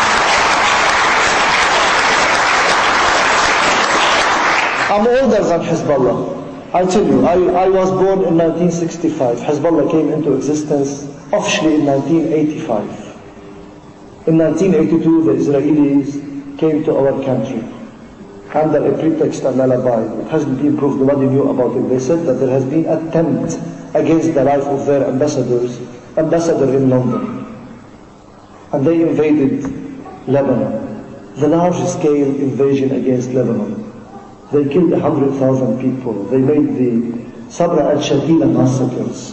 I'm older than Hezbollah. I tell you, I, I was born in nineteen sixty-five. Hezbollah came into existence officially in nineteen eighty-five. In nineteen eighty-two, the Israelis came to our country under a pretext and alibi. It hasn't been proved, nobody knew about it. They said that there has been an attempt against the life of their ambassadors, ambassador in London. And they invaded Lebanon. The large-scale invasion against Lebanon. They killed one hundred thousand people. They made the Sabra al-Shatila massacres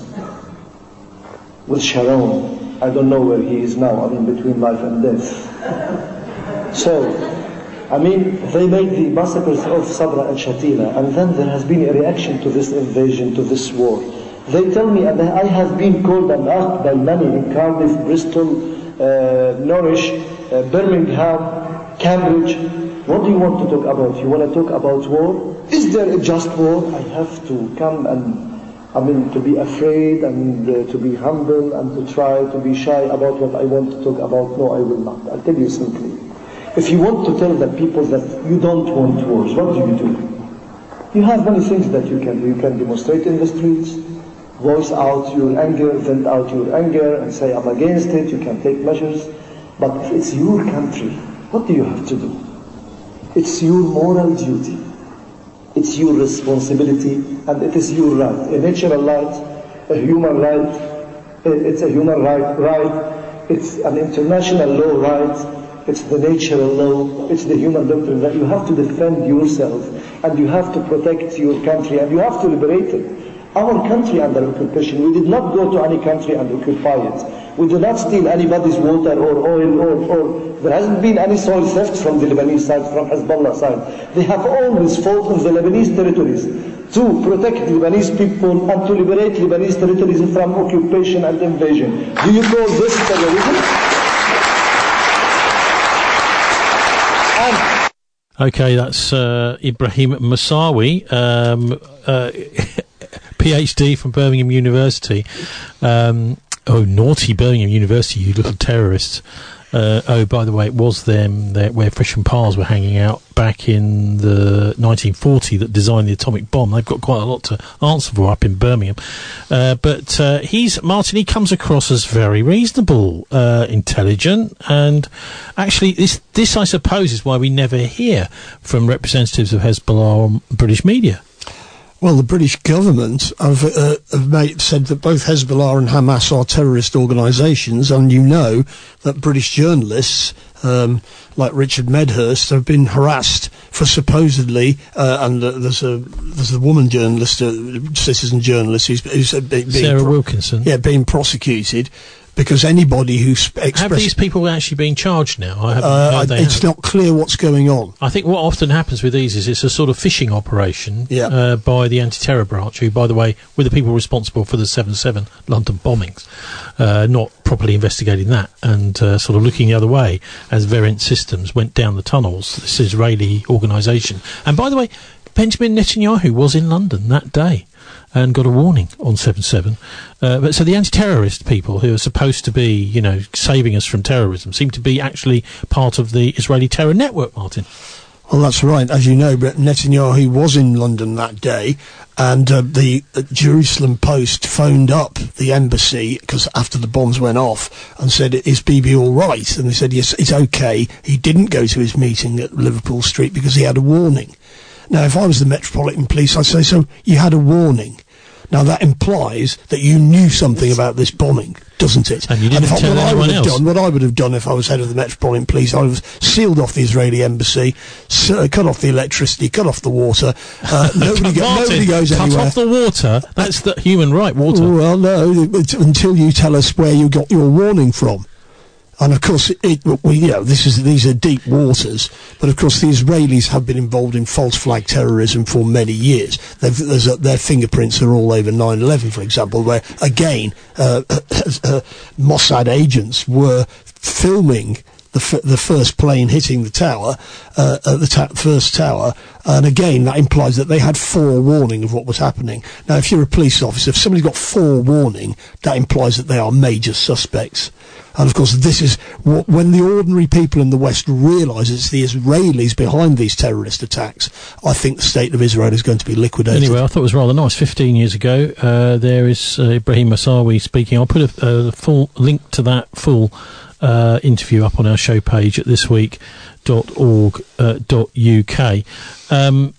with Sharon. I don't know where he is now, I mean between life and death. So, I mean, they made the massacres of Sabra al-Shatila, and then there has been a reaction to this invasion, to this war. They tell me, and I have been called and asked by many in Cardiff, Bristol, uh, Norwich, uh, Birmingham, Cambridge, what do you want to talk about? You want to talk about war? Is there a just war? I have to come and, I mean, to be afraid and uh, to be humble and to try to be shy about what I want to talk about. No, I will not. I'll tell you simply. If you want to tell the people that you don't want wars, what do you do? You have many things that you can do. You can demonstrate in the streets, voice out your anger, vent out your anger and say, I'm against it. You can take measures. But if it's your country, what do you have to do? It's your moral duty. It's your responsibility, and it is your right. A natural right, a human right, it's a human right, right. It's an international law right. It's the natural law. It's the human doctrine that you have to defend yourself, and you have to protect your country, and you have to liberate it. Our country under occupation, we did not go to any country and occupy it. We did not steal anybody's water or oil or, or there hasn't been any soil theft from the Lebanese side, from Hezbollah side. They have always fought on the Lebanese territories to protect the Lebanese people and to liberate Lebanese territories from occupation and invasion. Do you call this terrorism? And okay, that's uh, Ibrahim Moussaoui, um, uh, PhD from Birmingham University. Um, oh, naughty Birmingham University, you little terrorists. Uh, oh, by the way, it was them that, where Frisch and Pars were hanging out back in the nineteen forty that designed the atomic bomb. They've got quite a lot to answer for up in Birmingham. Uh, but uh, he's, Martin, he comes across as very reasonable, uh, intelligent, and actually this, this, I suppose, is why we never hear from representatives of Hezbollah on British media. Well, the British government have, uh, have made, said that both Hezbollah and Hamas are terrorist organisations, and you know that British journalists, um, like Richard Medhurst, have been harassed for supposedly, uh, and uh, there's a there's a woman journalist, a citizen journalist, who's, who's uh, be, being Sarah pro- Wilkinson, yeah, being prosecuted. Because anybody who sp- expresses... Have these people actually been charged now? I haven't uh, heard they It's have. not clear what's going on. I think what often happens with these is it's a sort of phishing operation yeah. uh, by the anti-terror branch, who, by the way, were the people responsible for the seven seven London bombings, uh, not properly investigating that and uh, sort of looking the other way as Variant Systems went down the tunnels, this Israeli organisation. And by the way, Benjamin Netanyahu was in London that day and got a warning on seven seven. Uh, but so the anti-terrorist people who are supposed to be, you know, saving us from terrorism seem to be actually part of the Israeli terror network, Martin. Well, that's right. As you know, Netanyahu was in London that day, and uh, the uh, Jerusalem Post phoned up the embassy, because after the bombs went off, and said, is Bibi all right? And they said, yes, it's okay. He didn't go to his meeting at Liverpool Street because he had a warning. Now, if I was the Metropolitan Police, I'd say, so you had a warning. Now, that implies that you knew something about this bombing, doesn't it? And you didn't and if tell I, what anyone I would have else. Done, what I would have done if I was head of the Metropolitan Police, I would have sealed off the Israeli embassy, s- uh, cut off the electricity, cut off the water. Uh, nobody, go, Martin, nobody goes cut anywhere. Cut off the water? That's the human right, water. Oh, well, no, it, until you tell us where you got your warning from. And of course, it, it, we, you know, this is these are deep waters. But of course, the Israelis have been involved in false flag terrorism for many years. They've, there's a, their fingerprints are all over nine eleven, for example, where again uh, uh, uh, Mossad agents were filming the f- the first plane hitting the tower, uh, uh, the ta- first tower. And again, that implies that they had forewarning of what was happening. Now, if you're a police officer, if somebody's got forewarning, that implies that they are major suspects. And of course, this is what, when the ordinary people in the West realise it's the Israelis behind these terrorist attacks, I think the state of Israel is going to be liquidated. Anyway, I thought it was rather nice. Fifteen years ago, uh, there is uh, Ibrahim Massawi speaking. I'll put a, a full link to that full uh, interview up on our show page at this week dot org dot U K. Um,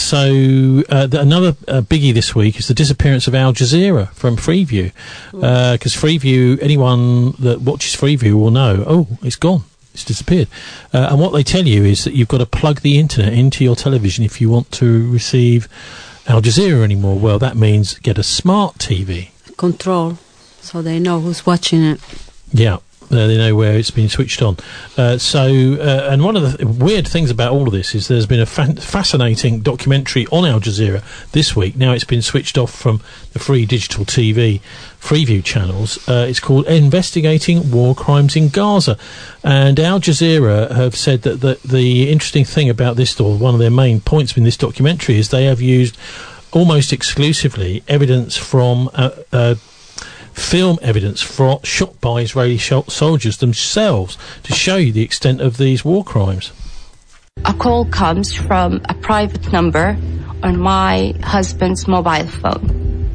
So uh, the, another uh, biggie this week is the disappearance of Al Jazeera from Freeview, because uh, Freeview, anyone that watches Freeview will know, oh, it's gone, it's disappeared. Uh, and what they tell you is that you've got to plug the internet into your television if you want to receive Al Jazeera anymore. Well, that means get a smart T V. Control, so they know who's watching it. Yeah. Uh, they know where it's been switched on. Uh, so, uh, and one of the th- weird things about all of this is there's been a fa- fascinating documentary on Al Jazeera this week. Now it's been switched off from the free digital T V Freeview channels. Uh, it's called Investigating War Crimes in Gaza. And Al Jazeera have said that the, the interesting thing about this, or one of their main points in this documentary, is they have used almost exclusively evidence from uh, uh, film evidence for, shot by Israeli sh- soldiers themselves to show you the extent of these war crimes. A call comes from a private number on my husband's mobile phone.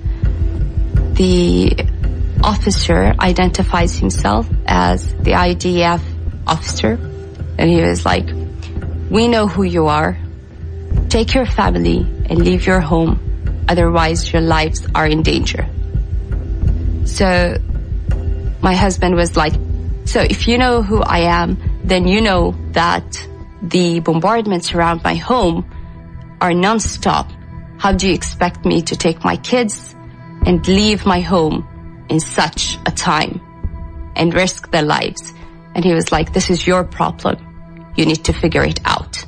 The officer identifies himself as the I D F officer, and he was like, "We know who you are. Take your family and leave your home, otherwise your lives are in danger." So my husband was like, so if you know who I am, then you know that the bombardments around my home are non-stop. How do you expect me to take my kids and leave my home in such a time and risk their lives? And he was like, this is your problem. You need to figure it out.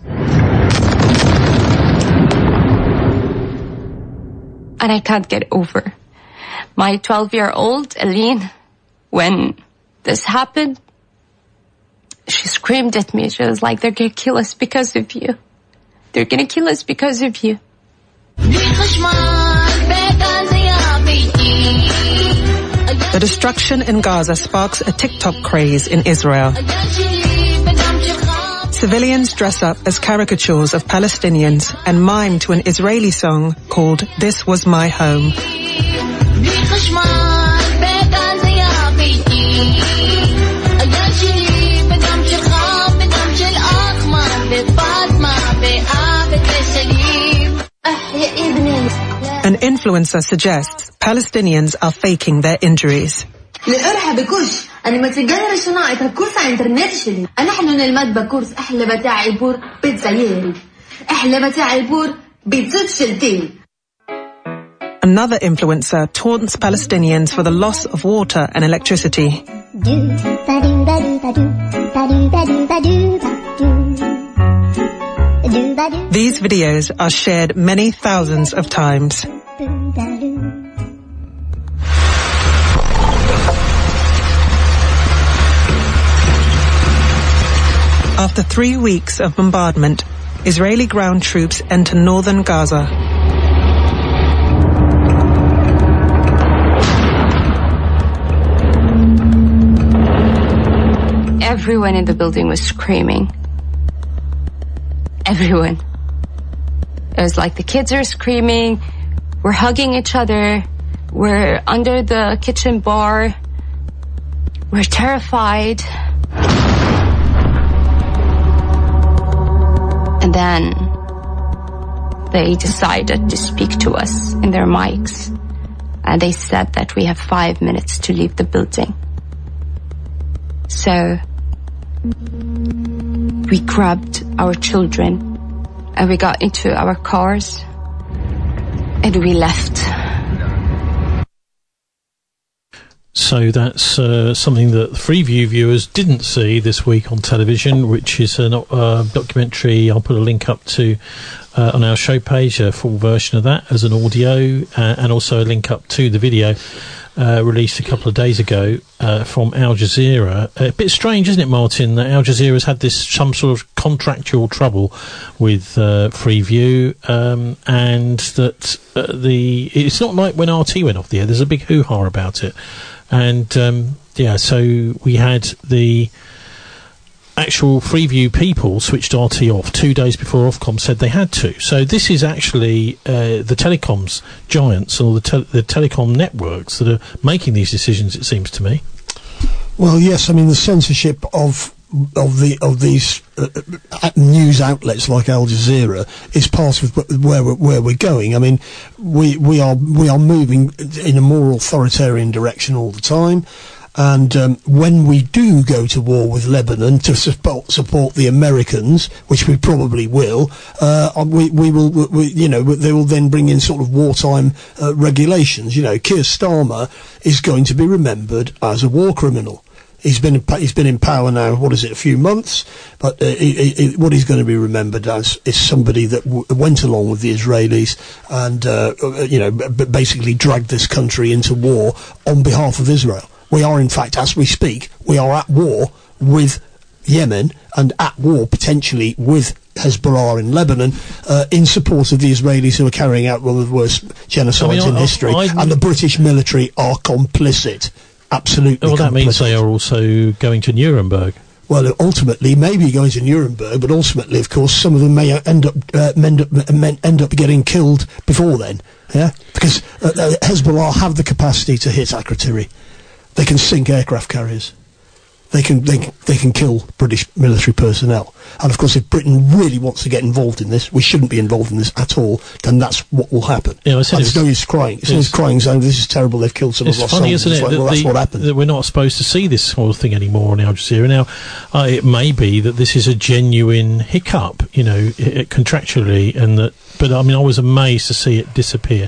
And I can't get over my twelve-year-old, Aline, when this happened, she screamed at me. She was like, they're going to kill us because of you. They're going to kill us because of you. The destruction in Gaza sparks a TikTok craze in Israel. Civilians dress up as caricatures of Palestinians and mime to an Israeli song called This Was My Home. An influencer suggests Palestinians are faking their injuries. القرحة بكرش أنا متجاهر صناعة الكورس على الإنترنت شلي أنا حنون الماد بكورس أحلى بتاع البور بيتزا ياري أحلى بتاع البور بيتزا شلتين. Another influencer taunts Palestinians for the loss of water and electricity. These videos are shared many thousands of times. After three weeks of bombardment, Israeli ground troops enter northern Gaza. Everyone in the building was screaming. Everyone. It was like the kids are screaming, we're hugging each other, we're under the kitchen bar, we're terrified. And then they decided to speak to us in their mics. And they said that we have five minutes to leave the building. So we grabbed our children and we got into our cars and we left. So that's uh, something that Freeview viewers didn't see this week on television, which is a uh, documentary I'll put a link up to uh, on our show page, a full version of that as an audio, uh, and also a link up to the video uh, released a couple of days ago uh, from Al Jazeera. A bit strange, isn't it, Martin, that Al Jazeera's had this some sort of contractual trouble with uh, Freeview, um, and that uh, the it's not like when R T went off the air. There's a big hoo-ha about it. And, um, yeah, so we had the actual Freeview people switched R T off two days before Ofcom said they had to. So this is actually uh, the telecoms giants or the, te- the telecom networks that are making these decisions, it seems to me. Well, yes, I mean, the censorship of of the of these uh, news outlets like Al Jazeera is part of where we're, where we're going. I mean, we we are we are moving in a more authoritarian direction all the time, and um, when we do go to war with Lebanon to support support the Americans, which we probably will, uh, we we will we, you know they will then bring in sort of wartime uh, regulations. You know, Keir Starmer is going to be remembered as a war criminal. He's been in, he's been in power now. What is it? A few months, but uh, he, he, what he's going to be remembered as is somebody that w- went along with the Israelis and uh, you know b- basically dragged this country into war on behalf of Israel. We are, in fact, as we speak, we are at war with Yemen and at war potentially with Hezbollah in Lebanon uh, in support of the Israelis who are carrying out one of the worst genocides I mean, in I, history, I, I, and the British military are complicit. Absolutely. Well, that complicit. means they are also going to Nuremberg. Well, ultimately, maybe going to Nuremberg, but ultimately, of course, some of them may end up uh, end up end up getting killed before then. Yeah, because uh, uh, Hezbollah have the capacity to hit Akrotiri. They can sink aircraft carriers. They can they they can kill British military personnel. And of course, if Britain really wants to get involved in this, we shouldn't be involved in this at all. Then that's what will happen. Yeah, I said and there's no use crying. It's, it's crying, saying this is terrible. They've killed some of our funny, soldiers. Isn't it, it's like, that well, the, that's what happened. That we're not supposed to see this sort of thing anymore on Al Jazeera. Now, uh, it may be that this is a genuine hiccup, you know, it, it, contractually, and that. But I mean, I was amazed to see it disappear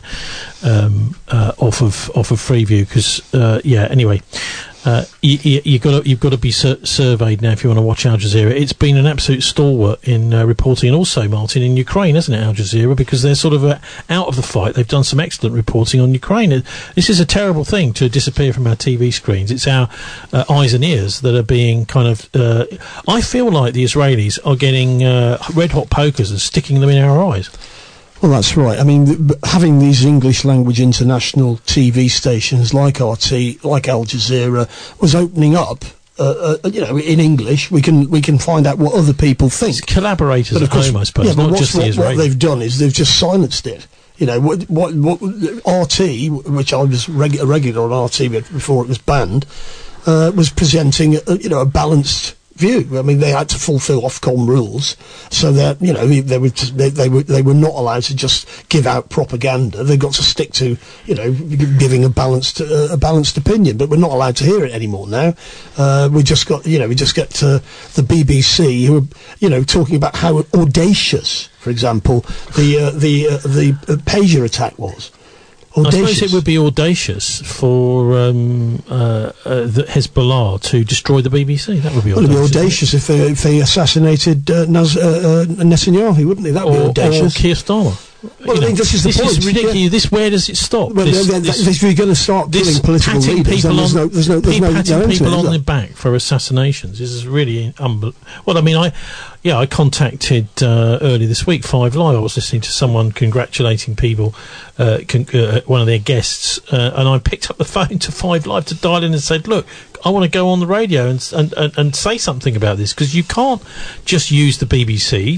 um, uh, off of off of Freeview because, uh, yeah. Anyway. Uh, you, you, you got you've got to be sur- surveyed now if you want to watch Al Jazeera. It's been an absolute stalwart in uh, reporting, and also, Martin, in Ukraine, hasn't it, Al Jazeera? Because they're sort of uh, out of the fight. They've done some excellent reporting on Ukraine. It, this is a terrible thing to disappear from our T V screens. It's our uh, eyes and ears that are being kind of... Uh, I feel like the Israelis are getting uh, red-hot pokers and sticking them in our eyes. Well, that's right. I mean, th- having these English language international T V stations like R T, like Al Jazeera, was opening up. Uh, uh, you know, in English, we can we can find out what other people think. It's collaborators but of at course, home, I suppose, yeah, not but just what, the Israelis. What they've done is they've just silenced it. You know, what, what, what R T, which I was reg- a regular on R T before it was banned, uh, was presenting, a, you know, a balanced view. I mean, they had to fulfil Ofcom rules, so that, you know, they, they were just, they, they were they were not allowed to just give out propaganda. They got to stick to, you know, giving a balanced uh, a balanced opinion. But we're not allowed to hear it anymore now. Uh, we just got, you know, we just get uh, the B B C, who are, you know, talking about how audacious, for example, the uh, the uh, the uh, pager attack was. Audacious. I suppose it would be audacious for um, uh, uh, the Hezbollah to destroy the B B C. That would be well, audacious. It would be audacious if they, if they assassinated uh, Naz, uh, uh, Netanyahu, wouldn't they? That would or, be audacious. Or Keir Starmer. Well, I mean, this is the this point. is ridiculous. Yeah. This, where does it stop? Well, this, they're, they're, this, if you're going to start killing political leaders, then there's no, there's no, there's no, patting no people it, on the back for assassinations. This is really unbelievable. Well, I mean, I, yeah, I contacted uh, early this week Five Live. I was listening to someone congratulating people, uh, con- uh, one of their guests, uh, and I picked up the phone to Five Live to dial in and said, "Look, I want to go on the radio and and, and, and say something about this, because you can't just use the B B C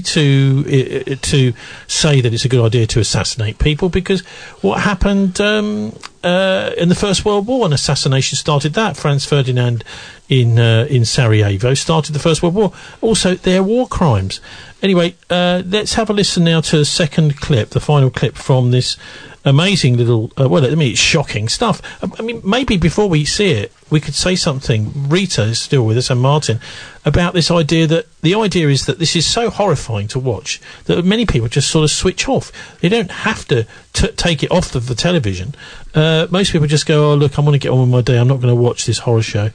to uh, to say that it's a good idea to assassinate people, because what happened um, uh, in the First World War, an assassination started that. Franz Ferdinand in uh, in Sarajevo started the First World War. Also, they're war crimes. Anyway, uh, let's have a listen now to the second clip, the final clip from this amazing little, uh, well, I mean, it's shocking stuff. I, I mean, maybe before we see it, we could say something, Rita is still with us, and Martin, about this idea that, the idea is that this is so horrifying to watch that many people just sort of switch off. They don't have to t- take it off of the television. Uh, most people just go, oh, look, I want to get on with my day, I'm not going to watch this horror show.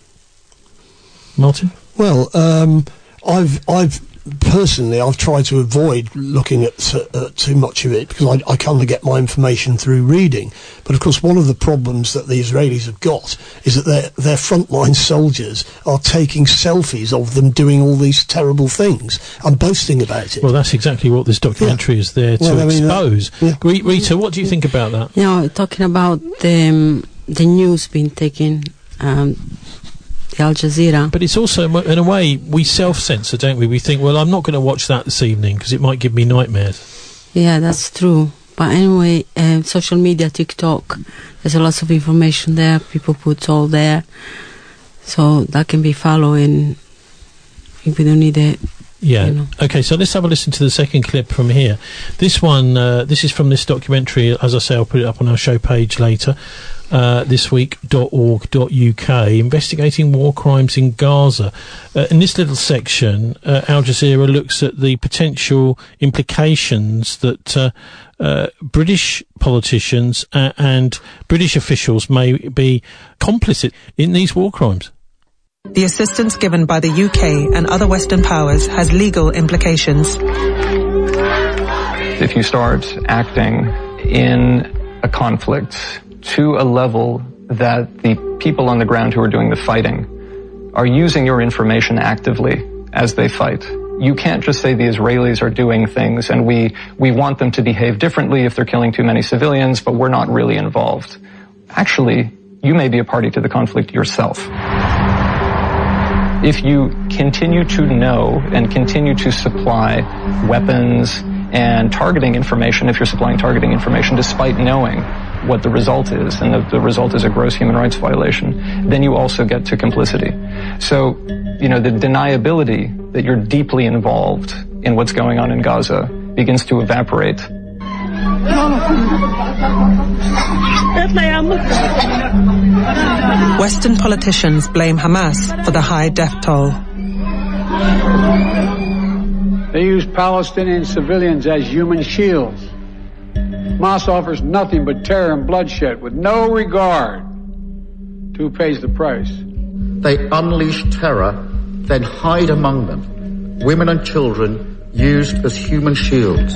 Martin? Well, um, I've, I've, personally, I've tried to avoid looking at uh, too much of it, because I, I kind of get my information through reading. But of course, one of the problems that the Israelis have got is that their their frontline soldiers are taking selfies of them doing all these terrible things and boasting about it. Well, that's exactly what this documentary yeah. is there to well, I mean, expose. Uh, yeah. Rita, what do you think about that? You know, talking about the um, the news being taken. Um, Al Jazeera. But it's also, in a way, we self-censor, don't we? We think, well, I'm not going to watch that this evening because it might give me nightmares. Yeah, that's true. But anyway, uh, social media, TikTok, there's a lot of information there. People put all there. So that can be following if we don't need it. Yeah. You know. Okay, so let's have a listen to the second clip from here. This one, uh, this is from this documentary. As I say, I'll put it up on our show page later. Uh, thisweek dot org dot U K, investigating war crimes in Gaza. Uh, in this little section, uh, Al Jazeera looks at the potential implications that uh, uh, British politicians uh, and British officials may be complicit in these war crimes. The assistance given by the U K and other Western powers has legal implications. If you start acting in a conflict to a level that the people on the ground who are doing the fighting are using your information actively as they fight, you can't just say the Israelis are doing things and we, we want them to behave differently if they're killing too many civilians, but we're not really involved. Actually, you may be a party to the conflict yourself. If you continue to know and continue to supply weapons and targeting information, if you're supplying targeting information despite knowing what the result is, and the, the result is a gross human rights violation, then you also get to complicity. So, you know, the deniability that you're deeply involved in what's going on in Gaza begins to evaporate. Western politicians blame Hamas for the high death toll. They use Palestinian civilians as human shields. Hamas offers nothing but terror and bloodshed with no regard to who pays the price. They unleash terror, then hide among them women and children used as human shields.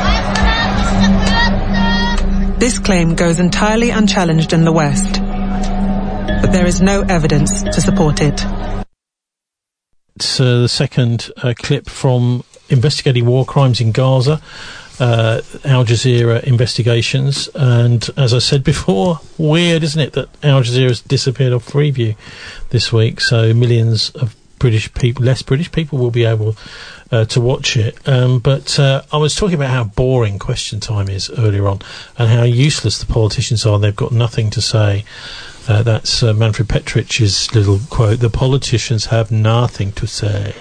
This claim goes entirely unchallenged in the West, but there is no evidence to support it. It's uh, the second uh, clip from investigating war crimes in Gaza. uh, Al Jazeera investigations. And as I said before, weird, isn't it, that Al Jazeera has disappeared off Freeview this week, so millions of British people, less British people, will be able uh, to watch it. Um, but uh, I was talking about how boring Question Time is earlier on, and how useless the politicians are. They've got nothing to say. Uh, that's uh, Manfred Petrich's little quote, "The politicians have nothing to say."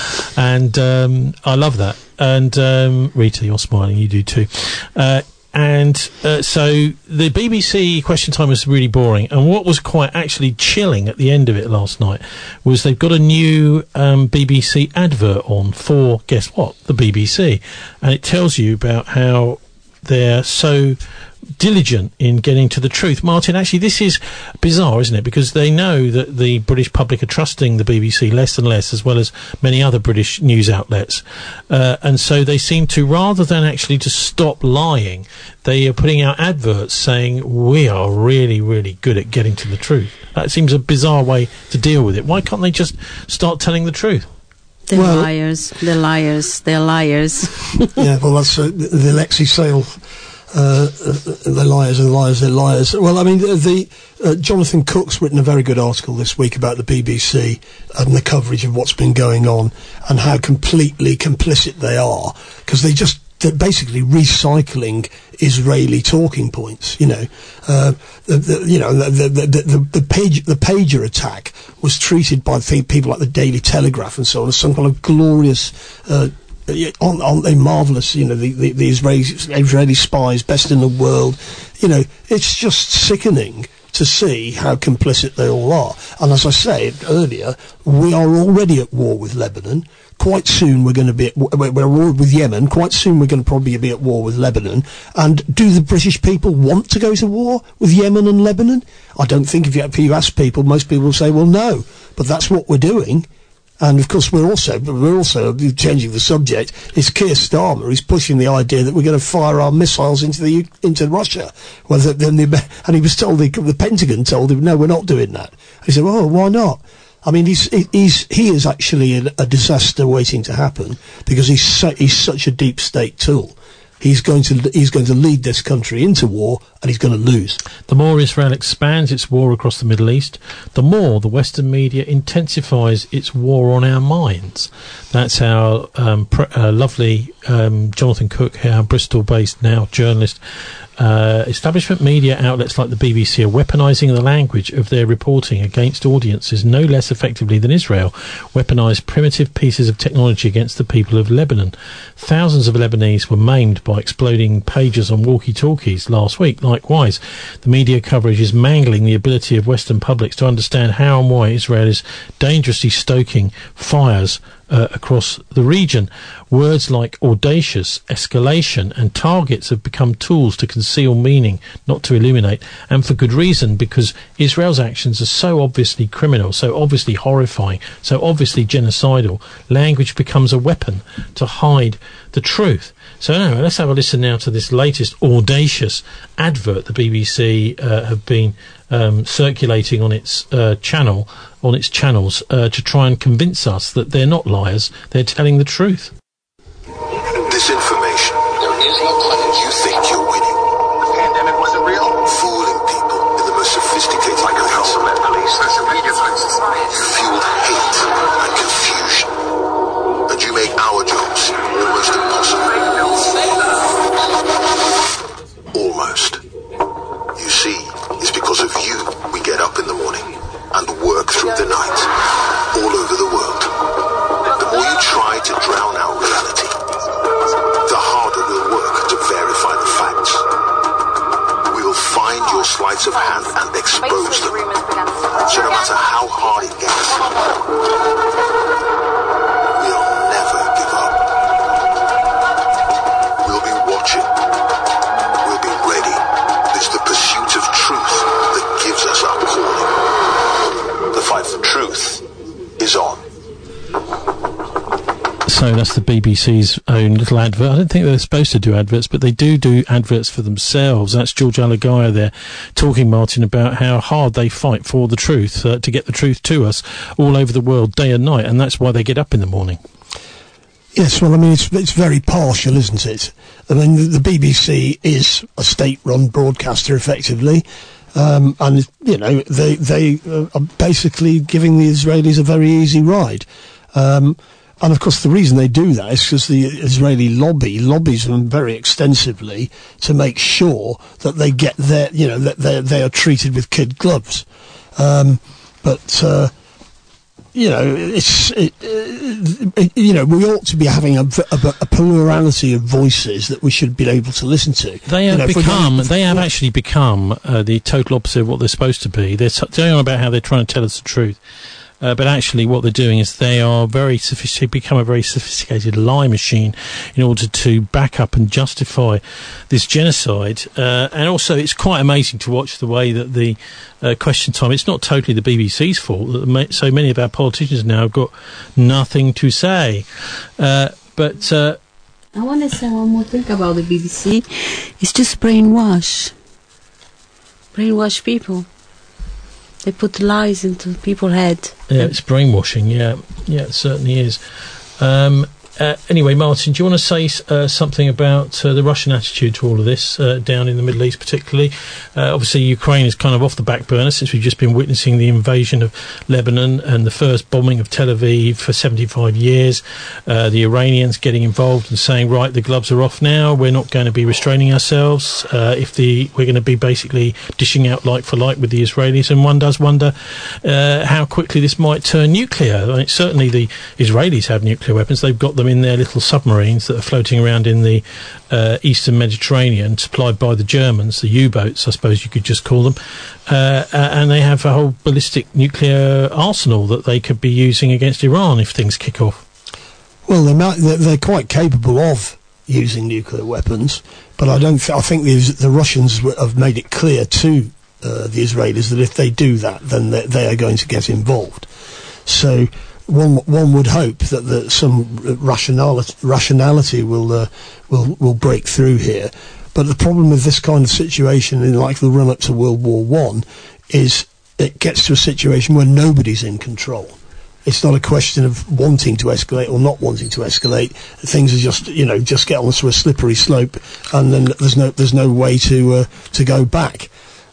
And um, I love that. And um, Rita, you're smiling, you do too. Uh, and uh, so the B B C Question Time was really boring. And what was quite actually chilling at the end of it last night was they've got a new um, B B C advert on for, guess what, the B B C. And it tells you about how they're so diligent in getting to the truth. Martin, actually this is bizarre, isn't it? Because they know that the British public are trusting the B B C less and less, as well as many other British news outlets. Uh, and so they seem to, rather than actually to stop lying, they are putting out adverts saying, we are really, really good at getting to the truth. That seems a bizarre way to deal with it. Why can't they just start telling the truth? They're Well- liars. They're liars. They're liars. Yeah, well, that's uh, the, the Alexei Sale. Uh, uh, they're liars, they're liars, they're liars. Well, I mean, the, the uh, Jonathan Cook's written a very good article this week about the B B C and the coverage of what's been going on and how completely complicit they are, because they just they're basically recycling Israeli talking points. You know, uh, the, the, you know the the the, the, the, page, the pager attack was treated by th- people like the Daily Telegraph and so on as some kind of glorious. Uh, On, on they marvellous, you know, the, the, the Israeli, Israeli spies, best in the world. You know, it's just sickening to see how complicit they all are. And as I said earlier, we are already at war with Lebanon. Quite soon we're going to be at war, we're at war with Yemen. Quite soon we're going to probably be at war with Lebanon. And do the British people want to go to war with Yemen and Lebanon? I don't think if you, if you ask people, most people will say, well, no. But that's what we're doing. And of course, we're also we're also changing the subject. It's Keir Starmer. He's pushing the idea that we're going to fire our missiles into the into Russia. Well, the, the, and he was told the, the Pentagon told him, no, we're not doing that. He said, oh, why not? I mean, he's he's he is actually a, a disaster waiting to happen because he's so, he's such a deep state tool. He's going to he's going to lead this country into war, and he's going to lose. The more Israel expands its war across the Middle East, the more the Western media intensifies its war on our minds. That's how um, pr- uh, lovely um, Jonathan Cook, our Bristol-based now journalist, uh, establishment media outlets like the B B C are weaponising the language of their reporting against audiences no less effectively than Israel weaponised primitive pieces of technology against the people of Lebanon. Thousands of Lebanese were maimed by exploding pagers on walkie-talkies last week. Likewise, the media coverage is mangling the ability of Western publics to understand how and why Israel is dangerously stoking fires Uh, across the region. Words like audacious, escalation and targets have become tools to conceal meaning, not to illuminate, and for good reason, because Israel's actions are so obviously criminal, so obviously horrifying, so obviously genocidal. Language becomes a weapon to hide the truth. So anyway, let's have a listen now to this latest audacious advert the B B C uh, have been um, circulating on its uh, channel, on its channels, uh, to try and convince us that they're not liars, they're telling the truth. Disinformation. You think you're winning. The pandemic wasn't real. Fooling people in the most sophisticated like ways. Police, social media, society. You fueled hate and confusion. And you make our jobs the most impossible. Almost. You see, it's because of you we get up in the morning and work through the night, all over the world. The more you try to drown out reality, the harder we'll work to verify the facts. We will find your sleights of hand and expose them. So no matter how hard it gets, we'll never give up. We'll be watching. We'll be ready. It's the pursuit of truth that gives us our calling. The fight for truth is on. So that's the B B C's own little advert. I don't think they're supposed to do adverts, but they do do adverts for themselves. That's George Alagaya there talking, Martin, about how hard they fight for the truth, uh, to get the truth to us all over the world, day and night, and that's why they get up in the morning. Yes, well, I mean, it's it's very partial, isn't it? I mean, the, the B B C is a state-run broadcaster, effectively, um, and you know they they are basically giving the Israelis a very easy ride. Um, and of course, the reason they do that is because the Israeli lobby lobbies them very extensively to make sure that they get their, you know, that they they are treated with kid gloves. Um, but. Uh, You know, it's it, it, you know we ought to be having a, a, a plurality of voices that we should be able to listen to. They have you know, become, going, they have yeah. actually become uh, the total opposite of what they're supposed to be. They're going on about how they're trying to tell us the truth. Uh, but actually what they're doing is they are very sophisticated, become a very sophisticated lie machine in order to back up and justify this genocide. Uh, and also it's quite amazing to watch the way that the uh, question time, it's not totally the B B C's fault that ma- so many of our politicians now have got nothing to say. Uh, but... Uh, I want to say one more thing about the B B C. It's just brainwash. Brainwash people. They put lies into people's head. Yeah, it's brainwashing. Yeah, yeah, it certainly is. Um, uh, anyway, Martin, do you want to say uh, something about uh, the Russian attitude to all of this uh, down in the Middle East, particularly? Uh, obviously, Ukraine is kind of off the back burner since we've just been witnessing the invasion of Lebanon and the first bombing of Tel Aviv for seventy-five years. Uh, the Iranians getting involved and saying, right, the gloves are off now. We're not going to be restraining ourselves. Uh, if the we're going to be basically dishing out like for like with the Israelis. And one does wonder uh, how quickly this might turn nuclear. I mean, certainly the Israelis have nuclear weapons. They've got them in their little submarines that are floating around in the uh, eastern Mediterranean, supplied by the Germans, the U-boats, I suppose you could just call them. Uh, uh, and they have a whole ballistic nuclear arsenal that they could be using against Iran if things kick off. Well, they might, they're, they're quite capable of using nuclear weapons, but I don't. Th- I think the, the Russians w- have made it clear to uh, the Israelis that if they do that, then they, they are going to get involved. So one one would hope that the, some rationality rationality will uh, will will break through here. But the problem with this kind of situation, in like the run up to World War One, is it gets to a situation where nobody's in control. It's not a question of wanting to escalate or not wanting to escalate. Things are just, you know, just get onto a slippery slope, and then there's no there's no way to uh, to go back.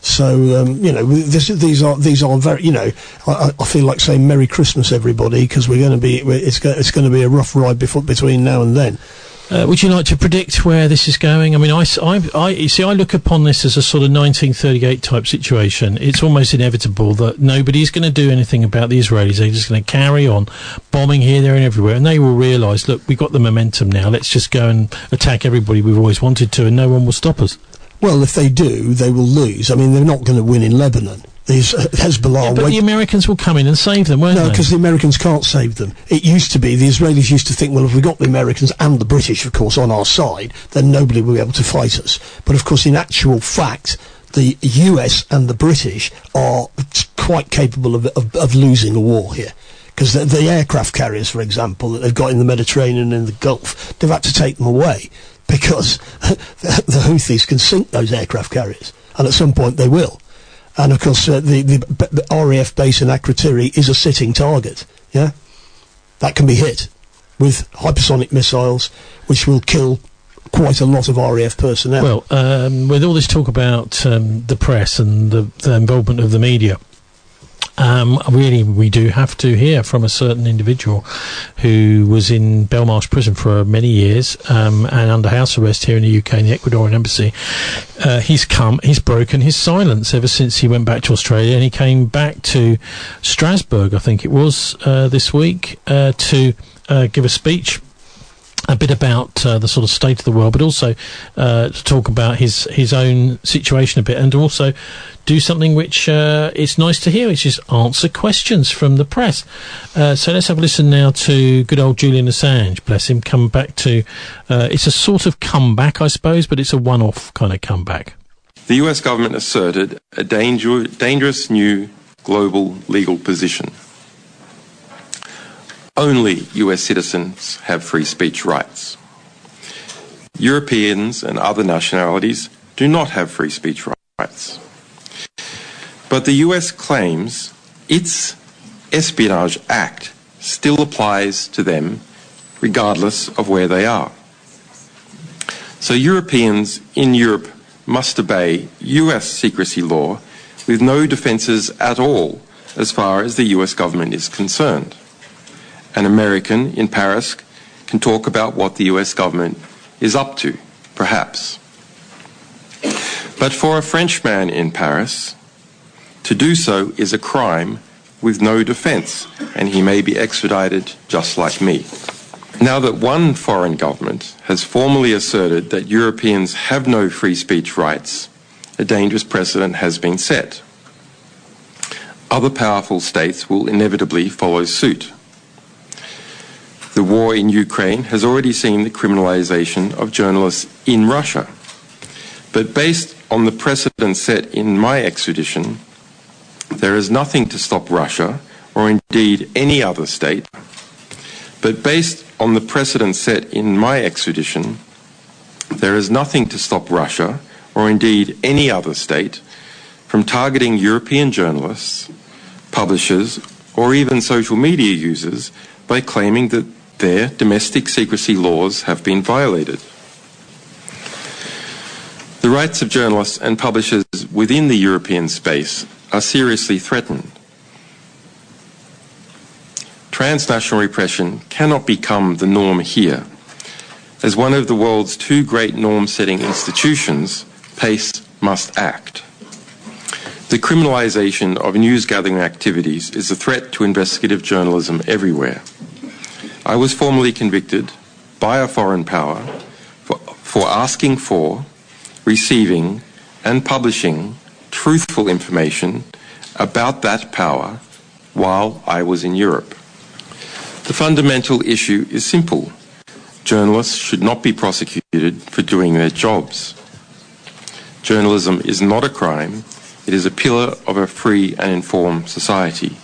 So um, you know, this, these are these are very, you know, I, I feel like saying Merry Christmas, everybody, because we're going to be it's go, it's going to be a rough ride before, between now and then. Uh, would you like to predict where this is going? I mean, I, I, I, you see, I look upon this as a sort of nineteen thirty-eight type situation. It's almost inevitable that nobody's going to do anything about the Israelis. They're just going to carry on bombing here, there and everywhere. And they will realise, look, we've got the momentum now. Let's just go and attack everybody we've always wanted to, and no one will stop us. Well, if they do, they will lose. I mean, they're not going to win in Lebanon. These uh, Hezbollah... Yeah, but wait- the Americans will come in and save them, won't no, they? No, because the Americans can't save them. It used to be, the Israelis used to think, well, if we got the Americans and the British, of course, on our side, then nobody will be able to fight us. But, of course, in actual fact, the U S and the British are quite capable of, of, of losing a war here. Because the, the aircraft carriers, for example, that they've got in the Mediterranean and the Gulf, they've had to take them away because the, the Houthis can sink those aircraft carriers. And at some point they will. And, of course, uh, the, the, the R A F base in Akrotiri is a sitting target, yeah? That can be hit with hypersonic missiles, which will kill quite a lot of R A F personnel. Well, um, with all this talk about um, the press and the, the involvement of the media, Um, really, we do have to hear from a certain individual who was in Belmarsh prison for many years um, and under house arrest here in the U K in the Ecuadorian embassy. Uh, he's come, he's broken his silence ever since he went back to Australia, and he came back to Strasbourg, I think it was, uh, this week, uh, to uh, give a speech a bit about uh, the sort of state of the world, but also uh, to talk about his his own situation a bit, and also do something which uh, it's nice to hear, which is answer questions from the press. Uh, so let's have a listen now to good old Julian Assange, bless him, come back to... Uh, it's a sort of comeback, I suppose, but it's a one-off kind of comeback. The U S government asserted a danger, dangerous new global legal position. Only U S citizens have free speech rights. Europeans and other nationalities do not have free speech rights. But the U S claims its Espionage Act still applies to them, regardless of where they are. So Europeans in Europe must obey U S secrecy law with no defences at all as far as the U S government is concerned. An American in Paris can talk about what the U S government is up to, perhaps. But for a Frenchman in Paris, to do so is a crime with no defence, and he may be extradited just like me. Now that one foreign government has formally asserted that Europeans have no free speech rights, a dangerous precedent has been set. Other powerful states will inevitably follow suit. The war in Ukraine has already seen the criminalization of journalists in Russia. But based on the precedent set in my extradition, there is nothing to stop Russia, or indeed any other state. But based on the precedent set in my extradition, there is nothing to stop Russia, or indeed any other state, from targeting European journalists, publishers, or even social media users by claiming that their domestic secrecy laws have been violated. The rights of journalists and publishers within the European space are seriously threatened. Transnational repression cannot become the norm here. As one of the world's two great norm-setting institutions, PACE must act. The criminalization of news-gathering activities is a threat to investigative journalism everywhere. I was formally convicted by a foreign power for, for asking for, receiving, and publishing truthful information about that power while I was in Europe. The fundamental issue is simple. Journalists should not be prosecuted for doing their jobs. Journalism is not a crime. It is a pillar of a free and informed society.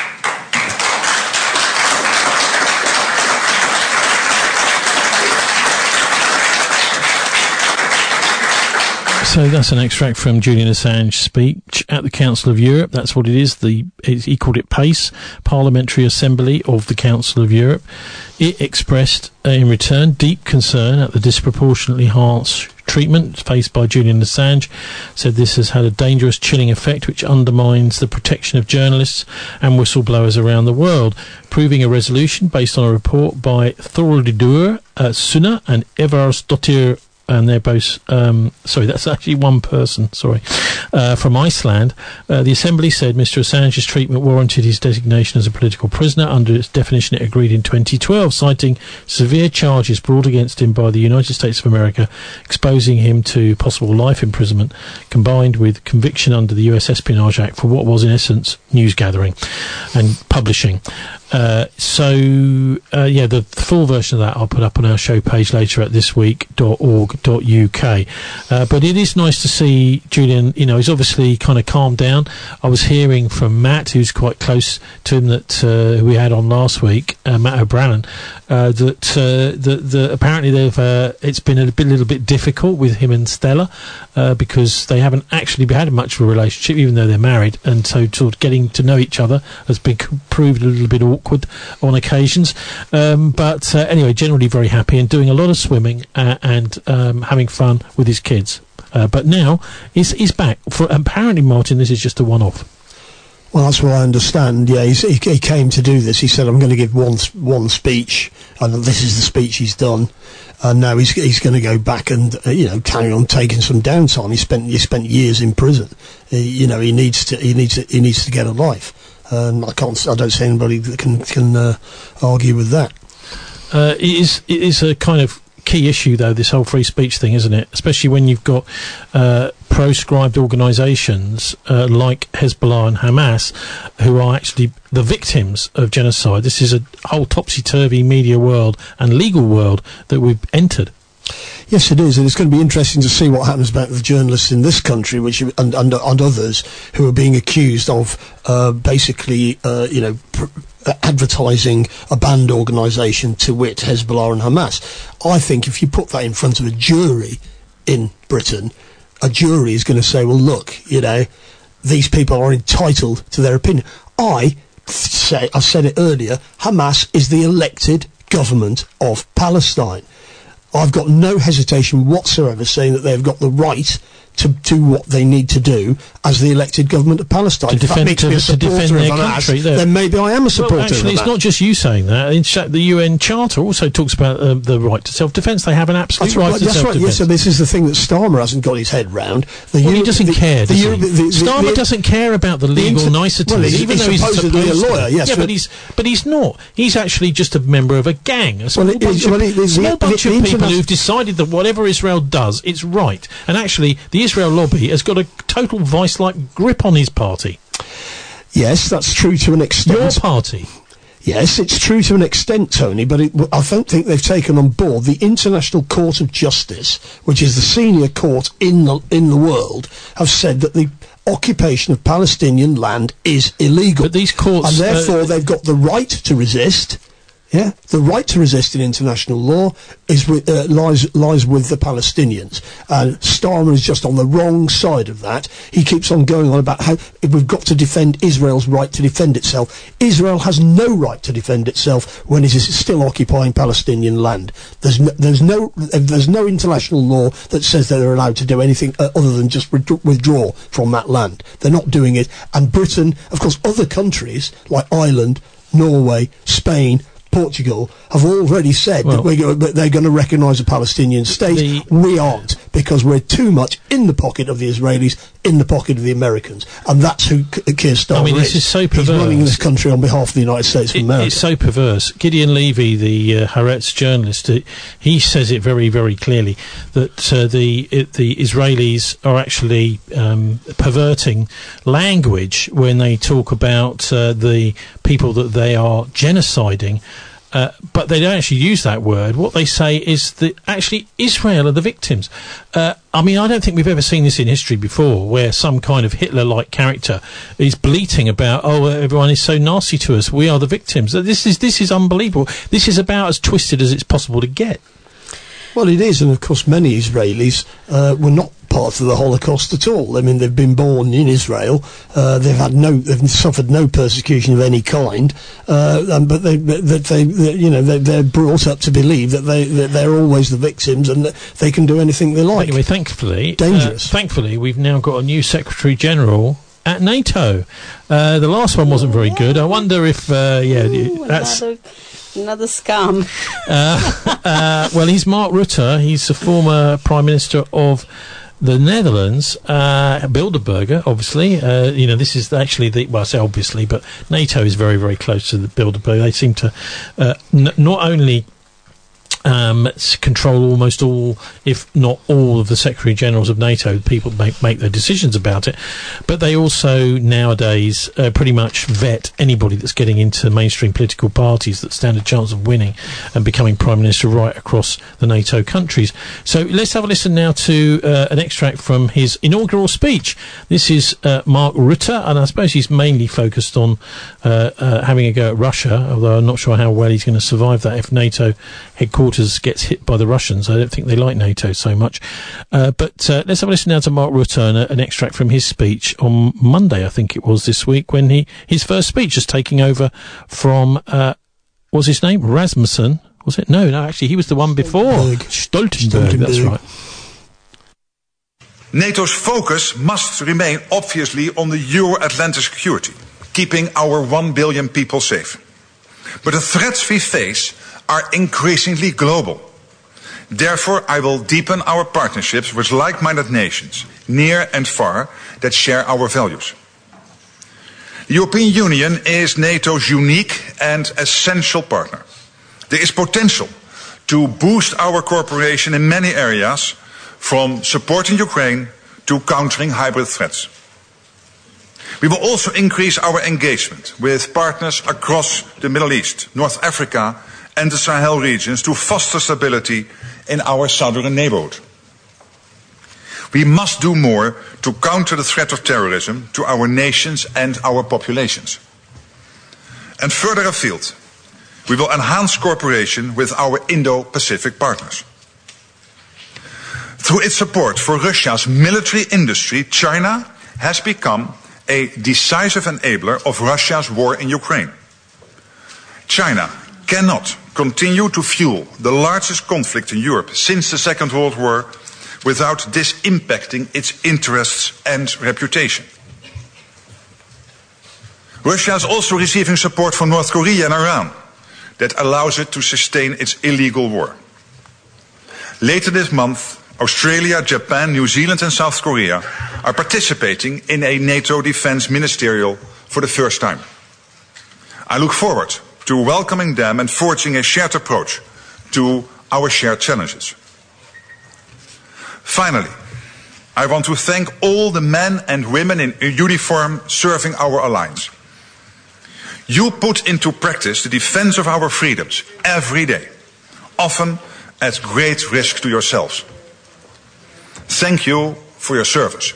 So that's an extract from Julian Assange's speech at the Council of Europe. That's what it is. The it, he called it PACE, Parliamentary Assembly of the Council of Europe. It expressed, uh, in return, deep concern at the disproportionately harsh treatment faced by Julian Assange. Said this has had a dangerous, chilling effect which undermines the protection of journalists and whistleblowers around the world. Approving a resolution based on a report by Þórhildur uh, Sunna and Evarsdóttir, and they're both, um, sorry, that's actually one person, sorry, uh, from Iceland. Uh, the Assembly said Mister Assange's treatment warranted his designation as a political prisoner under its definition it agreed in twenty twelve, citing severe charges brought against him by the United States of America, exposing him to possible life imprisonment, combined with conviction under the U S Espionage Act for what was, in essence, news gathering and publishing. Uh, so, uh, yeah, the, the full version of that I'll put up on our show page later at this week dot org dot U K. Uh, but it is nice to see Julian, you know, he's obviously kind of calmed down. I was hearing from Matt, who's quite close to him, that uh, we had on last week, uh, Matt O'Brien, uh, that, uh, the, the, apparently they've, uh, it's been a bit, little bit difficult with him and Stella, uh, because they haven't actually had much of a relationship, even though they're married, and so sort of getting to know each other has been proved a little bit awkward on occasions. Um, but uh, anyway, generally very happy and doing a lot of swimming uh, and um, having fun with his kids. Uh, but now he's, he's back. For apparently, Martin, this is just a one-off. Well, that's what I understand. Yeah, he's, he, he came to do this. He said, "I'm going to give one one speech, and this is the speech he's done." And now he's he's going to go back and uh, you know carry on taking some downtime. He spent he spent years in prison. He, you know, he needs to he needs to, he needs to get a life. Um, I can't. I don't see anybody that can can uh, argue with that. Uh, it is it is a kind of key issue, though, this whole free speech thing, isn't it? Especially when you've got uh, proscribed organisations uh, like Hezbollah and Hamas, who are actually the victims of genocide. This is a whole topsy-turvy media world and legal world that we've entered. Yes, it is, and it's going to be interesting to see what happens about the journalists in this country, which and and, and others who are being accused of uh, basically, uh, you know, pr- advertising a banned organisation, to wit, Hezbollah and Hamas. I think if you put that in front of a jury in Britain, a jury is going to say, "Well, look, you know, these people are entitled to their opinion." I say, I said it earlier, Hamas is the elected government of Palestine. I've got no hesitation whatsoever saying that they've got the right to do what they need to do as the elected government of Palestine. To defend, if that makes to, me a to defend supporter their of Hamas, country. then maybe I am a supporter well, actually, of it's that. not just you saying that. In fact, the U N Charter also talks about uh, the right to self-defence. They have an absolute That's right, right, to that's self-defence. right. Yes, so this is the thing that Starmer hasn't got his head round. The well, Euro- he doesn't the, care, does the, he? the, the, Starmer the, doesn't care about the legal inter- niceties, well, he's, even he's though he's supposedly supposed a lawyer. to. Yes, yeah, but, but he's but he's not. He's actually just a member of a gang, a small Well, it- bunch, well, of, it- the- small the- bunch the of people interna- who've decided that whatever Israel does, it's right. And actually, the Israel lobby has got a total vice-like grip on his party. Yes, that's true to an extent. Your party. Yes, it's true to an extent, Tony, but it, I don't think they've taken on board the International Court of Justice, which is the senior court in the in the world, have said that the occupation of Palestinian land is illegal. But these courts, and therefore uh, they've got the right to resist. Yeah, the right to resist in international law is with, uh, lies lies with the Palestinians, and Starmer is just on the wrong side of that. He keeps on going on about how we've got to defend Israel's right to defend itself. Israel has no right to defend itself when it is still occupying Palestinian land. There's no, there's no there's no international law that says that they're allowed to do anything uh, other than just withdraw, withdraw from that land. They're not doing it, and Britain, of course, other countries like Ireland, Norway, Spain, Portugal have already said well, that, we're go- that they're going to recognise a Palestinian state. The, we aren't, because we're too much in the pocket of the Israelis, in the pocket of the Americans, and that's who K- Keir Starmer I mean, this is. is so He's perverse. running this country on behalf of the United States of it, America. It's so perverse. Gideon Levy, the uh, Haaretz journalist, uh, he says it very, very clearly that uh, the it, the Israelis are actually um, perverting language when they talk about uh, the people that they are genociding. Uh, but they don't actually use that word. What they say is that actually Israel are the victims. Uh, I mean, I don't think we've ever seen this in history before, where some kind of Hitler-like character is bleating about, oh, everyone is so nasty to us, we are the victims. This is this is unbelievable. This is about as twisted as it's possible to get. Well, it is, and of course many Israelis uh, were not part of the Holocaust at all. I mean, they've been born in Israel. Uh, they've had no, they've suffered no persecution of any kind. Uh, um, but they, that they, they, you know, they, they're brought up to believe that they, that they're always the victims and that they can do anything they like. Anyway, thankfully, dangerous. Uh, thankfully, we've now got a new Secretary General at NATO. Uh, the last one wasn't very good. I wonder if, uh, yeah, Ooh, that's. Another, another scam. uh, uh, well, he's Mark Rutte. He's the former Prime Minister of the Netherlands, uh, Bilderberger, obviously. Uh, you know, this is actually the, well, I say obviously, but NATO is very, very close to the Bilderberger. They seem to uh, n- not only um, control almost all, if not all, of the Secretary Generals of NATO. People make, make their decisions about it, but they also nowadays uh, pretty much vet anybody that's getting into mainstream political parties that stand a chance of winning and becoming Prime Minister right across the NATO countries. So let's have a listen now to uh, an extract from his inaugural speech. This is uh, Mark Rutte, and I suppose he's mainly focused on uh, uh, having a go at Russia, although I'm not sure how well he's going to survive that if NATO headquarters gets hit by the Russians. I don't think they like NATO so much. Uh, but uh, let's have a listen now to Mark Rutte and a, an extract from his speech on Monday, I think it was this week, when he his first speech just taking over from, uh, what was his name? Rasmussen? Was it? No, no, actually, he was the one before. Stoltenberg, Stoltenberg. That's right. NATO's focus must remain obviously on the Euro-Atlantic security, keeping our one billion people safe. But the threats we face are increasingly global. Therefore, I will deepen our partnerships with like-minded nations, near and far, that share our values. The European Union is NATO's unique and essential partner. There is potential to boost our cooperation in many areas, from supporting Ukraine to countering hybrid threats. We will also increase our engagement with partners across the Middle East, North Africa, and the Sahel regions to foster stability in our southern neighborhood. We must do more to counter the threat of terrorism to our nations and our populations. And further afield, we will enhance cooperation with our Indo-Pacific partners. Through its support for Russia's military industry, China has become a decisive enabler of Russia's war in Ukraine. China cannot continue to fuel the largest conflict in Europe since the Second World War without this impacting its interests and reputation. Russia is also receiving support from North Korea and Iran that allows it to sustain its illegal war. Later this month, Australia, Japan, New Zealand and South Korea are participating in a NATO defense ministerial for the first time. I look forward to welcoming them and forging a shared approach to our shared challenges. Finally, I want to thank all the men and women in uniform serving our alliance. You put into practice the defense of our freedoms every day, often at great risk to yourselves. Thank you for your service.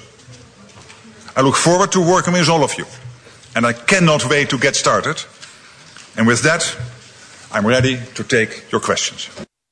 I look forward to working with all of you, and I cannot wait to get started. And with that, I'm ready to take your questions.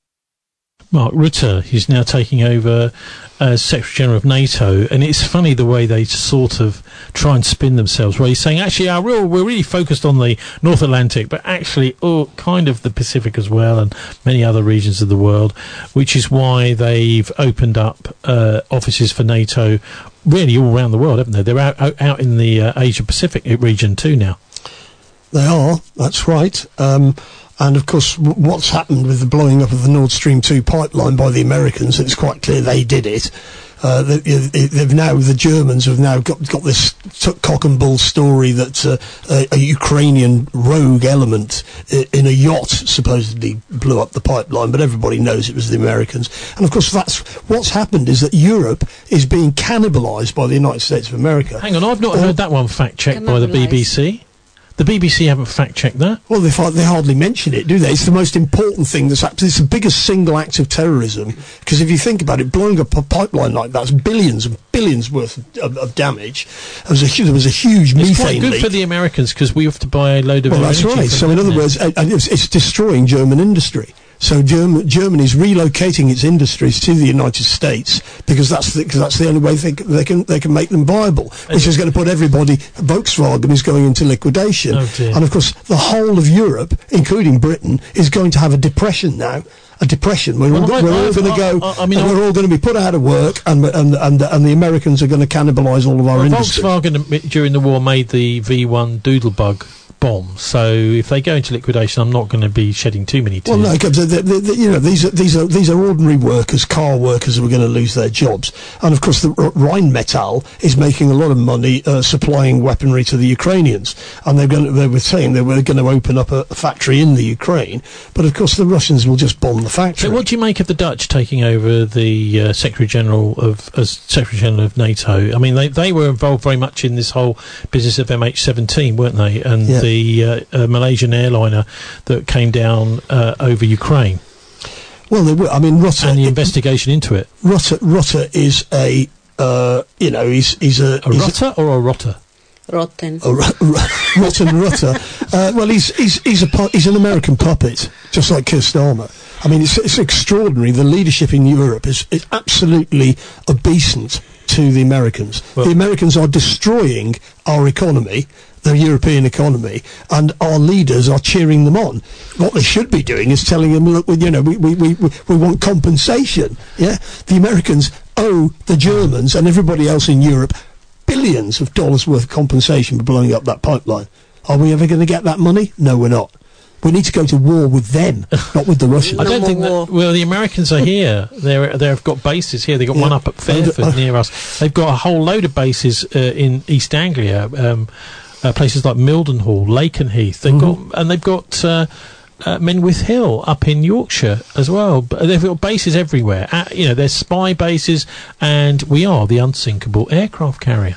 Mark Rutte is now taking over as Secretary General of NATO, and it's funny the way they sort of try and spin themselves, where he's saying, actually, our real, we're really focused on the North Atlantic, but actually, oh, kind of the Pacific as well, and many other regions of the world, which is why they've opened up uh, offices for NATO really all around the world, haven't they? They're out, out, out in the uh, Asia-Pacific region too now. They are, that's right. Um, and of course, w- what's happened with the blowing up of the Nord Stream two pipeline by the Americans, it's quite clear they did it. Uh, they, they've now, the Germans have now got, got this t- cock and bull story that uh, a, a Ukrainian rogue element I- in a yacht supposedly blew up the pipeline, but everybody knows it was the Americans. And of course, that's what's happened is that Europe is being cannibalised by the United States of America. Hang on, I've not or, heard that one fact-checked by the B B C. The B B C haven't fact-checked that. Well, they, they hardly mention it, do they? It's the most important thing that's happened. It's the biggest single act of terrorism, because if you think about it, blowing up a pipeline like that's billions and billions worth of, of, of damage. There was a, there was a huge it's methane leak. It's quite good leak. for the Americans, because we have to buy a load of Well, that's right. So in other words, uh, it's, it's destroying German industry. So Germ- Germany's relocating its industries to the United States because that's the, cause that's the only way they, c- they can they can make them viable, which is going to put everybody. Volkswagen is going into liquidation, oh dear. And of course the whole of Europe, including Britain, is going to have a depression now. A depression. We're well, all, I, we're I, all going to go. I, I mean, and we're all going to be put out of work, and and and and the Americans are going to cannibalise all of our well, industry. Volkswagen during the war made the V one Doodlebug bomb, so if they go into liquidation, I'm not going to be shedding too many tears. Well, no, because the, the, the, you know these are these are these are ordinary workers, car workers who are going to lose their jobs, and of course the R- Rheinmetall is making a lot of money uh, supplying weaponry to the Ukrainians, and they're going to, they were saying they were going to open up a, a factory in the Ukraine, but of course the Russians will just bomb the factory. So, what do you make of the Dutch taking over the uh, Secretary General of as Secretary General of NATO? I mean, they they were involved very much in this whole business of M H seventeen, weren't they? And yeah. the the uh, uh, Malaysian airliner that came down uh, over Ukraine. Well, they were, I mean, Rutte... And the investigation into it. Rutte, Rutte is a, uh, you know, he's, he's a... A Rutte or a rotter? Rotten. A r- r- rotten Rutte. Uh, well, he's, he's, he's, a pu- he's an American puppet, just like Keir Starmer. I mean, it's, it's extraordinary. The leadership in Europe is, is absolutely obeisant to the Americans. Well, the Americans are destroying our economy, the European economy, and our leaders are cheering them on. What they should be doing is telling them, look, you know, we, we, we, we want compensation. Yeah, the Americans owe the Germans and everybody else in Europe billions of dollars worth of compensation for blowing up that pipeline. Are we ever going to get that money? No, we're not. We need to go to war with them, not with the Russians. I don't think that, well, the Americans are here. They're, they've got bases here. They've got yeah. one up at Fairford uh, near us. They've got a whole load of bases uh, in East Anglia, um, uh, places like Mildenhall, Lakenheath. They've mm-hmm. got, and they've got uh, uh, Menwith Hill up in Yorkshire as well. But they've got bases everywhere. Uh, you know, there's spy bases, and we are the unsinkable aircraft carrier.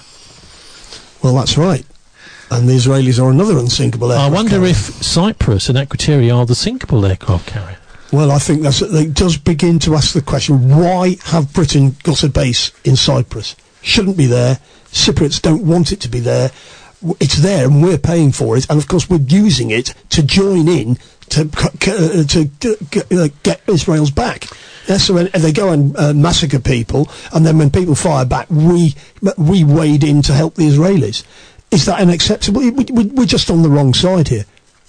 Well, that's right. And the Israelis are another unsinkable aircraft I wonder carrier. if Cyprus and Akrotiri are the sinkable aircraft carrier. Well, I think that's it does begin to ask the question, why have Britain got a base in Cyprus? Shouldn't be there. Cypriots don't want it to be there. It's there and we're paying for it. And, of course, we're using it to join in to uh, to get, uh, get Israel's back. Yeah, so when they go and uh, massacre people, and then when people fire back, we we wade in to help the Israelis. Is that unacceptable? We, we, we're just on the wrong side here.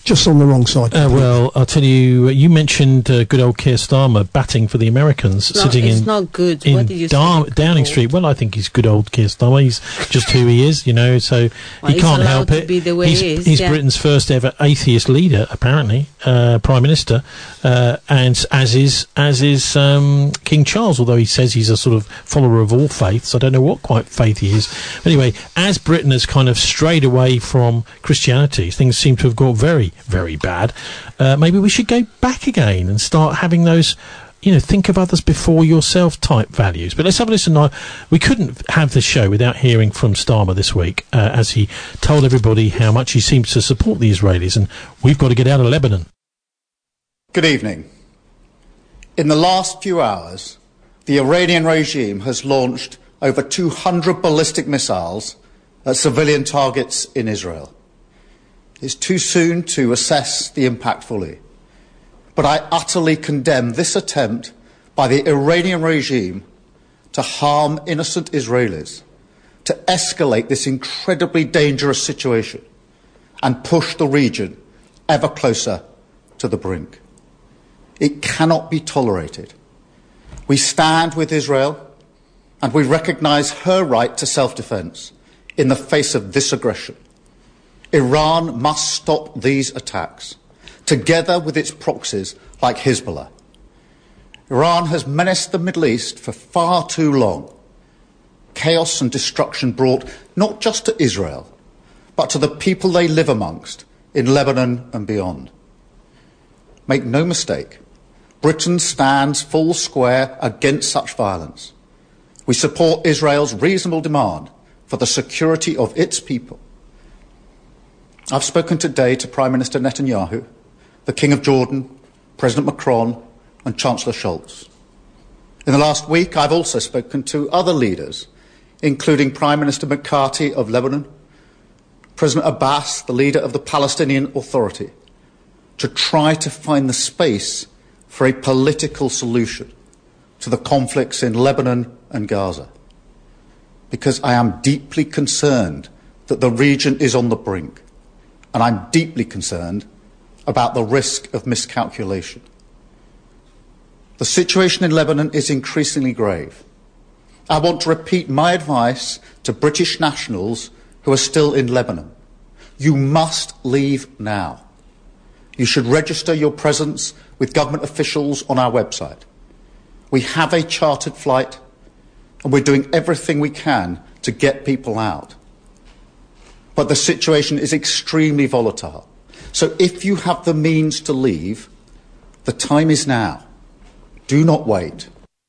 just on the wrong side. Uh, well, I'll tell you, you mentioned uh, good old Keir Starmer batting for the Americans, No, sitting it's in, not good. in What did you Dar- say? Downing Street. Well, I think he's good old Keir Starmer. He's just who he is, you know, so Well, he he's can't allowed help to it. be the way he's he is, he's yeah. Britain's first ever atheist leader, apparently, uh, Prime Minister, uh, and as is as is um, King Charles, although he says he's a sort of follower of all faiths. I don't know what quite faith he is. Anyway, as Britain has kind of strayed away from Christianity, things seem to have got very, very bad. Uh, maybe we should go back again and start having those, you know, think of others before yourself type values. But let's have a listen now. We couldn't have the show without hearing from Starmer this week, uh, as he told everybody how much he seems to support the Israelis, and we've got to get out of Lebanon. Good evening. In the last few hours, the Iranian regime has launched over two hundred ballistic missiles at civilian targets in Israel. It's too soon to assess the impact fully, but I utterly condemn this attempt by the Iranian regime to harm innocent Israelis, to escalate this incredibly dangerous situation and push the region ever closer to the brink. It cannot be tolerated. We stand with Israel and we recognise her right to self-defence in the face of this aggression. Iran must stop these attacks, together with its proxies like Hezbollah. Iran has menaced the Middle East for far too long. Chaos and destruction brought not just to Israel, but to the people they live amongst in Lebanon and beyond. Make no mistake, Britain stands full square against such violence. We support Israel's reasonable demand for the security of its people. I've spoken today to Prime Minister Netanyahu, the King of Jordan, President Macron and Chancellor Scholz. In the last week, I've also spoken to other leaders, including Prime Minister McCarthy of Lebanon, President Abbas, the leader of the Palestinian Authority, to try to find the space for a political solution to the conflicts in Lebanon and Gaza. Because I am deeply concerned that the region is on the brink, and I'm deeply concerned about the risk of miscalculation. The situation in Lebanon is increasingly grave. I want to repeat my advice to British nationals who are still in Lebanon. You must leave now. You should register your presence with government officials on our website. We have a chartered flight, and we're doing everything we can to get people out. But the situation is extremely volatile. So if you have the means to leave, the time is now. Do not wait.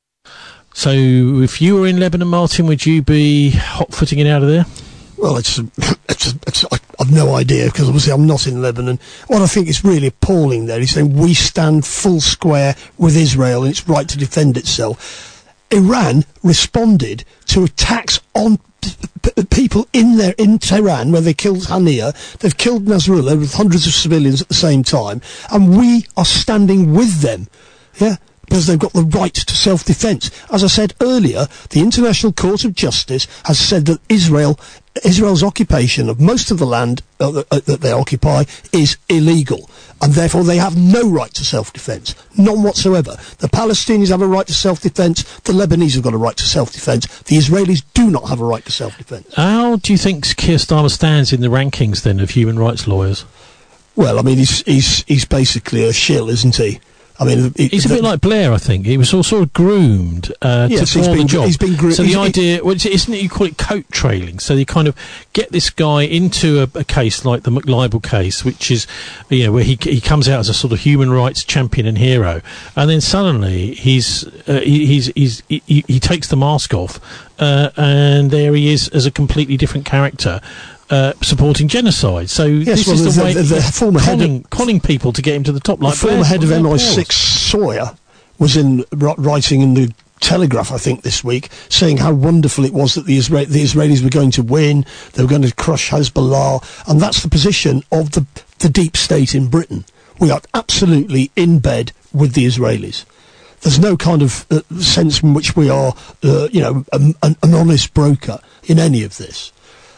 So if you were in Lebanon, Martin, would you be hot-footing it out of there? Well, it's, it's, it's I've no idea, because obviously I'm not in Lebanon. What I think is really appalling there is saying we stand full square with Israel and its right to defend itself. Iran responded to attacks on p- people in there in Tehran, where they killed Hania. They've killed Nasrallah with hundreds of civilians at the same time, and we are standing with them. Yeah. Because they've got the right to self-defence. As I said earlier, the International Court of Justice has said that Israel, Israel's occupation of most of the land uh, that, uh, that they occupy is illegal, and therefore they have no right to self-defence, none whatsoever. The Palestinians have a right to self-defence. The Lebanese have got a right to self-defence. The Israelis do not have a right to self-defence. How do you think Keir Starmer stands in the rankings then of human rights lawyers? Well, I mean, he's he's he's basically a shill, isn't he? I mean, it, he's a the, bit like Blair, I think. He was all sort of groomed uh, yes, to perform been, the job. He's been gro- so the he's, idea, well, isn't it? You call it coat trailing. So you kind of get this guy into a, a case like the McLibel case, which is, you know, where he he comes out as a sort of human rights champion and hero, and then suddenly he's uh, he, he's he's he, he takes the mask off, uh, and there he is as a completely different character. Uh, supporting genocide. So yes, this well, is the, the way the, the former conning, head of, conning people to get him to the top. Like the former Blair's head of M M I six, Sawyer, was in r- writing in the Telegraph, I think, this week, saying how wonderful it was that the, Isra- the Israelis were going to win, they were going to crush Hezbollah, and that's the position of the the deep state in Britain. We are absolutely in bed with the Israelis. There's no kind of uh, sense in which we are, uh, you know, an, an honest broker in any of this.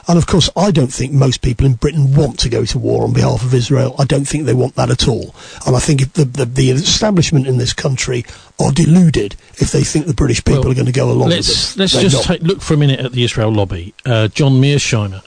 And of course, I don't think most people in Britain want to go to war on behalf of Israel. I don't think they want that at all. And I think if the, the, the establishment in this country are deluded if they think the British people well, are going to go along let's, with it. Let's They're just not. take, look for a minute at the Israel lobby. Uh, John Mearsheimer.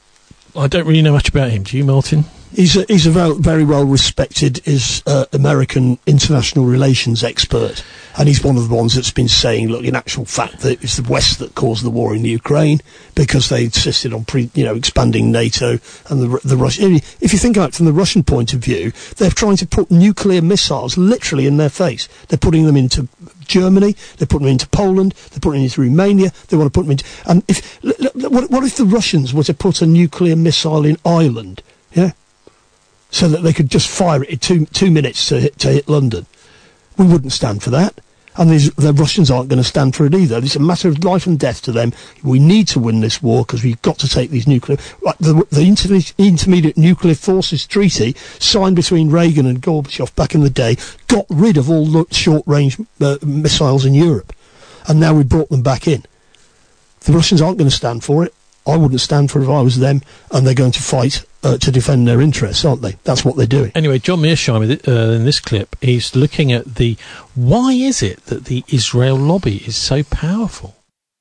I don't really know much about him. Do you, Martin? He's a, he's a very, very well respected is uh, American international relations expert, and he's one of the ones that's been saying, look, in actual fact, that it's the West that caused the war in Ukraine because they insisted on pre, you know expanding NATO and the the Russian. If you think about it from the Russian point of view, they're trying to put nuclear missiles literally in their face. They're putting them into Germany, they're putting them into Poland, they're putting them into Romania. They want to put them into. And if what, what if the Russians were to put a nuclear missile in Ireland? Yeah. So that they could just fire it in two two minutes to hit, to hit London. We wouldn't stand for that. And these, the Russians aren't going to stand for it either. It's a matter of life and death to them. We need to win this war because we've got to take these nuclear... Like the, the Inter- Intermediate Nuclear Forces Treaty, signed between Reagan and Gorbachev back in the day, got rid of all the short-range uh, missiles in Europe. And now we brought them back in. The Russians aren't going to stand for it. I wouldn't stand for it if I was them, and they're going to fight uh, to defend their interests, aren't they? That's what they're doing. Anyway, John Mearsheimer, uh, in this clip, he's looking at the... Why is it that the Israel lobby is so powerful?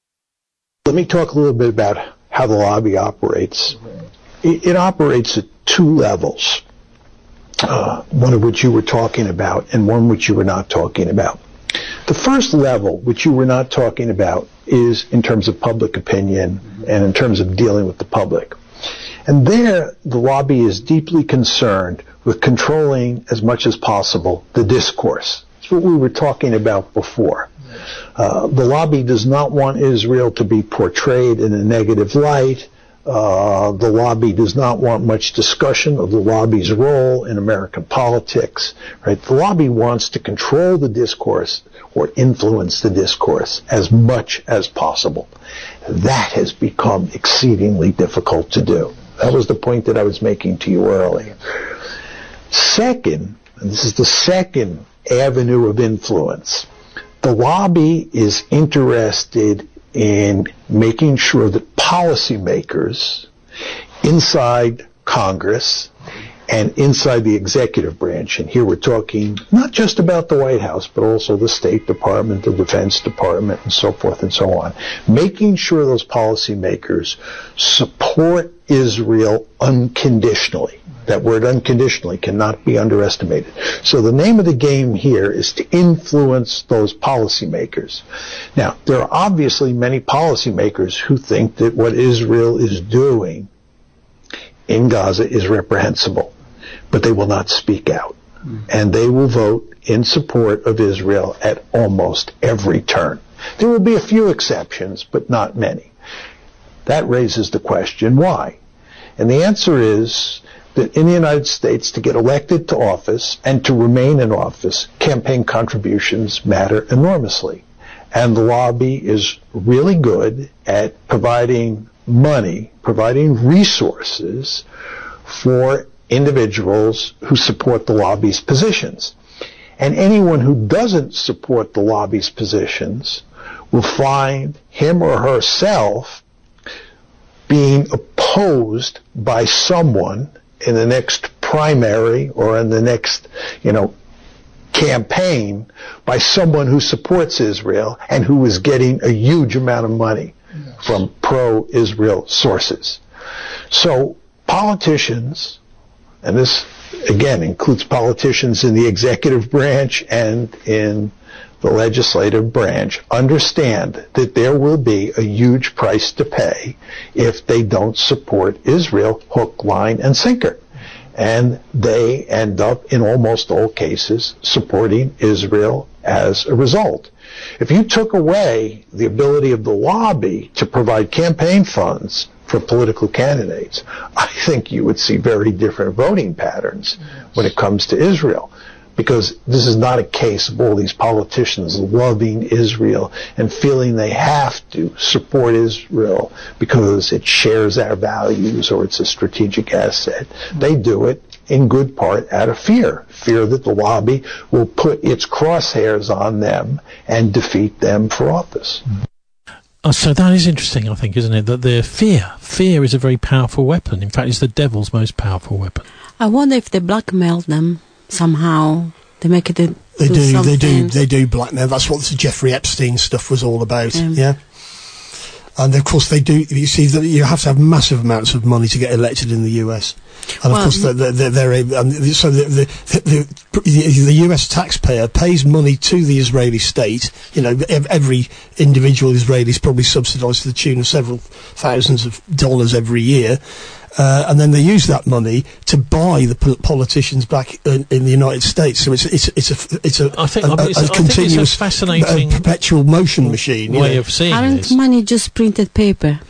Let me talk a little bit about how the lobby operates. It, it operates at two levels, uh, one of which you were talking about and one which you were not talking about. The first level, which you were not talking about, is in terms of public opinion and in terms of dealing with the public. And there, the lobby is deeply concerned with controlling as much as possible the discourse. It's what we were talking about before. Uh, the lobby does not want Israel to be portrayed in a negative light. Uh, the lobby does not want much discussion of the lobby's role in American politics. Right? The lobby wants to control the discourse or influence the discourse as much as possible. That has become exceedingly difficult to do. That was the point that I was making to you earlier. Second, and this is the second avenue of influence, the lobby is interested in making sure that policymakers inside Congress and inside the executive branch, and here we're talking not just about the White House, but also the State Department, the Defense Department, and so forth and so on, making sure those policymakers support Israel unconditionally. That word unconditionally cannot be underestimated. So the name of the game here is to influence those policymakers. Now, there are obviously many policymakers who think that what Israel is doing in Gaza is reprehensible, but they will not speak out. Mm. And they will vote in support of Israel at almost every turn. There will be a few exceptions, but not many. That raises the question, why? And the answer is that in the United States, to get elected to office and to remain in office, campaign contributions matter enormously. And the lobby is really good at providing money, providing resources for individuals who support the lobby's positions. And anyone who doesn't support the lobby's positions will find him or herself being opposed by someone in the next primary or in the next, you know, campaign by someone who supports Israel and who is getting a huge amount of money yes. from pro-Israel sources. So politicians, and this again includes politicians in the executive branch and in the legislative branch, understand that there will be a huge price to pay if they don't support Israel hook, line, and sinker. And they end up, in almost all cases, supporting Israel as a result. If you took away the ability of the lobby to provide campaign funds for political candidates, I think you would see very different voting patterns when it comes to Israel. Because this is not a case of all these politicians loving Israel and feeling they have to support Israel because it shares our values or it's a strategic asset. They do it in good part out of fear. Fear that the lobby will put its crosshairs on them and defeat them for office. Oh, so that is interesting, I think, isn't it? That the fear, fear is a very powerful weapon. In fact, it's the devil's most powerful weapon. I wonder if they blackmail them somehow. They make it a, They do, do, something. they do, they do blackmail. That's what the Jeffrey Epstein stuff was all about. Um, yeah. And of course they do, you see, that you have to have massive amounts of money to get elected in the U S. And well, of course they're, they're, they're able, and so the, the, the, the, the U S taxpayer pays money to the Israeli state. You know, every individual Israeli is probably subsidised to the tune of several thousands of dollars every year. Uh, and then they use that money to buy the po- politicians back in, in the United States. So it's it's it's a it's a, I think, a, I mean, it's, a, a I think continuous, it's a fascinating uh, perpetual motion machine way you know. of seeing Aren't this. money just printed paper?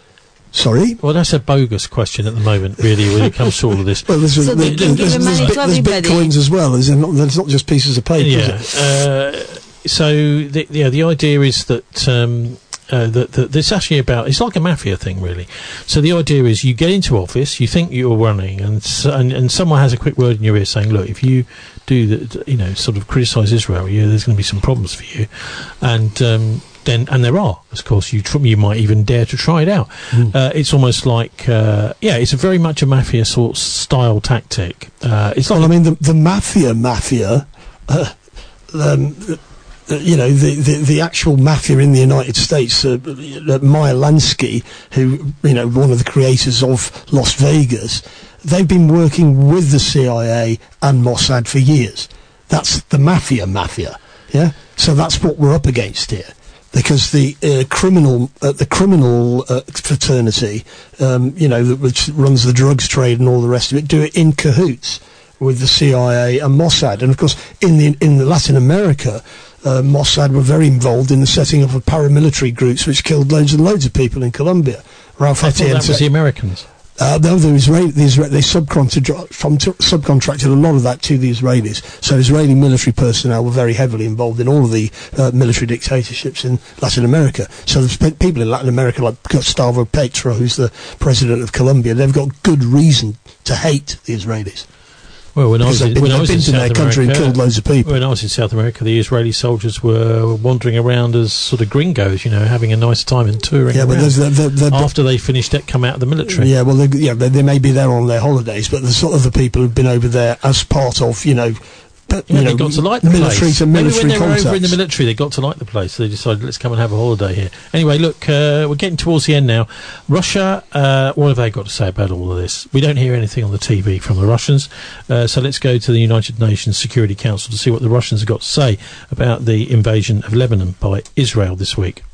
Sorry? Well, that's a bogus question at the moment, really, when it comes to all of this. Well, there's, So a, they there's, can give there's, the there's, money bit- to there's everybody. bitcoins as well. There's not, there's not just pieces of paper. Yeah. Is it? Uh, so, the, yeah, the idea is that. Um, Uh, that, that this actually about it's like a mafia thing, really. So the idea is you get into office, you think you're running, and s- and, and someone has a quick word in your ear saying, "Look, if you do the, you know, sort of criticise Israel, yeah, there's going to be some problems for you," and um, then and there are, of course, you tr- you might even dare to try it out. Mm. Uh, it's almost like uh, yeah, it's a very much a mafia sort of style tactic. Uh, it's like Well, I mean, the, the mafia, mafia, uh, um, uh, you know, the, the, the actual mafia in the United States, uh, uh, Meyer Lansky, who, you know, one of the creators of Las Vegas, they've been working with the C I A and Mossad for years. That's the mafia, mafia, yeah? So that's what we're up against here. Because the uh, criminal, uh, the criminal uh, fraternity, um, you know, that, which runs the drugs trade and all the rest of it, do it in cahoots with the C I A and Mossad. And of course, in the in the Latin America, uh, Mossad were very involved in the setting up of paramilitary groups which killed loads and loads of people in Colombia. Ralph I thought that Atienza- was the Americans. Uh, no, the Israeli, the Isra- they subcontracted, from t- subcontracted a lot of that to the Israelis. So Israeli military personnel were very heavily involved in all of the uh, military dictatorships in Latin America. So there's pe- people in Latin America like Gustavo Petro, who's the president of Colombia. They've got good reason to hate the Israelis. Well, when I was, Because in, they've been, when I they've was been in to South their America, country and killed loads of people. When I was in South America, the Israeli soldiers were wandering around as sort of gringos, you know, having a nice time and touring Yeah, but around there's the, the, the, after they finished it, come out of the military. Yeah, well, they, yeah, they, they may be there on their holidays, but there's sort of the people who've been over there as part of, you know, but, Yeah, you they know, got to like the military place. to Maybe military when they were contacts. over in the military, they got to like the place. So they decided, let's come and have a holiday here. Anyway, look, uh, we're getting towards the end now. Russia, uh, what have they got to say about all of this? We don't hear anything on the T V from the Russians. Uh, so let's go to the United Nations Security Council to see what the Russians have got to say about the invasion of Lebanon by Israel this week.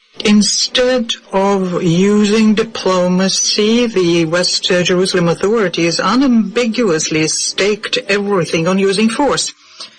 Instead of using diplomacy, the West uh, Jerusalem authorities unambiguously staked everything on using force.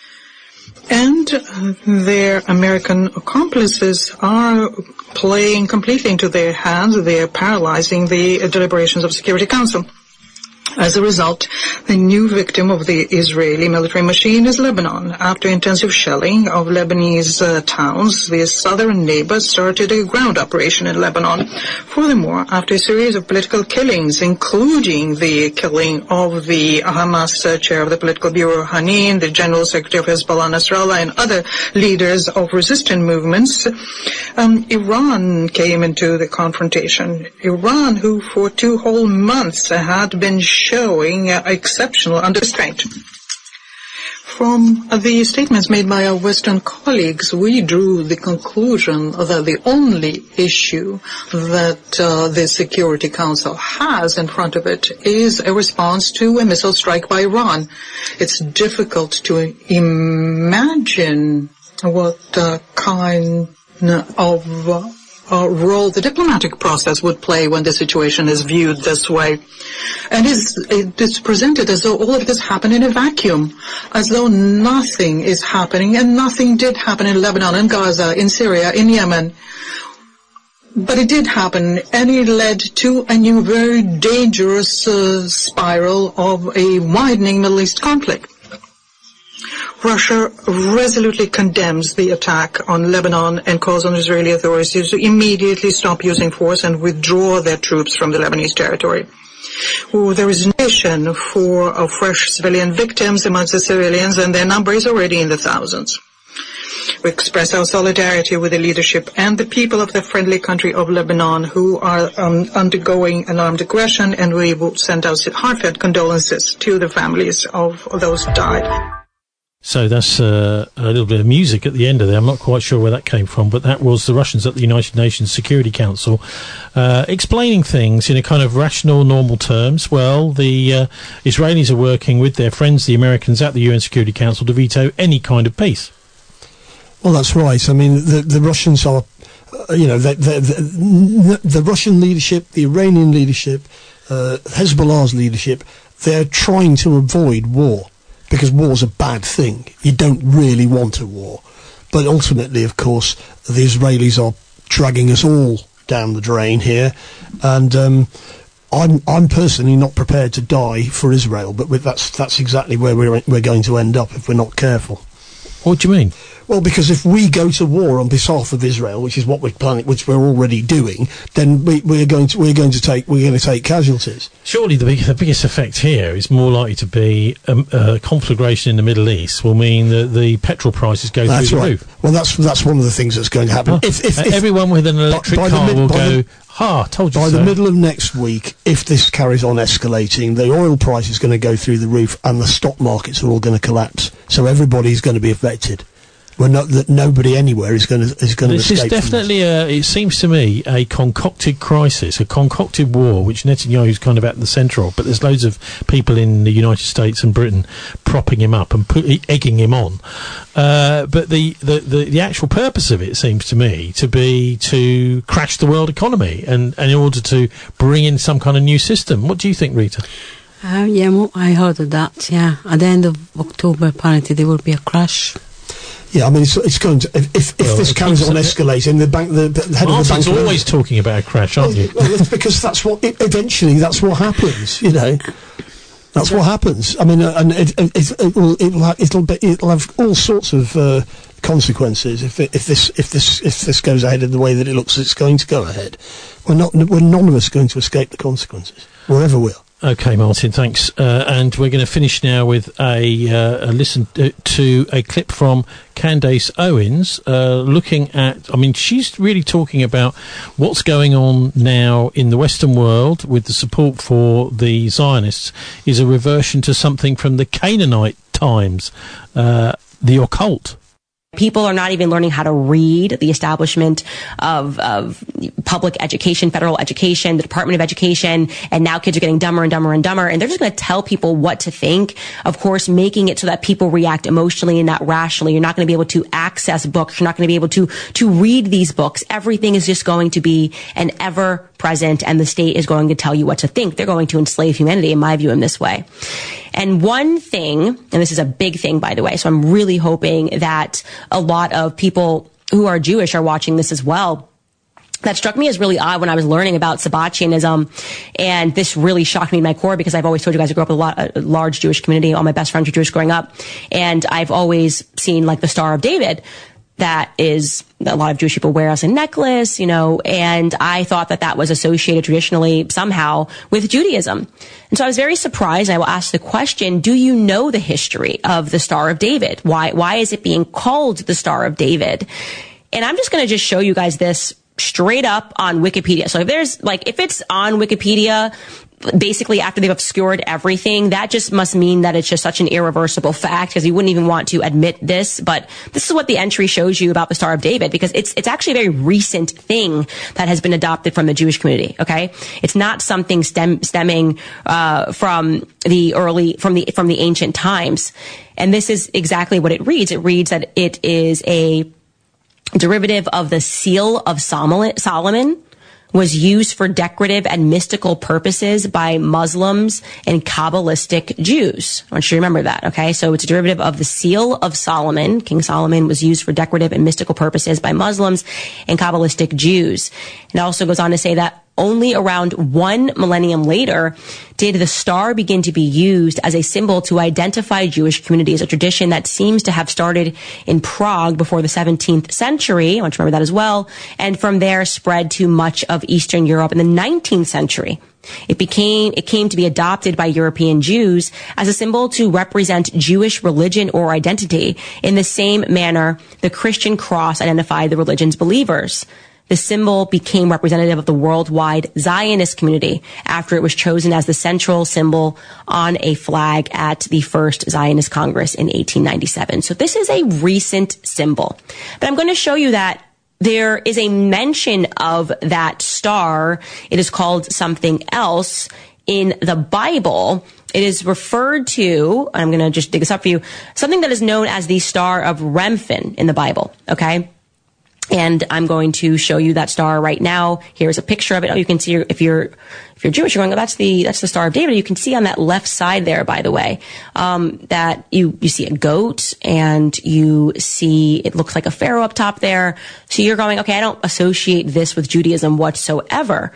And uh, their American accomplices are playing completely into their hands. They are paralyzing the uh, deliberations of Security Council. As a result, the new victim of the Israeli military machine is Lebanon. After intensive shelling of Lebanese uh, towns, the southern neighbor started a ground operation in Lebanon. Furthermore, after a series of political killings, including the killing of the Hamas uh, chair of the political bureau, Hanin, the general secretary of Hezbollah, Nasrallah, and other leaders of resistant movements, um, Iran came into the confrontation. Iran, who for two whole months had been showing uh, exceptional underrestraint. From uh, the statements made by our Western colleagues, we drew the conclusion that the only issue that uh, the Security Council has in front of it is a response to a missile strike by Iran. It's difficult to imagine what uh, kind of uh, Uh, role the diplomatic process would play when the situation is viewed this way. And it's, it's presented as though all of this happened in a vacuum, as though nothing is happening, and nothing did happen in Lebanon, in Gaza, in Syria, in Yemen. But it did happen, and it led to a new, very dangerous uh, spiral of a widening Middle East conflict. Russia resolutely condemns the attack on Lebanon and calls on Israeli authorities to immediately stop using force and withdraw their troops from the Lebanese territory. Well, there is nation for uh, fresh civilian victims amongst the civilians, and their number is already in the thousands. We express our solidarity with the leadership and the people of the friendly country of Lebanon who are um, undergoing an armed aggression, and we will send our heartfelt condolences to the families of those who died. So that's uh, a little bit of music at the end of there. I'm not quite sure where that came from, but that was the Russians at the United Nations Security Council uh, explaining things in a kind of rational, normal terms. Well, the uh, Israelis are working with their friends, the Americans, at the U N Security Council to veto any kind of peace. Well, that's right. I mean, the, the Russians are, uh, you know, the, the, the, the Russian leadership, the Iranian leadership, uh, Hezbollah's leadership, they're trying to avoid war. Because war's a bad thing. You don't really want a war. But ultimately, of course, the Israelis are dragging us all down the drain here. And um, I'm I'm personally not prepared to die for Israel, but with that's that's exactly where we're we're going to end up if we're not careful. What do you mean? Well, because if we go to war on behalf of Israel, which is what we're planning, which we're already doing, then we, we're going to we're going to take we're going to take casualties. Surely the, big, the biggest effect here is more likely to be um, a conflagration in the Middle East will mean that the petrol prices go that's through the right. roof. Well, that's that's one of the things that's going to happen. Huh? If, if, uh, if everyone with an electric by, by car mid, will by go, the, ha, told you by so. the middle of next week, if this carries on escalating, the oil price is going to go through the roof and the stock markets are all going to collapse. So everybody's going to be affected. Well, not that nobody anywhere is going to is going to This escape. is definitely, a, it seems to me, a concocted crisis, a concocted war, which Netanyahu's kind of at the centre of. But there's loads of people in the United States and Britain propping him up and put, egging him on. Uh, but the, the, the, the actual purpose of it seems to me to be to crash the world economy, and, and in order to bring in some kind of new system. What do you think, Rita? Uh, yeah, I heard of that. Yeah, at the end of October, apparently there will be a crash. Yeah, I mean, it's, it's going to. If, if, well, if this carries on escalating, the bank, the, the head Martin's of the bank, always talking about a crash, aren't well, you? Well, it's because that's what. It, eventually, that's what happens. You know, that's what happens. I mean, uh, and it, it, it, it will. It will have, it'll, be, it'll have all sorts of uh, consequences if it, if this if this if this goes ahead in the way that it looks it's going to go ahead. We're not. We're none of us going to escape the consequences, wherever we are. Okay, Martin, thanks. Uh, and we're going to finish now with a, uh, a listen to a clip from Candace Owens, uh, looking at, I mean, she's really talking about what's going on now in the Western world with the support for the Zionists is a reversion to something from the Canaanite times, uh, the occult. People are not even learning how to read. The establishment of, of public education, federal education, the Department of Education, and now kids are getting dumber and dumber and dumber, and they're just going to tell people what to think. Of course, making it so that people react emotionally and not rationally. You're not going to be able to access books. You're not going to be able to, to read these books. Everything is just going to be an ever present, and the state is going to tell you what to think. They're going to enslave humanity, in my view, in this way. And one thing, and this is a big thing, by the way, so I'm really hoping that a lot of people who are Jewish are watching this as well. That struck me as really odd when I was learning about Sabbatianism, and this really shocked me in my core because I've always told you guys I grew up with a, lot, a large Jewish community. All my best friends were Jewish growing up, and I've always seen like the Star of David. That is, a lot of Jewish people wear as a necklace, you know, and I thought that that was associated traditionally somehow with Judaism. And so I was very surprised, and I will ask the question, do you know the history of the Star of David? Why, why is it being called the Star of David? And I'm just going to just show you guys this straight up on Wikipedia. So if there's, like, if it's on Wikipedia, basically after they've obscured everything, that just must mean that it's just such an irreversible fact, because you wouldn't even want to admit this. But this is what the entry shows you about the Star of David, because it's it's actually a very recent thing that has been adopted from the Jewish community. Okay, it's not something stem, stemming uh, from the early from the from the ancient times. And this is exactly what it reads. It reads that it is a derivative of the seal of Solomon, was used for decorative and mystical purposes by Muslims and Kabbalistic Jews. I want you to remember that, okay? So it's a derivative of the seal of Solomon. King Solomon was used for decorative and mystical purposes by Muslims and Kabbalistic Jews. It also goes on to say that only around one millennium later did the star begin to be used as a symbol to identify Jewish communities, a tradition that seems to have started in Prague before the seventeenth century. I want you to remember that as well. And from there spread to much of Eastern Europe in the nineteenth century. It became, it came to be adopted by European Jews as a symbol to represent Jewish religion or identity. In the same manner, the Christian cross identified the religion's believers. The symbol became representative of the worldwide Zionist community after it was chosen as the central symbol on a flag at the first Zionist Congress in eighteen ninety-seven. So this is a recent symbol. But I'm going to show you that there is a mention of that star. It is called something else in the Bible. It is referred to, I'm going to just dig this up for you, something that is known as the Star of Remphan in the Bible, okay? And I'm going to show you that star right now. Here's a picture of it. Oh, you can see if you're if you're Jewish, you're going, oh, that's the that's the Star of David. You can see on that left side there, by the way, um, that you you see a goat and you see it looks like a pharaoh up top there. So you're going, okay, I don't associate this with Judaism whatsoever.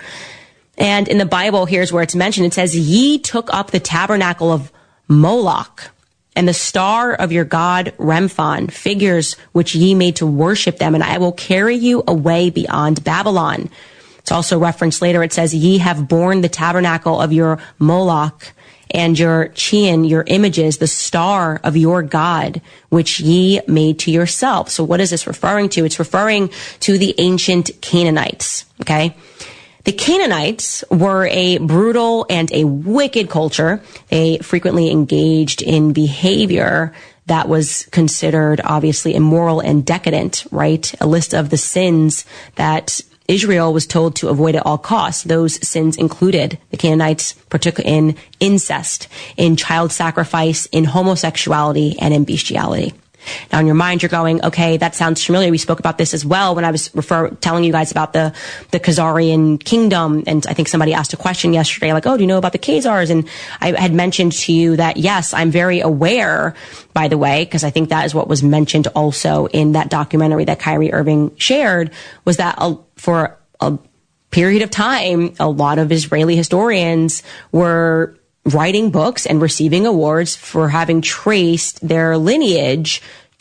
And in the Bible, here's where it's mentioned. It says, "Ye took up the tabernacle of Moloch, and the star of your god Remphan, figures which ye made to worship them, and I will carry you away beyond Babylon." It's also referenced later. It says, "Ye have borne the tabernacle of your Moloch, and your Chian, your images, the star of your god, which ye made to yourself." So what is this referring to? It's referring to the ancient Canaanites, okay? The Canaanites were a brutal and a wicked culture. They frequently engaged in behavior that was considered obviously immoral and decadent, right? A list of the sins that Israel was told to avoid at all costs. Those sins included the Canaanites partook in incest, in child sacrifice, in homosexuality, and in bestiality. Now in your mind, you're going, okay, that sounds familiar. We spoke about this as well when I was refer- telling you guys about the, the Khazarian kingdom. And I think somebody asked a question yesterday, like, oh, do you know about the Khazars? And I had mentioned to you that, yes, I'm very aware, by the way, because I think that is what was mentioned also in that documentary that Kyrie Irving shared, was that uh, for a period of time, a lot of Israeli historians were writing books and receiving awards for having traced their lineage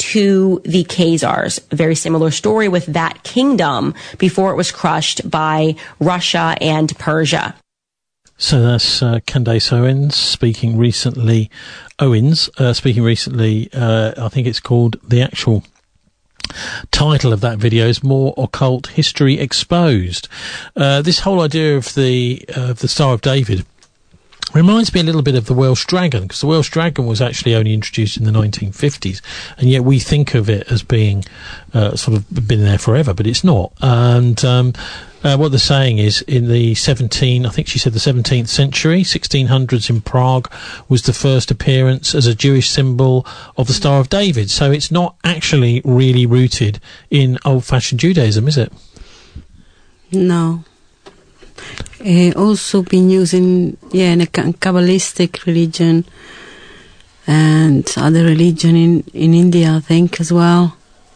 to the Khazars. A very similar story with that kingdom before it was crushed by Russia and Persia. So that's uh, Candace Owens speaking recently. Owens uh, speaking recently. Uh, I think it's called, the actual title of that video is More Occult History Exposed. Uh, this whole idea of the uh, of the Star of David reminds me a little bit of the Welsh Dragon, because the Welsh Dragon was actually only introduced in the nineteen fifties, and yet we think of it as being uh, sort of been there forever, but it's not. And um, uh, what they're saying is, in the seventeen, I think she said the seventeenth century, sixteen hundreds in Prague, was the first appearance as a Jewish symbol of the Star of David. So it's not actually really rooted in old-fashioned Judaism, is it? No. Uh, also been used in, yeah, in a Kabbalistic religion and other religion in, in India, I think, as well.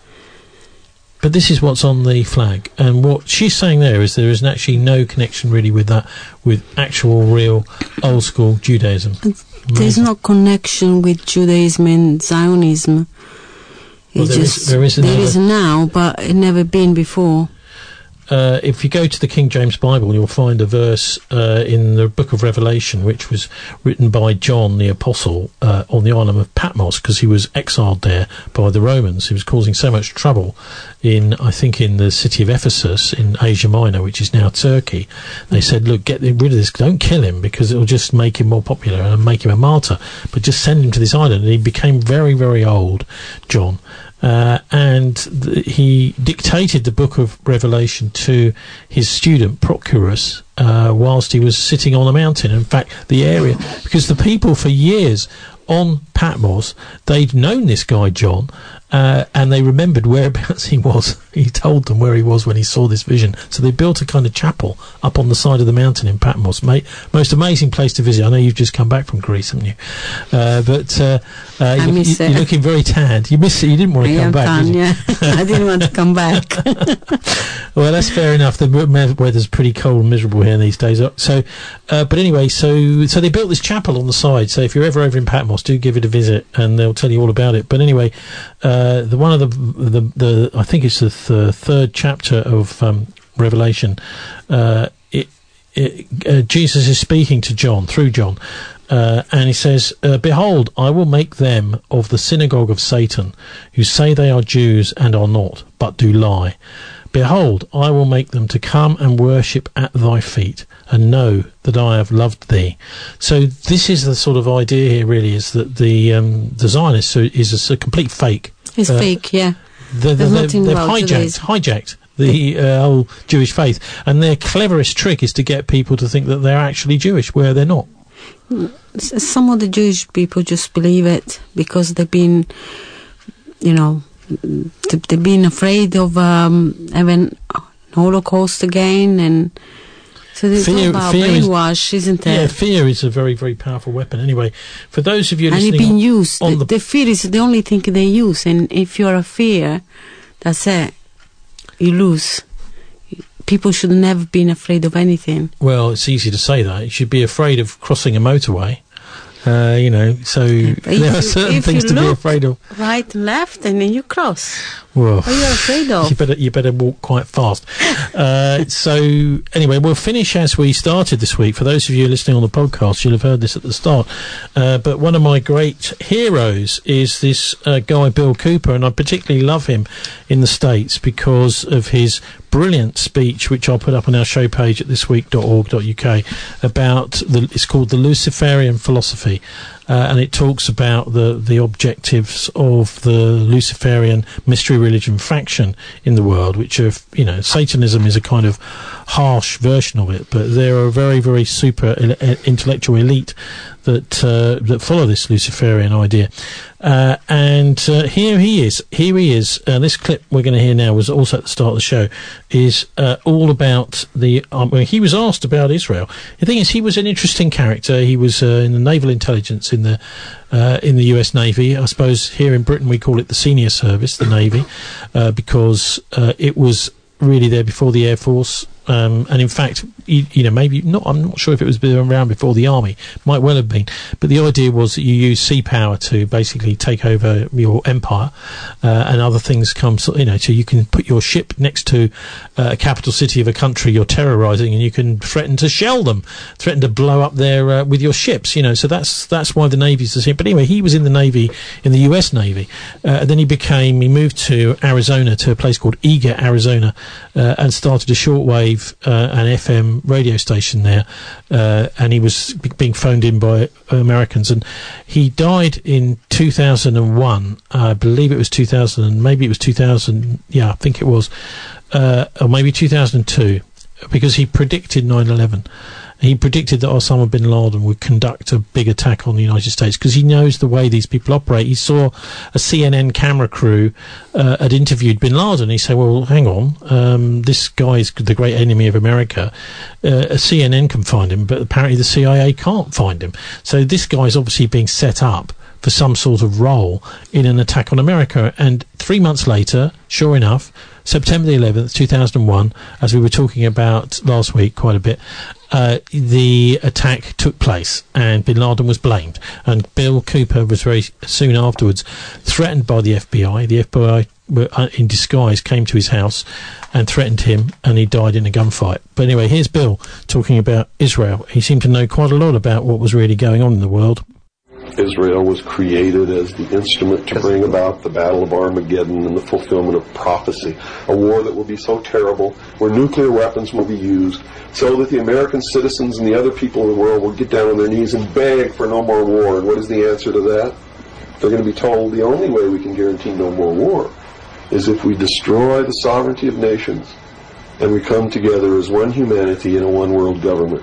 But this is what's on the flag, and what she's saying there is there is actually no connection really with that, with actual, real, old-school Judaism. There's no connection with Judaism and Zionism. Well, there, just, is, there is there another, is now, but it never been before. Uh, if you go to the King James Bible, you'll find a verse uh, in the book of Revelation, which was written by John the Apostle uh, on the island of Patmos, because he was exiled there by the Romans. He was causing so much trouble in, I think, in the city of Ephesus in Asia Minor, which is now Turkey. They said, look, get rid of this, don't kill him, because it'll just make him more popular and make him a martyr, but just send him to this island. And he became very, very old, John. Uh, and th- he dictated the book of Revelation to his student Prochorus uh, whilst he was sitting on a mountain. In fact, the area, because the people for years on Patmos, they'd known this guy John, uh, and they remembered whereabouts he was. He told them where he was when he saw this vision. So they built a kind of chapel up on the side of the mountain in Patmos. Mate, most amazing place to visit. I know you've just come back from Greece, haven't you? Uh, but uh, uh, I you, miss you, it. you're looking very tanned. You miss it. You didn't want to I come am back, tan, did you? yeah. I didn't want to come back. Well, that's fair enough. The me- weather's pretty cold and miserable here these days. So, uh, but anyway, so so they built this chapel on the side. So if you're ever over in Patmos, do give it a visit, and they'll tell you all about it. But anyway, uh, the one of the the, the I think it's the th- third chapter of um, Revelation. Uh, it it, uh, Jesus is speaking to John, through John, uh, and he says, uh, "Behold, I will make them of the synagogue of Satan, who say they are Jews and are not, but do lie. Behold, I will make them to come and worship at thy feet, and know that I have loved thee." So this is the sort of idea here, really, is that the um, the Zionists is a, a complete fake. It's uh, fake, yeah. The, the, There's they've nothing they've wrong with hijacked, this. hijacked the uh, whole Jewish faith, and their cleverest trick is to get people to think that they're actually Jewish, where they're not. S- Some of the Jewish people just believe it because they've been, you know, th- they've been afraid of um, having Holocaust again, and so it's all about brainwash, is, isn't it? Yeah, fear is a very, very powerful weapon. Anyway, for those of you And listening, it's been used. on The, the the fear is the only thing they use, and if you're a fear, that's it. You lose. People should never have been afraid of anything. well, it's easy to say that. You should be afraid of crossing a motorway. Uh, you know, so But there if are you- certain if things you to be look afraid of. Right and left, and then you cross. Well, What are you afraid of? You better, you better walk quite fast. uh, so, anyway, we'll finish as we started this week. For those of you listening on the podcast, you'll have heard this at the start. Uh, but one of my great heroes is this uh, guy, Bill Cooper, and I particularly love him in the States because of his brilliant speech, which I'll put up on our show page at this week dot org dot U K, about the, it's called The Luciferian Philosophy. Uh, and it talks about the, the objectives of the Luciferian mystery religion faction in the world, which are, you know, Satanism is a kind of harsh version of it, but there are a very, very super ele- intellectual elite that uh, that follow this Luciferian idea. Uh, and uh, here he is. Here he is. Uh, this clip we're going to hear now was also at the start of the show. Is uh, all about the. Um, well, he was asked about Israel. The thing is, he was an interesting character. He was uh, in the naval intelligence in the uh, in the U S Navy. I suppose here in Britain we call it the senior service, the Navy, uh, because uh, it was really there before the Air Force. Um, and in fact, you, you know, maybe not. I'm not sure if it was around before the army. Might well have been. But the idea was that you use sea power to basically take over your empire, uh, and other things come. So, you know, so you can put your ship next to uh, a capital city of a country you're terrorising, and you can threaten to shell them, threaten to blow up their uh, with your ships. You know, so that's that's why the Navy's the same. But anyway, he was in the Navy, in the U S Navy, uh, and then he became. He moved to Arizona, to a place called Eager, Arizona, uh, and started a shortwave. Uh, an F M radio station there, uh, and he was b- being phoned in by Americans, and he died in two thousand one. uh, I believe it was two thousand, maybe it was two thousand, yeah, I think it was, uh, or maybe two thousand two, because he predicted nine eleven. He predicted that Osama bin Laden would conduct a big attack on the United States because he knows the way these people operate. He saw a C N N camera crew uh, had interviewed bin Laden. He said, well, hang on, um, this guy is the great enemy of America. Uh, a C N N can find him, but apparently the C I A can't find him. So this guy's obviously being set up for some sort of role in an attack on America. And three months later, sure enough, September the eleventh, two thousand one, as we were talking about last week quite a bit, uh, the attack took place and bin Laden was blamed. And Bill Cooper was very soon afterwards threatened by the F B I. The F B I, were, uh, in disguise, came to his house and threatened him, and he died in a gunfight. But anyway, here's Bill talking about Israel. He seemed to know quite a lot about what was really going on in the world. Israel was created as the instrument to bring about the Battle of Armageddon and the fulfillment of prophecy, a war that will be so terrible, where nuclear weapons will be used, so that the American citizens and the other people in the world will get down on their knees and beg for no more war. And what is the answer to that? They're going to be told the only way we can guarantee no more war is if we destroy the sovereignty of nations and we come together as one humanity in a one world government.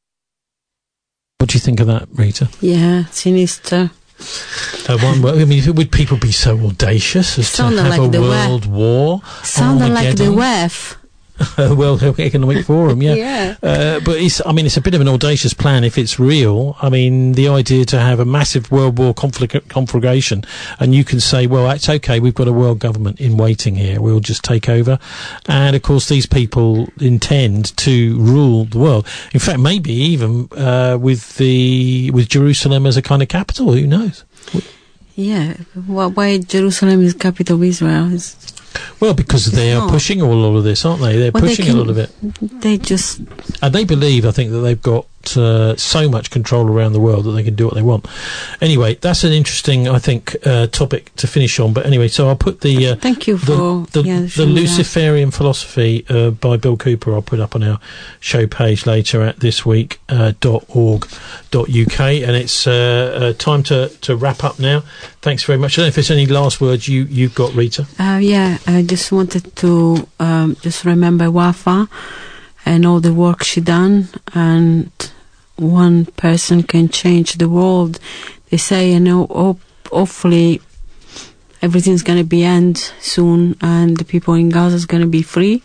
What do you think of that, Rita? Yeah, sinister. Uh, one, I mean, would people be so audacious as to have like a the world we- war? Sounded like the Armageddon? W E F. World Economic Forum, yeah. Yeah. Uh, but it's, I mean, it's a bit of an audacious plan if it's real. I mean, the idea to have a massive world war conflict, conflagration, and you can say, well, it's okay, we've got a world government in waiting here, we'll just take over. And of course, these people intend to rule the world. In fact, maybe even uh, with the with Jerusalem as a kind of capital, who knows? Yeah, why, why Jerusalem is capital of Israel? It's, well, because they are not. pushing all of this, aren't they? They're well, pushing they can, a lot of it. They just... And they believe, I think, that they've got uh, so much control around the world that they can do what they want. Anyway, that's an interesting, I think, uh, topic to finish on. But anyway, so I'll put the... Uh, Thank you the, for... The, yeah, the Luciferian Philosophy uh, by Bill Cooper, I'll put up on our show page later at thisweek dot org dot U K. And it's uh, uh, time to, to wrap up now. Thanks very much. I don't know if there's any last words you, you've got, Rita. Uh, yeah, I just wanted to um, just remember Wafa and all the work she done, and one person can change the world. They say, you know, hope, hopefully everything's going to be end soon and the people in Gaza is going to be free.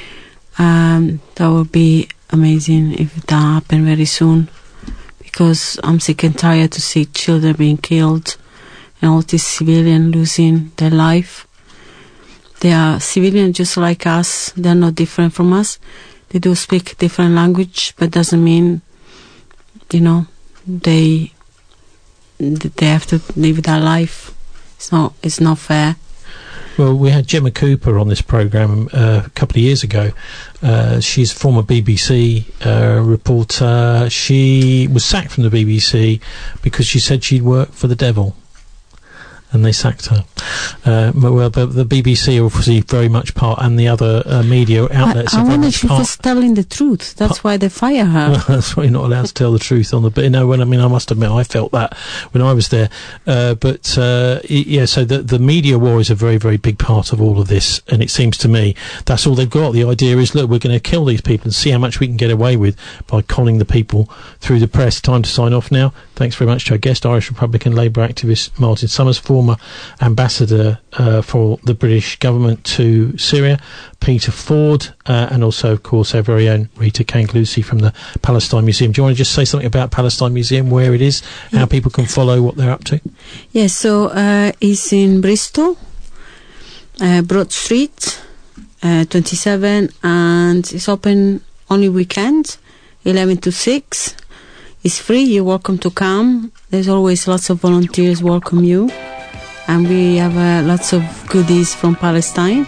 Um, that would be amazing if that happened very soon, because I'm sick and tired to see children being killed and all these civilians losing their life. They are civilians just like us. They're not different from us. They do speak different language, but doesn't mean, you know, they they have to live their life. It's not it's not fair. Well, we had Gemma Cooper on this programme uh, a couple of years ago. Uh, she's a former B B C uh, reporter. She was sacked from the B B C because she said she'd worked for the devil. And they sacked her. Uh, well, the, the B B C obviously very much part, and the other uh, media outlets I, I are very wonder much if she part. was telling the truth. That's why they fire her. Well, that's why you're not allowed to tell the truth on the. But you know, when I mean, I must admit, I felt that when I was there. Uh, but uh, yeah, so the the media war is a very, very big part of all of this, and it seems to me that's all they've got. The idea is, look, we're going to kill these people and see how much we can get away with by conning the people through the press. Time to sign off now. Thanks very much to our guest, Irish Republican Labour activist Martin Summers, former ambassador uh, for the British government to Syria, Peter Ford, uh, and also, of course, our very own Rita Kanglusi from the Palestine Museum. Do you want to just say something about Palestine Museum, where it is, how yeah. people can follow what they're up to? Yes, yeah, so uh, it's in Bristol, uh, Broad Street, uh, twenty-seven, and it's open only weekend, eleven to six. It's free, you're welcome to come. There's always lots of volunteers welcome you. And we have uh, lots of goodies from Palestine.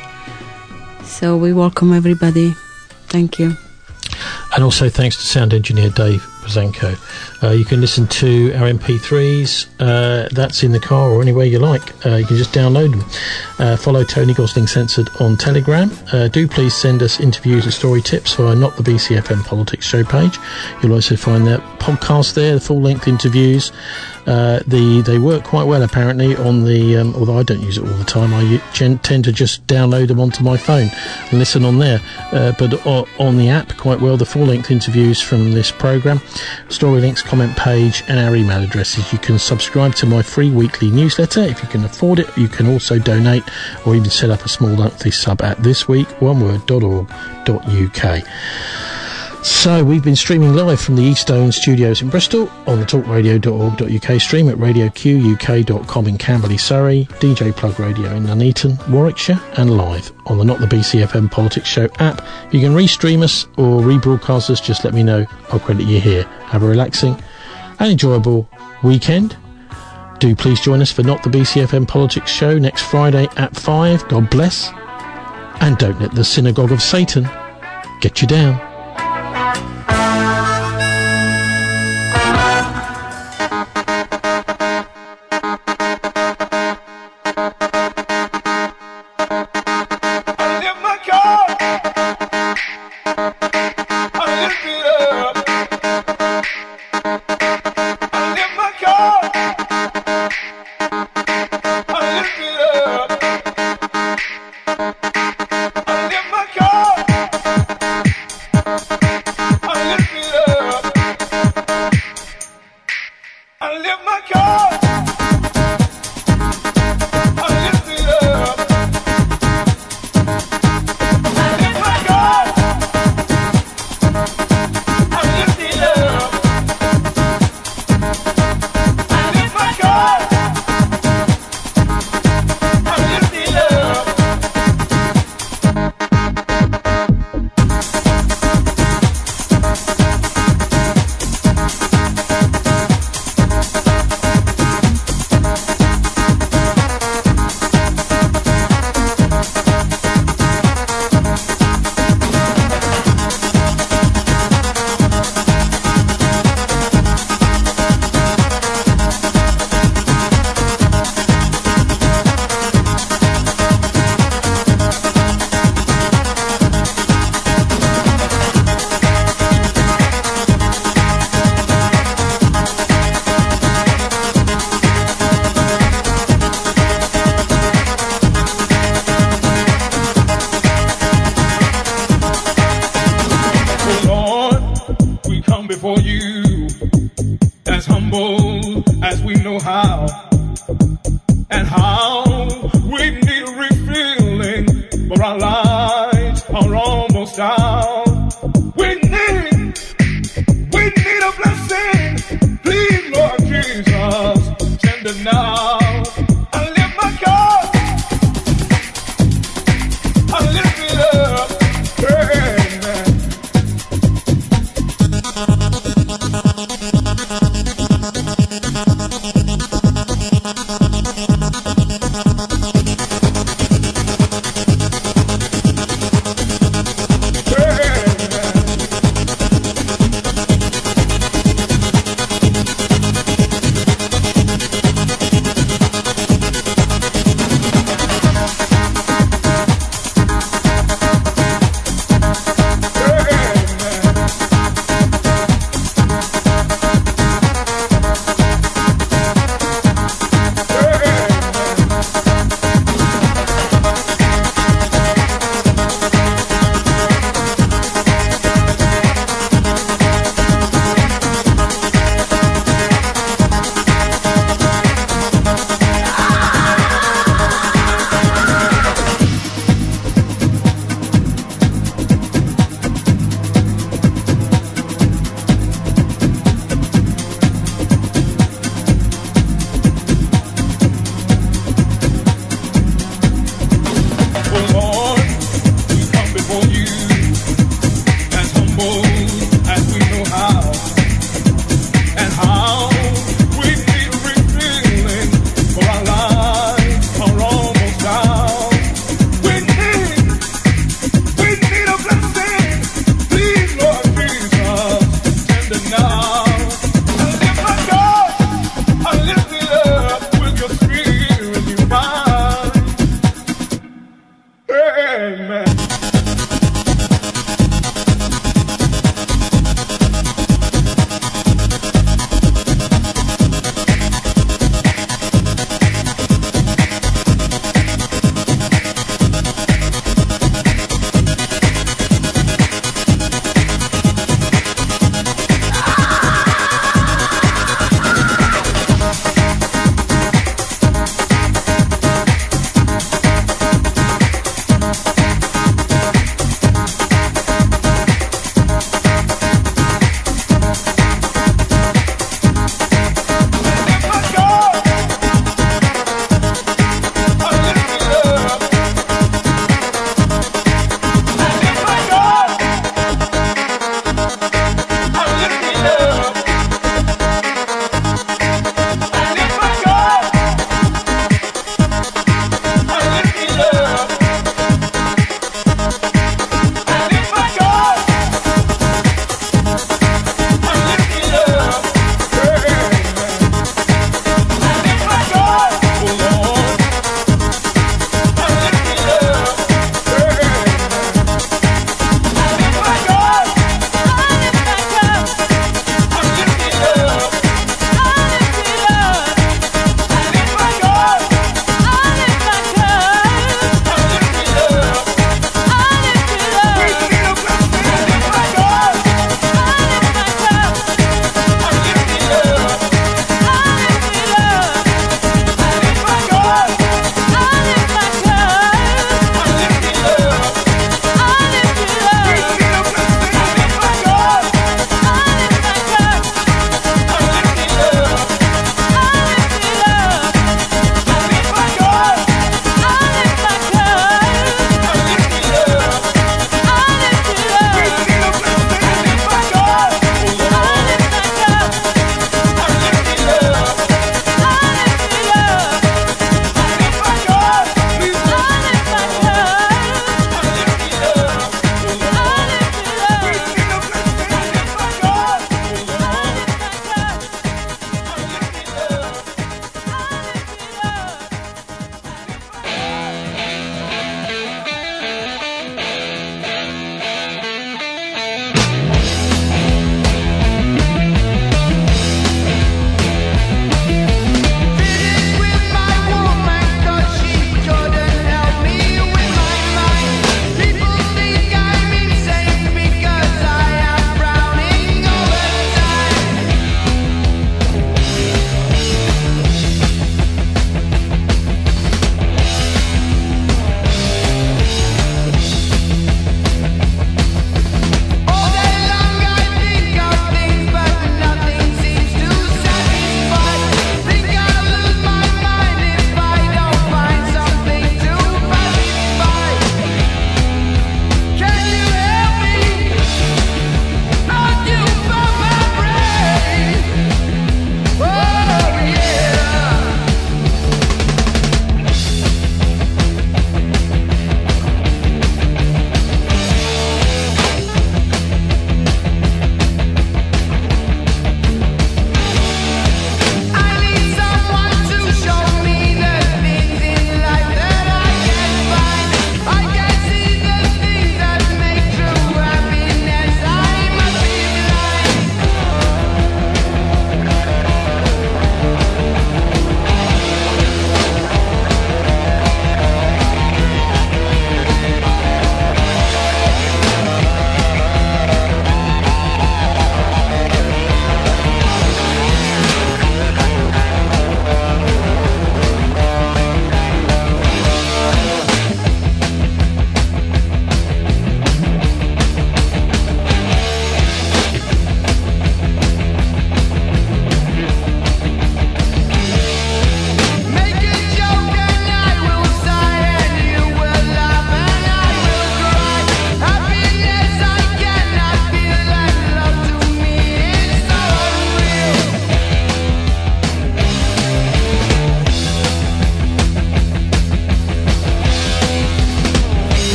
So we welcome everybody. Thank you. And also thanks to sound engineer Dave Brzanko. Uh, you can listen to our M P threes. Uh, that's in the car or anywhere you like. Uh, you can just download them. Uh, follow Tony Gosling Censored on Telegram. Uh, do please send us interviews and story tips via Not the B C F M Politics show page. You'll also find that podcast there, the full-length interviews. Uh, the they work quite well apparently on the um, although I don't use it all the time. I u- gen- tend to just download them onto my phone and listen on there, uh, but o- on the app quite well, the full-length interviews from this programme, story links, comment page, and our email addresses. You can subscribe to my free weekly newsletter if you can afford it. You can also donate or even set up a small monthly sub at thisweek one word dot org dot U K. So we've been streaming live from the Eastone Studios in Bristol on the talk radio dot org dot U K stream, at radio q u k dot com in Camberley, Surrey, D J Plug Radio in Nuneaton, Warwickshire, and live on the Not the B C F M Politics Show app. If you can restream us or rebroadcast us, just let me know. I'll credit you here. Have a relaxing and enjoyable weekend. Do please join us for Not the B C F M Politics Show next Friday at five. God bless. And don't let the synagogue of Satan get you down. before you as humble as we know how, and how we need a refilling, for our lives are almost out. We need, we need a blessing. Please, Lord Jesus, send it now. I lift my God, I lift it up. Amen.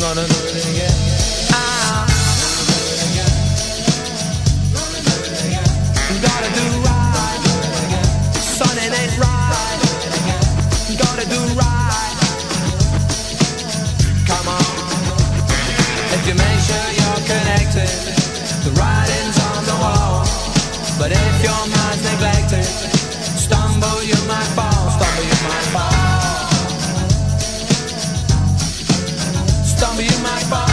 gonna do it again. Ah. Gotta do right. Son, it ain't right. Gotta do right. Come on. If you make sure you're connected, the writing's on the wall. But if your mind's neglected, stumble you might fall. Stumble you might fall. Stumble you might fall.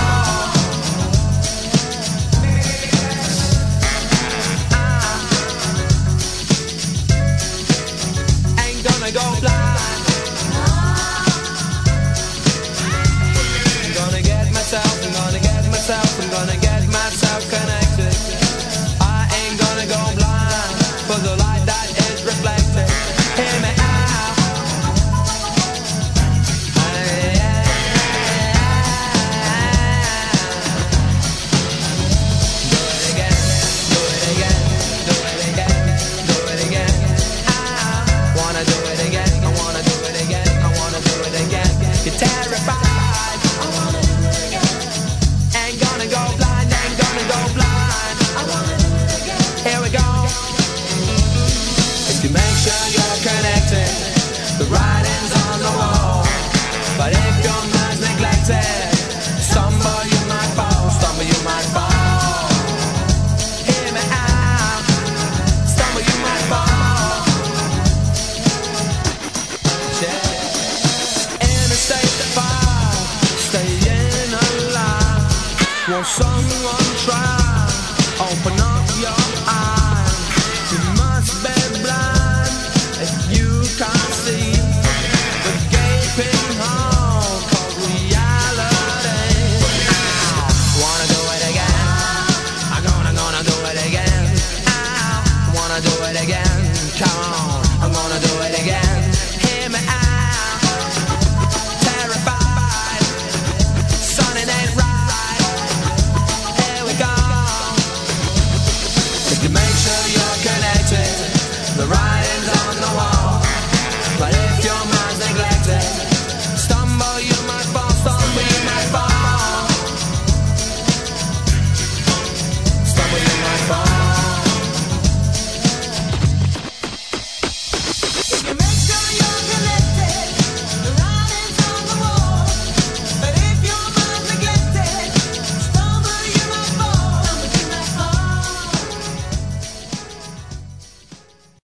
Go blind. I'm gonna get myself, I'm gonna get myself, I'm gonna get myself connected. I ain't gonna go blind for the light that is reflected. Hear me out. Do it again, do it again, do it again, do it again. I wanna do it. You're terrified. I wanna do it again. Ain't gonna go blind, ain't gonna go blind. I wanna do it again. Here we go. If you make sure you're connected, the writing's on the wall. But if your mind's neglected, stumble you might fall, stumble you might fall. Hear me out. Stumble you might fall. Yeah. Stay alive, staying alive. Want someone